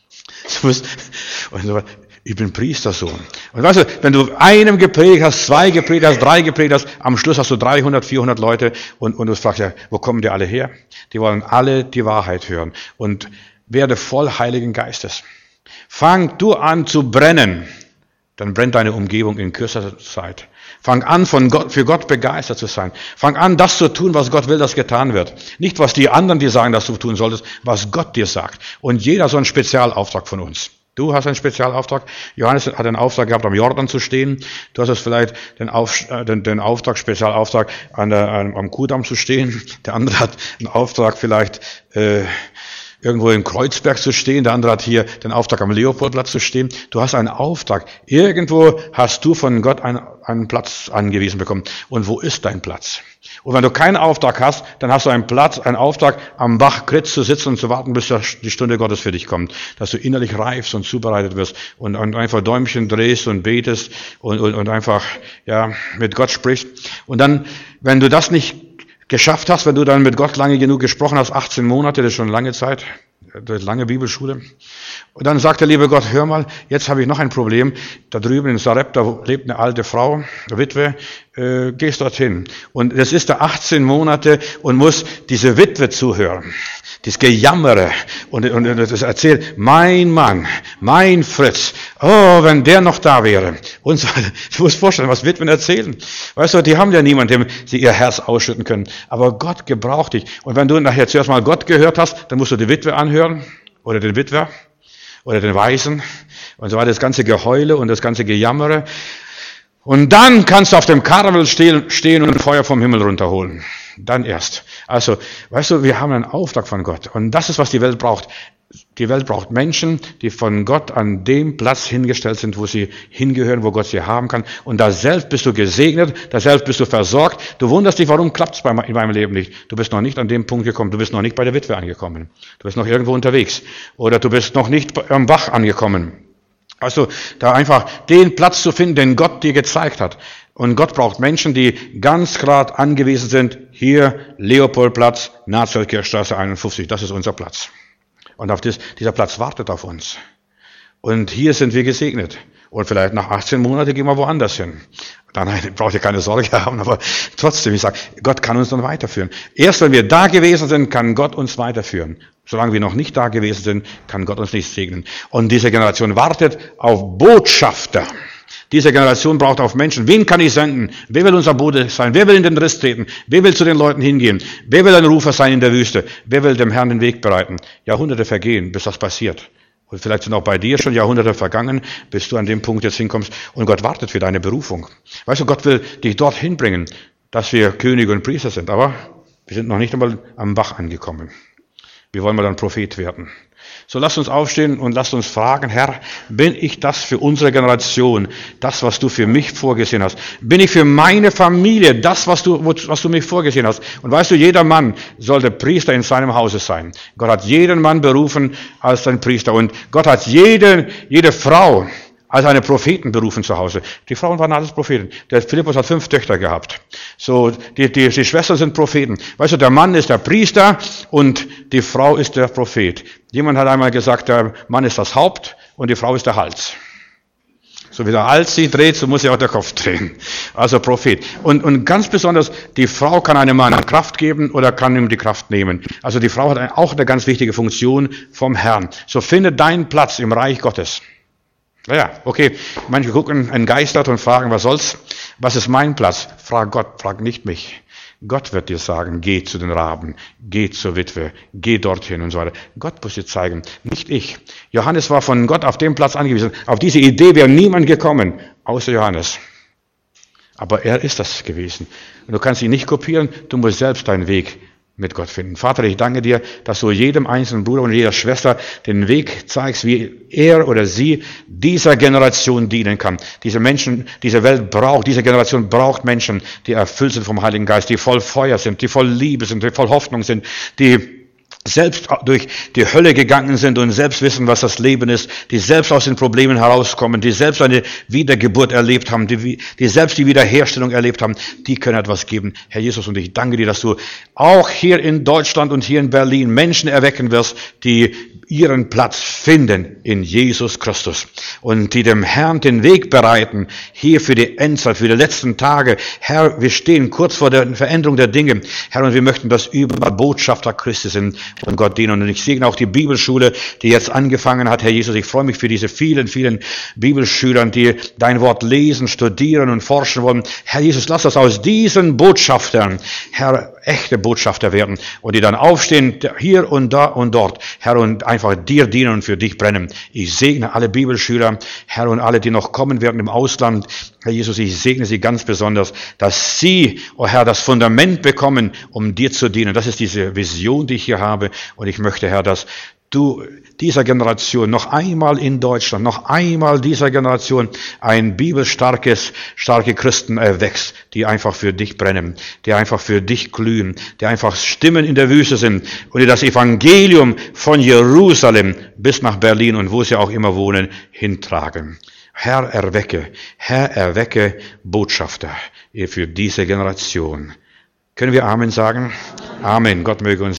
Und ich bin Priestersohn. Und weißt du, wenn du einem gepredigt hast, 2 gepredigt hast, 3 gepredigt hast, am Schluss hast du 300, 400 Leute und du fragst ja, wo kommen die alle her? Die wollen alle die Wahrheit hören. Und werde voll Heiligen Geistes. Fang du an zu brennen, dann brennt deine Umgebung in kürzester Zeit. Fang an, für Gott begeistert zu sein. Fang an, das zu tun, was Gott will, dass getan wird. Nicht, was die anderen dir sagen, dass du tun solltest, was Gott dir sagt. Und jeder hat so einen Spezialauftrag von uns. Du hast einen Spezialauftrag. Johannes hat einen Auftrag gehabt, am Jordan zu stehen. Du hast vielleicht den Spezialauftrag, am Kuhdamm zu stehen. Der andere hat einen Auftrag, vielleicht irgendwo in Kreuzberg zu stehen. Der andere hat hier den Auftrag, am Leopoldplatz zu stehen. Du hast einen Auftrag. Irgendwo hast du von Gott einen Platz angewiesen bekommen. Und wo ist dein Platz? Und wenn du keinen Auftrag hast, dann hast du einen Auftrag, am Bach Kritz zu sitzen und zu warten, bis die Stunde Gottes für dich kommt. Dass du innerlich reifst und zubereitet wirst und einfach Däumchen drehst und betest und einfach, ja, mit Gott sprichst. Und dann, wenn du das nicht geschafft hast, wenn du dann mit Gott lange genug gesprochen hast, 18 Monate, das ist schon lange Zeit, das ist lange Bibelschule. Und dann sagt der liebe Gott, hör mal, jetzt habe ich noch ein Problem. Da drüben in Sarepta lebt eine alte Frau, eine Witwe, gehst dorthin. Und das ist da 18 Monate und muss diese Witwe zuhören. Das Gejammere und das erzählt, mein Mann, mein Fritz, oh, wenn der noch da wäre. Und so, du musst vorstellen, was Witwen erzählen. Weißt du, die haben ja niemanden, dem sie ihr Herz ausschütten können. Aber Gott gebraucht dich. Und wenn du nachher zuerst mal Gott gehört hast, dann musst du die Witwe anhören oder den Witwer oder den Waisen und so weiter, das ganze Geheule und das ganze Gejammere. Und dann kannst du auf dem Karmel stehen und Feuer vom Himmel runterholen. Dann erst. Also, weißt du, wir haben einen Auftrag von Gott. Und das ist, was die Welt braucht. Die Welt braucht Menschen, die von Gott an dem Platz hingestellt sind, wo sie hingehören, wo Gott sie haben kann. Und da selbst bist du gesegnet, da selbst bist du versorgt. Du wunderst dich, warum klappt es in meinem Leben nicht. Du bist noch nicht an dem Punkt gekommen. Du bist noch nicht bei der Witwe angekommen. Du bist noch irgendwo unterwegs. Oder du bist noch nicht am Bach angekommen. Also da einfach den Platz zu finden, den Gott dir gezeigt hat. Und Gott braucht Menschen, die ganz klar angewiesen sind. Hier, Leopoldplatz, Nationalkirchstraße 51, das ist unser Platz. Und auf dieser Platz wartet auf uns. Und hier sind wir gesegnet. Und vielleicht nach 18 Monaten gehen wir woanders hin. Dann braucht ihr keine Sorge haben, aber trotzdem, ich sage, Gott kann uns dann weiterführen. Erst wenn wir da gewesen sind, kann Gott uns weiterführen. Solange wir noch nicht da gewesen sind, kann Gott uns nicht segnen. Und diese Generation wartet auf Botschafter. Diese Generation braucht auf Menschen. Wen kann ich senden? Wer will unser Bote sein? Wer will in den Riss treten? Wer will zu den Leuten hingehen? Wer will ein Rufer sein in der Wüste? Wer will dem Herrn den Weg bereiten? Jahrhunderte vergehen, bis das passiert. Und vielleicht sind auch bei dir schon Jahrhunderte vergangen, bis du an dem Punkt jetzt hinkommst. Und Gott wartet für deine Berufung. Weißt du, Gott will dich dorthin bringen, dass wir Könige und Priester sind. Aber wir sind noch nicht einmal am Bach angekommen. Wie wollen wir dann Prophet werden? So lasst uns aufstehen und lasst uns fragen, Herr, bin ich das für unsere Generation, das, was du für mich vorgesehen hast? Bin ich für meine Familie das, was du mich vorgesehen hast? Und weißt du, jeder Mann sollte Priester in seinem Hause sein. Gott hat jeden Mann berufen als ein Priester und Gott hat jede Frau als eine Propheten berufen zu Hause. Die Frauen waren alles Propheten. Der Philippus hat 5 Töchter gehabt. So, die Schwestern sind Propheten. Weißt du, der Mann ist der Priester und die Frau ist der Prophet. Jemand hat einmal gesagt, der Mann ist das Haupt und die Frau ist der Hals. So wie der Hals sich dreht, so muss sich auch der Kopf drehen. Also Prophet. Und ganz besonders, die Frau kann einem Mann Kraft geben oder kann ihm die Kraft nehmen. Also die Frau hat auch eine ganz wichtige Funktion vom Herrn. So finde deinen Platz im Reich Gottes. Naja, okay, manche gucken entgeistert und fragen, was soll's? Was ist mein Platz? Frag Gott, frag nicht mich. Gott wird dir sagen, geh zu den Raben, geh zur Witwe, geh dorthin und so weiter. Gott muss dir zeigen, nicht ich. Johannes war von Gott auf den Platz angewiesen. Auf diese Idee wäre niemand gekommen, außer Johannes. Aber er ist das gewesen. Und du kannst ihn nicht kopieren, du musst selbst deinen Weg mit Gott finden. Vater, ich danke dir, dass du jedem einzelnen Bruder und jeder Schwester den Weg zeigst, wie er oder sie dieser Generation dienen kann. Diese Menschen, diese Welt braucht, diese Generation braucht Menschen, die erfüllt sind vom Heiligen Geist, die voll Feuer sind, die voll Liebe sind, die voll Hoffnung sind, die selbst durch die Hölle gegangen sind und selbst wissen, was das Leben ist, die selbst aus den Problemen herauskommen, die selbst eine Wiedergeburt erlebt haben, die selbst die Wiederherstellung erlebt haben, die können etwas geben. Herr Jesus, und ich danke dir, dass du auch hier in Deutschland und hier in Berlin Menschen erwecken wirst, die ihren Platz finden in Jesus Christus und die dem Herrn den Weg bereiten, hier für die Endzeit, für die letzten Tage. Herr, wir stehen kurz vor der Veränderung der Dinge. Herr, und wir möchten, dass überall Botschafter Christi sind und Gott dienen. Und ich segne auch die Bibelschule, die jetzt angefangen hat. Herr Jesus, ich freue mich für diese vielen, vielen Bibelschülern, die dein Wort lesen, studieren und forschen wollen. Herr Jesus, lass das aus diesen Botschaftern, Herr, echte Botschafter werden und die dann aufstehen, hier und da und dort, Herr, und einfach dir dienen und für dich brennen. Ich segne alle Bibelschüler, Herr, und alle, die noch kommen werden im Ausland. Herr Jesus, ich segne sie ganz besonders, dass sie, oh Herr, das Fundament bekommen, um dir zu dienen. Das ist diese Vision, die ich hier habe. Und ich möchte, Herr, dass du dieser Generation noch einmal in Deutschland, noch einmal dieser Generation ein starke Christen erwächst, die einfach für dich brennen, die einfach für dich glühen, die einfach Stimmen in der Wüste sind und die das Evangelium von Jerusalem bis nach Berlin und wo sie auch immer wohnen, hintragen. Herr, erwecke Botschafter für diese Generation. Können wir Amen sagen? Amen. Gott möge uns